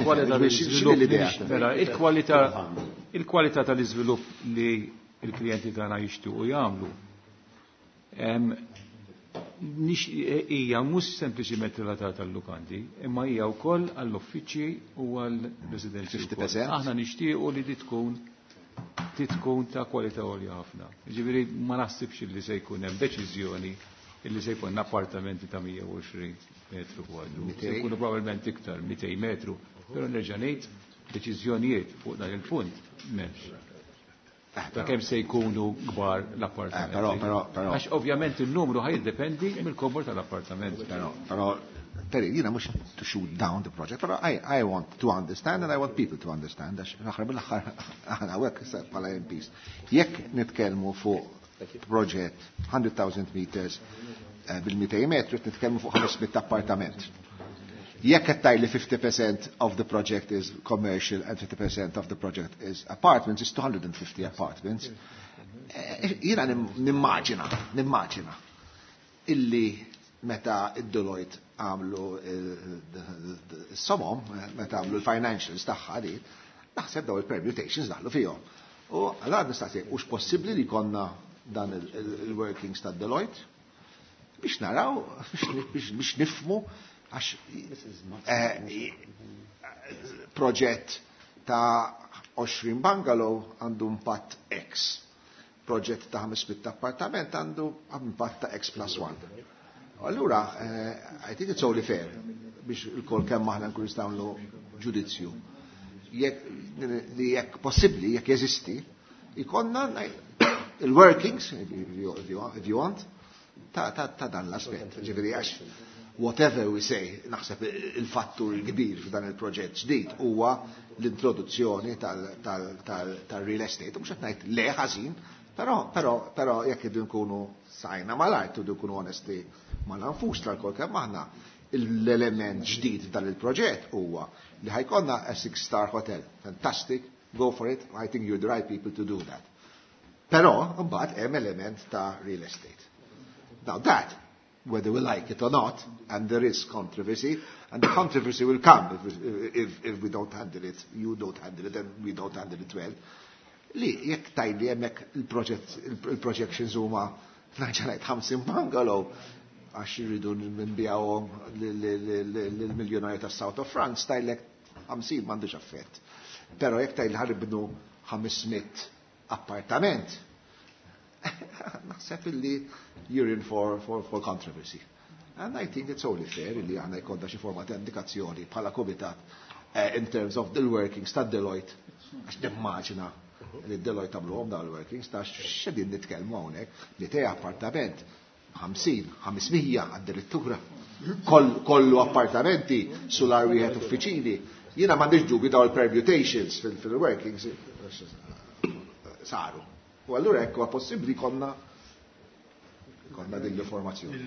il-kwalità il-kwalità tal-iżvilupp li il-klijenti tagħna jixtiequ jagħmlu hija mhux sempliċiment relatata għall-lukanti, imma hija wkoll għall-uffiċċji u għall-residenzi. Aħna nixtiequ li di tkun titkun ta' kwalità għolja ħafna. Ġifieri ma naħsibx li se jkun hemm deċiżjoni illi se jkun appartamenti ta' mija u għoxrin metru kwadru. Se jkunu probabbilment iktar mitej metru, però nerġa' ngħid deċiżjonijiet fuq dan il-punt m'hemmx. Ta' kemm se jkunu kbar l-appartamenti. Però, però, però. Għax ovvjament il-numru ħajdependi mill-kobor tal-appartament. Però, però, Terry, you know, mux to shoot down the project, but I, I want to understand and I want people to understand. L-axar bil-axar, għana għek pala M Ps. Jekk nitkelmu fuq project one hundred thousand meters bil-mitej metru, nitkelmu fuq five hundred appartament. Jekk għattaj fifty percent of the project is commercial and fifty percent of the project is apartments, is two hundred fifty apartments. Jina nimmaġina, nimmaġina illi meta id-Deloitte għamlu s-somom, meta għamlu l-financials taħħa di, naħseb daw il-permutations daħlu fihom. U għallad nistaqsi, ux possibli li konna dan il-workings ta' Deloitte biex naraw, biex nifmu għax proġett ta' twenty bungalow għandu impatt X. Proġett ta' five hundred appartament għandu impatt ta' X plus one. Allura, I think it's only fair biex il-kol kemm maħna nkun nistgħu ġudizzju. Li jekk possibbli, jekk jeżisti, ikonna il-workings, if you want, ta' dan l-aspett. Ġifieri għax whatever we say, naħseb il-fattur kbir f'dan il-proġett ġdid huwa l-introduzzjoni tal-real estate. Mhux qed ngħid le ħażin, però però però jekk idu nkunu sajna mal-art, idu nkunu onesti mal-anfus tal-kol kemm aħna l-element ġdid dan il-proġett huwa li ħajkonna a six-star hotel. Fantastic, go for it. I think you're the right people to do that. Però mbagħad hemm element ta' real estate. Now that, whether we like it or not, and there is controversy, and the controversy will come if, if, if we don't handle it, you don't handle it, and we don't handle it well. Li, jekk tajli jemmek il-projections huma naġġalajt ħamsin bungalow, għax jiridu nbijawhom l-miljonari ta' South of France, tajlek ħamsin m'għandux affett. Però jekk tajli ħarbnu five hundred appartament, naħseb illi you're in for, for, for controversy. And I think it's only fair illi għanna jkollna xi forma ta' indikazzjoni bħala komitat uh, in terms of the workings ta' Deloitte. Għax nimmaġina li Deloitte għamluhom dawn il-workings ta' x'edin nitkellmu hawnhekk li tej appartament ħamsin, five hundred addirittura. Kollu appartamenti sular wieħed uffiċini. Jiena m'għandix dubi daw il-permutations fil-workings saru. U allura ekku possibbli konna konna din l-informazzjoni.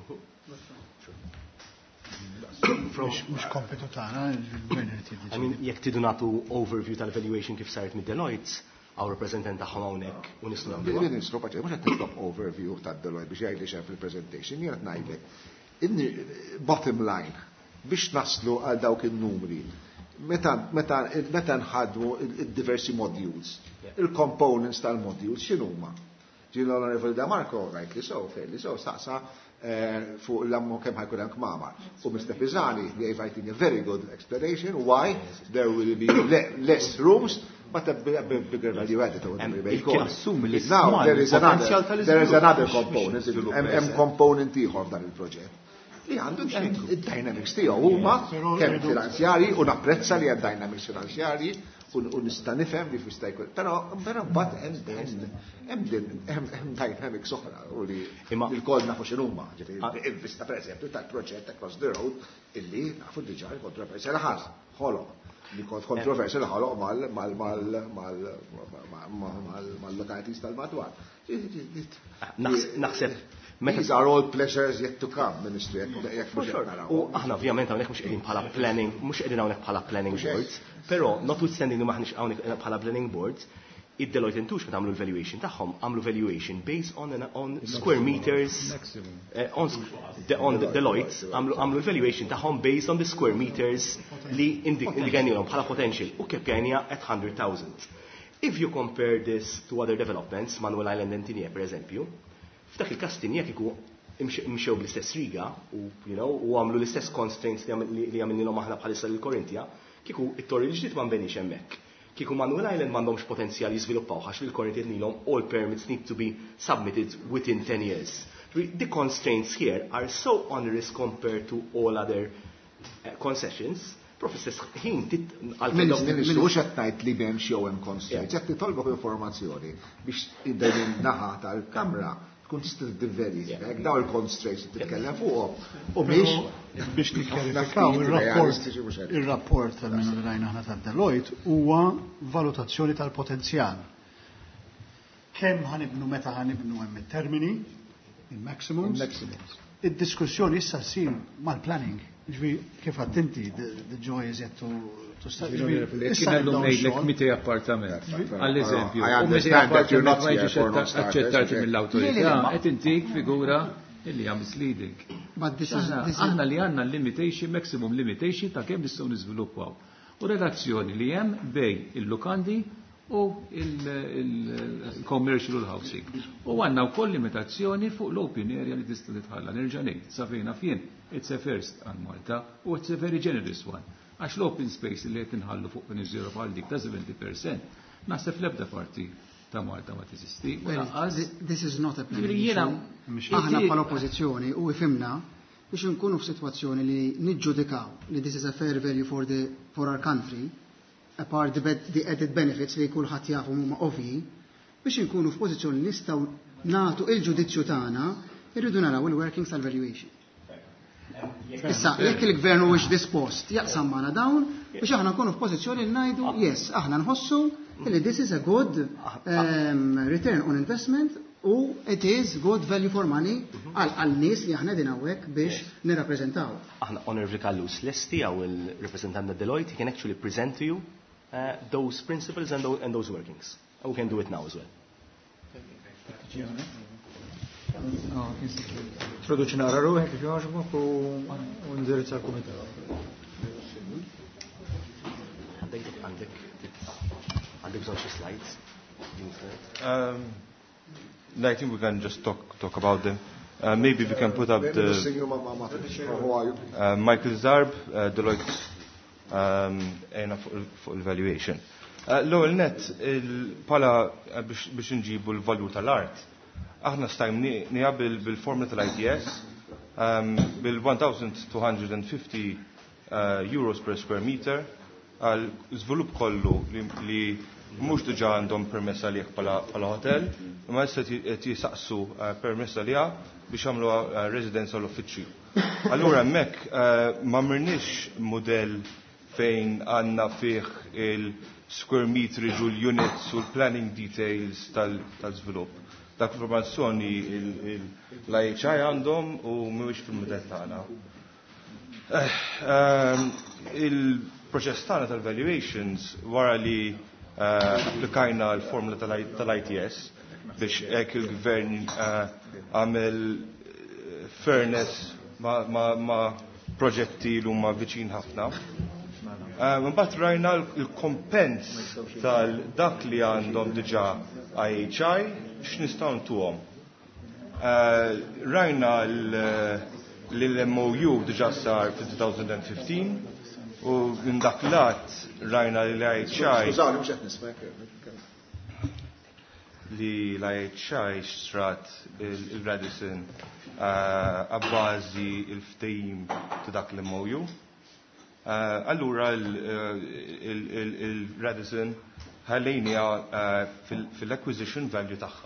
Mhux kompetu tagħna, I mean, jekk tidu nagħtu overview tal-evaluation kif saret mid-Deloitte, għaw reprezentant tagħhom hawnhekk u nistgħu nagħmlu. Ministru paċi, mhux qed nitlob overview tad-Deloitte biex jgħidli xejn fil-presentation, jien qed ngħidlek. Bottom line, biex naslu għal dawk in-numri, meta nħadmu id-diversi modules, il-components tal-modules x'inhuma? Ġien l-Onorevoli Da Marco, rightly so, fairly so, staqsa fuq l-ammu kemm ħajkun hemm kmamar. U Mister Pisani gave, I think, a very good explanation why there will be less rooms, but a bigger value added. Now, there is another, there is another component, hemm component ieħor f'dan il-proġett. Li għandu id-dynamics tiegħu huma kemm finanzjarji u napprezza li hemm dynamics finanzjarji u nista' nifhem li fista jkun. Però però mbagħad hemm din hemm dynamics oħra u li l-kol nafu x'inhuma. Vista pereżempju tal-proġett across the road illi nafu diġà l-kontroversja li ħadd ħoloq. Li kontroversja li ħoloq mal-lokalities tal-madwar. Naħseb These are all pleasures yet to come, Ministru. U aħna ovvjament hawnhekk mhux qegħdin bħala planning, mhux qegħdin hawnhekk bħala planning boards, però notwithstanding li maħniex hawnhekk bħala planning boards, id-Deloitte Intux meta għamlu l-valuation tagħhom għamlu valuation based on on square meters on on Deloitte għamlu l-valuation tagħhom based on the square meters li indikajnilhom bħala potential u kif kien at one hundred thousand. If you compare this to other developments, Manuel Island and Tinje, per eżempju, f'dak il-kas Tinje kiku imxew bl-istess riga u you know u għamlu l-istess constraints li għamilnilhom aħna bħalissa lill-Korintia, kieku it-torri l-ġdid ma nbenix hemmhekk. Kieku Manuel Island m'għandhomx potenzjal jiżviluppaw għax lill-Korintia nilhom all permits need to be submitted within ten years. The constraints here are so onerous compared to all other uh, concessions. Professor ħin Ministru, mhux qed ngħid li b'hemm xi hemm constraints, qed titolbok informazzjoni biex id naħa tal-Kamra tkun tista' tidverifika daw il-constraints li titkellem fuqhom u biex biex nikkjarifikaw ir-rapport ir-rapport tal-minn li rajna aħna tad-Deloitte huwa valutazzjoni tal-potenzjal. Kemm ħanibnu meta ħanibnu hemm it-termini, il-maximums, id-diskussjoni issa ssir mal-planning. Ġvi, kif għattinti, the joy is yet to start. Issa l-lum ngħidlek mitej appartament. Għall-eżempju, u mitej appartament ma jiġix aċċettati mill-awtorità, qed intik figura illi hija misleading. Aħna li għandna limitation, maximum limitation ta' kemm nistgħu niżviluppaw. U relazzjoni li hemm bej il-lukandi u il-commercial u l-housing. U għanna wkoll limitazzjoni fuq l-open area li tista' titħalla. Nerġa' ngħid, sa fejna fien, it's a first għal Malta u it's a very generous one. Għax l-open space li qed inħallu fuq Peniżjola bħal dik ta' seventy percent, naħseb l-ebda parti ta' Malta ma tiżisti. This is not a planning issue. Aħna bħala oppożizzjoni u ifimna biex nkunu f'sitwazzjoni li niġġudikaw li this is a fair value for the for our country, apart the, the added benefits li kulħadd jafu huma ovvji, biex inkunu f'pożizzjoni li nistgħu nagħtu il-ġudizzju tagħna, irridu naraw il-workings tal-valuation. Issa, jekk il-gvern huwiex dispost jaqsam magħna dawn biex aħna nkunu f'pożizzjoni li ngħidu yes, aħna nħossu li this is a good um, return on investment u it is good value for money għal nies li aħna din hawnhekk biex nirrappreżentaw. Aħna Honorable Kallus Lesti għaw il-representant ta' Deloitte, he can actually present to you uh, those principles and those, and those workings. And we can do it now as well. Introduċi nara ruħek kif jogħġbok u ndirizza l-kumitat. Għandek għandek għandek bżonn xi slides. Um, I think we can just talk talk about them. Uh, maybe we can put up the uh, Michael Zarb, uh, Deloitte, um, and for evaluation. L-ewwel net pala biex nġibu l-valur tal-art. Aħna stajm niqabil bil-formula tal-I T S bil-one thousand two hundred fifty euros per square meter għal żvilupp kollu li mhux diġà għandhom permess għalih bħala hotel, imma issa qed jisaqsu permess għaliha biex jagħmlu residenza l-uffiċċju. Allura hemmhekk ma mirniex mudell fejn għandna fih il-square meterage u l-units u l-planning details tal-żvilupp. Dak informazzjoni l-I H I għandhom u mhuwiex fil-mudell tagħna. Il-proċess tagħna tal-valuations wara li applikajna l-formula tal-I T S biex hekk il-gvern għamel fairness ma' proġetti li huma viċin ħafna. Mbagħad rajna l-kompens tal-dak li għandhom diġà I H I x'nistgħu ntuhom. Rajna l-M O U diġà sar fil-twenty fifteen u minn dak lat rajna li l-I H I li l-I H I xtrat il-Radisson għabbażi il-ftehim ta' dak l-M O U. Allura il-Radisson ħallejnija fil-acquisition value tagħha.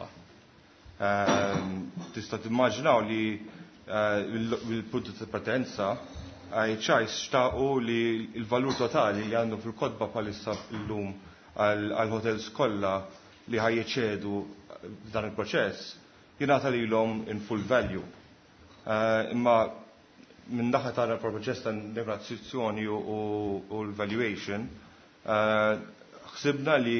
Tista' timmaġinaw li il-puntu ta' partenza I H I xtaqu li il-valur totali li għandu fil-kodba palissa l-lum għal-hotels kollha li ħajjeċedu f'dan il-proċess jingħata lilhom in full value. Imma minn naħa tara l-proċess ta' negozjazzjoni u l-valuation ħsibna li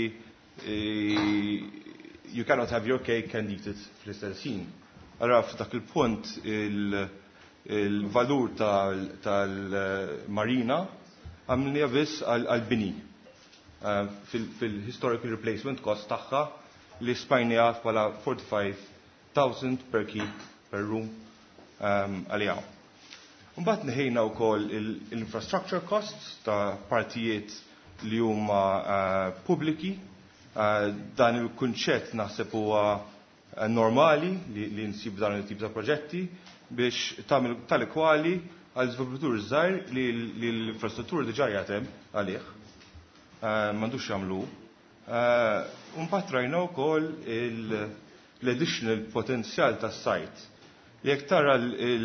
you cannot have your cake and eat it fl-istess ħin. Allora f'dak il-punt il-valur tal-marina għamilni biss għal-bini fil-historical replacement cost tagħha li spajnija bħala forty-five thousand per key per room għalijaw. Mbagħad neħejna wkoll l-infrastructure costs ta' partijiet li huma pubbliki. Dan il-kunċett naħseb huwa normali li nsib dan il-tip ta' proġetti biex tagħmel tal-kwali għal żviluppatur żgħar li l-infrastruttura diġà jatem għalih. M'għandux jagħmlu. Mbagħad rajna wkoll l-additional potenzjal tas-sajt. Jekk tara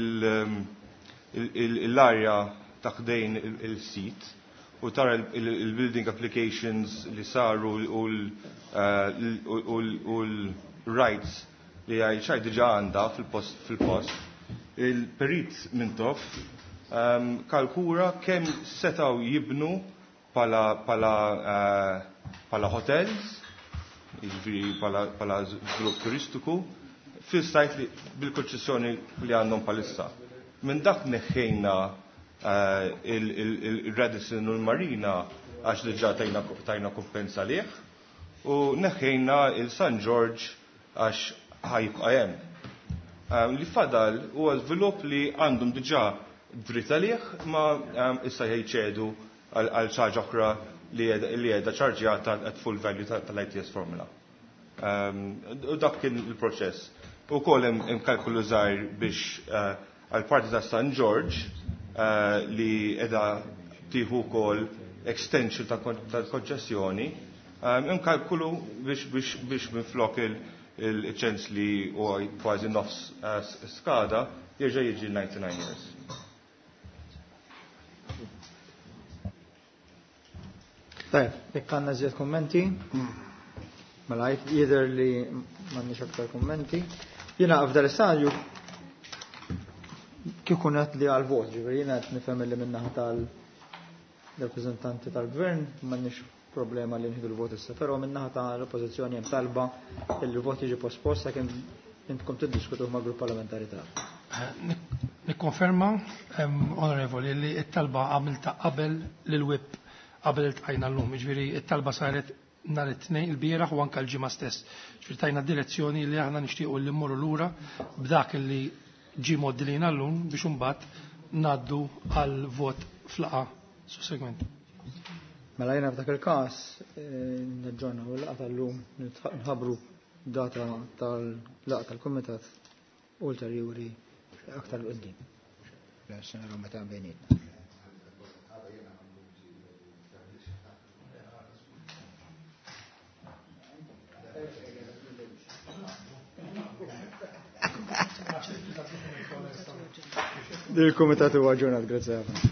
l-arja ta' ħdejn il-sit u tara il-building applications li saru u l-rights li għajċaj diġa għanda fil-post, il-perit Mintoff kalkura kemm setaw jibnu pala hotels, jiġifieri pala żvilupp turistiku, fil-sajt bil-konċessjoni li għandhom palissa. Minn dak neħħejna il-Radisson u l-Marina għax diġà tajna kompensa liħ u neħħejna il-San George għax ħajbqa' hemm. Li fadal huwa żvilupp li għandhom diġà dritt għalih ma issa jgħidu għal ċaġa oħra li qiegħda ċarġjata at full value tal-I T S formula. U dak kien il-proċess. Ukoll hemm kalkulu żgħir biex għal-parti ta' San George li edha tieħu wkoll extension tal-konċessjoni, imkalkulu biex minflok il-ċens li huwa kważi nofs skada jerġa' jiġi ninety-nine years. Tajb, jekk għandna żjed kummenti, mela jidher li m'għandniex aktar kummenti. Jiena f'dal istadju kieku qed li għal-vot, ġifieri jiena qed nifhem li min-naħa tal-rappreżentanti tal-gvern m'għandniex problema li nħidu l-vot issa, però min-naħa tal-oppożizzjoni hemm talba li l-vot jiġi pospost sakemm intkom tiddiskutuh ma' grupp parlamentari tagħkom. Nikkonferma, onorevoli, li t-talba għamilta qabel lil-wib qabel iltqajna llum, ġifieri t-talba saret nhar it-tnejn il-bieraħ u anke l-ġimgħa stess. Ġifieri tajna direzzjoni li aħna nixtiequ li mmorru lura b'dak li ġi moddilina l-lum biex imbagħad ngħaddu għal vot flaqa sussegwenti. Mela jiena f'dak il-każ neġġorna u l-laqa tal-lum nħabbru data tal-laqa tal-kumitat ulterjuri aktar l-qudiem. Biex naraw meta bejnietna. Il-Komitat huwa ġurnat, grazie ħafna.